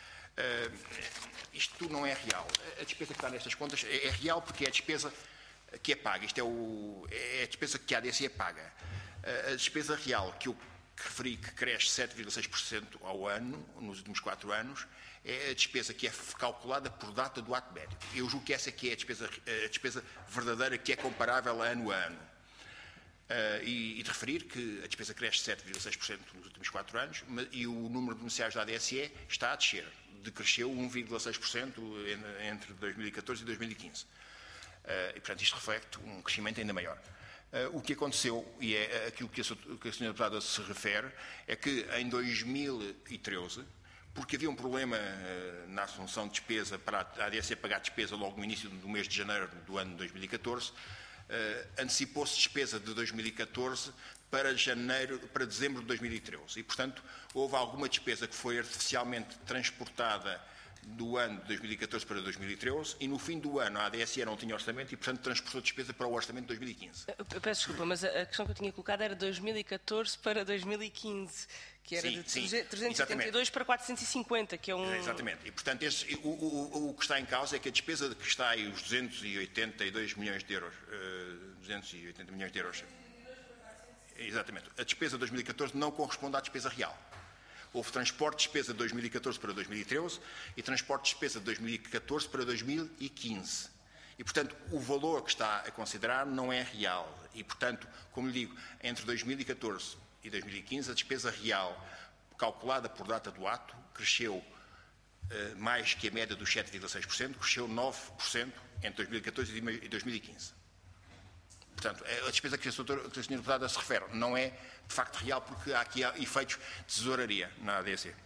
Isto não é real. A despesa que está nestas contas é real porque é a despesa que é paga, isto é, o, é a despesa que a A D S E paga. A despesa real que eu referi, que cresce sete vírgula seis por cento ao ano, nos últimos quatro anos, é a despesa que é calculada por data do ato médico. Eu julgo que essa aqui é a despesa, a despesa verdadeira que é comparável ano a ano. Uh, e, e de referir que a despesa cresce sete vírgula seis por cento nos últimos quatro anos e o número de beneficiários da A D S E está a descer, decresceu um vírgula seis por cento entre dois mil e catorze e dois mil e quinze. Uh, e, portanto, isto reflete um crescimento ainda maior. Uh, o que aconteceu, e é aquilo que a, que a senhora Deputada se refere, é que em dois mil e treze, porque havia um problema uh, na assunção de despesa para a A D S E pagar despesa logo no início do mês de janeiro do ano de dois mil e catorze, Uh, antecipou-se despesa de dois mil e catorze para, janeiro, para dezembro de dois mil e treze e, portanto, houve alguma despesa que foi artificialmente transportada do ano de dois mil e catorze para dois mil e treze e no fim do ano a A D S E não tinha orçamento e, portanto, transportou despesa para o orçamento de dois mil e quinze. Eu peço desculpa, mas a questão que eu tinha colocado era dois mil e catorze para dois mil e quinze, que era sim, de sim, trezentos e setenta e dois para quatrocentos e cinquenta, que é um... Exatamente. E, portanto, esse, o, o, o que está em causa é que a despesa que está aí, os duzentos e oitenta e dois milhões de euros, uh, duzentos e oitenta milhões de euros, exatamente, a despesa de dois mil e catorze não corresponde à despesa real. Houve transporte de despesa de dois mil e catorze para dois mil e treze e transporte de despesa de dois mil e catorze para dois mil e quinze. E, portanto, o valor que está a considerar não é real. E, portanto, como lhe digo, entre dois mil e catorze e dois mil e quinze, a despesa real, calculada por data do ato, cresceu uh, mais que a média dos sete vírgula seis por cento, cresceu nove por cento entre dois mil e catorze e dois mil e quinze. Portanto, a despesa que a senhora Deputada se refere não é de facto real, porque há aqui efeitos de tesouraria na A D S E.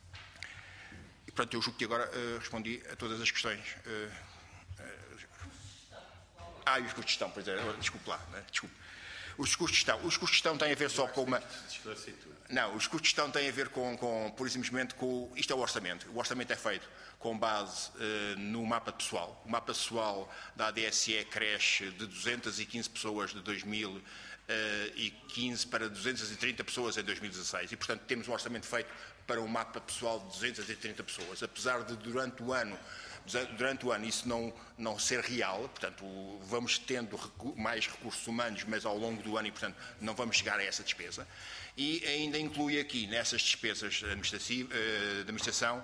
E, portanto, eu julgo que agora uh, respondi a todas as questões. Uh, uh, ah, e os custos de gestão, pois é, desculpe lá, né? Desculpe. Os custos de gestão, os custos de gestão têm a ver só com uma... Não, os custos de gestão têm a ver com, com pura e simplesmente com... Isto é o orçamento. O orçamento é feito com base uh, no mapa pessoal. O mapa pessoal da A D S E cresce de duzentas e quinze pessoas de dois mil e quinze para duzentas e trinta pessoas em dois mil e dezasseis. E, portanto, temos um orçamento feito para um mapa pessoal de duzentas e trinta pessoas. Apesar de, durante o ano... Durante o ano isso não, não ser real, portanto, vamos tendo recu- mais recursos humanos, mas ao longo do ano e, portanto, não vamos chegar a essa despesa. E ainda inclui aqui, nessas despesas de administração,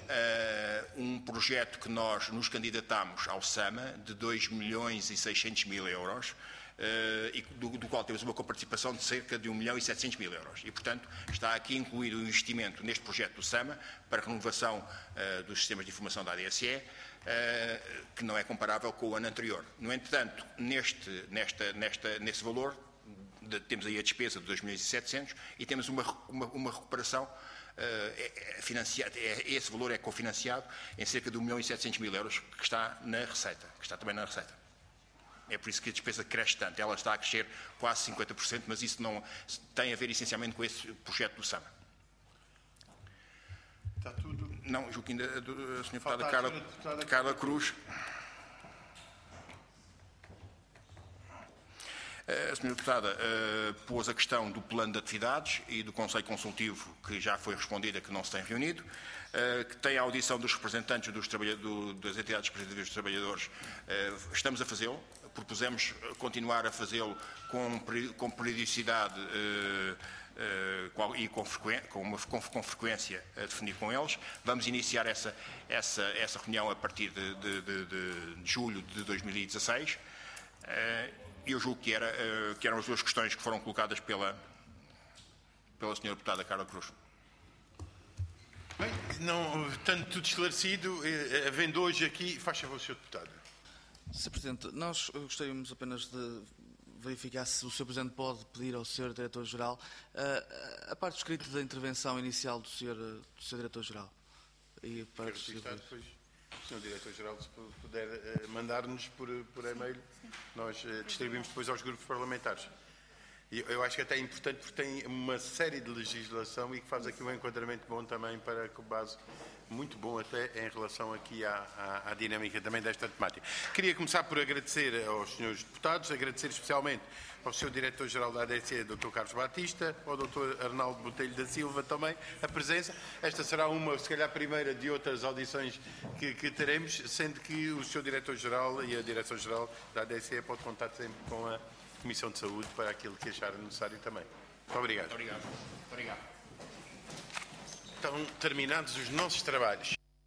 um projeto que nós nos candidatámos ao SAMA de dois milhões e seiscentos mil euros, Uh, e do, do qual temos uma coparticipação de cerca de um milhão e setecentos mil euros. E, portanto, está aqui incluído o investimento neste projeto do SAMA para a renovação uh, dos sistemas de informação da A D S E, uh, que não é comparável com o ano anterior. No entanto, neste, nesta, nesta, nesse valor, de, temos aí a despesa de dois milhões e setecentos e temos uma, uma, uma recuperação uh, é, é financiada, é, esse valor é cofinanciado em cerca de um milhão e setecentos mil euros, que está na receita, que está também na receita. É por isso que a despesa cresce tanto. Ela está a crescer quase cinquenta por cento, mas isso não tem a ver essencialmente com esse projeto do SAMA. Está tudo? Não, julgo que ainda a senhora Deputada Carla, deputada Carla Cruz. A senhora Deputada uh, pôs a questão do plano de atividades e do Conselho Consultivo, que já foi respondida, que não se tem reunido, uh, que tem a audição dos representantes dos do, das entidades representativas dos trabalhadores. Uh, estamos a fazê-lo. Propusemos continuar a fazê-lo com, com periodicidade uh, uh, e com, com, uma, com, com frequência a definir com eles. Vamos iniciar essa, essa, essa reunião a partir de, de, de, de julho de dois mil e dezasseis. Uh, eu julgo que, era, uh, que eram as duas questões que foram colocadas pela, pela senhora Deputada Carla Cruz. Bem, não, tanto tudo esclarecido, eh, havendo hoje aqui, faz favor, senhor Deputado. senhor Presidente, nós gostaríamos apenas de verificar se o senhor Presidente pode pedir ao senhor Diretor-Geral uh, a parte escrita da intervenção inicial do senhor, do senhor Diretor-Geral. E para Quero registrar depois, o senhor Diretor-Geral, se puder uh, mandar-nos por, por e-mail, nós uh, distribuímos depois aos grupos parlamentares. E eu acho que até é importante porque tem uma série de legislação e que faz aqui um enquadramento bom também para com base muito bom até em relação aqui à, à, à dinâmica também desta temática. Queria começar por agradecer aos senhores deputados, agradecer especialmente ao senhor Diretor-Geral da A D S E, doutor Carlos Batista, ao doutor Arnaldo Botelho da Silva também, a presença. Esta será uma, se calhar, a primeira de outras audições que, que teremos, sendo que o senhor Diretor-Geral e a Direção-Geral da A D S E pode contar sempre com a Comissão de Saúde para aquilo que achar necessário também. Muito obrigado. Muito obrigado. Muito obrigado. Estão terminados os nossos trabalhos.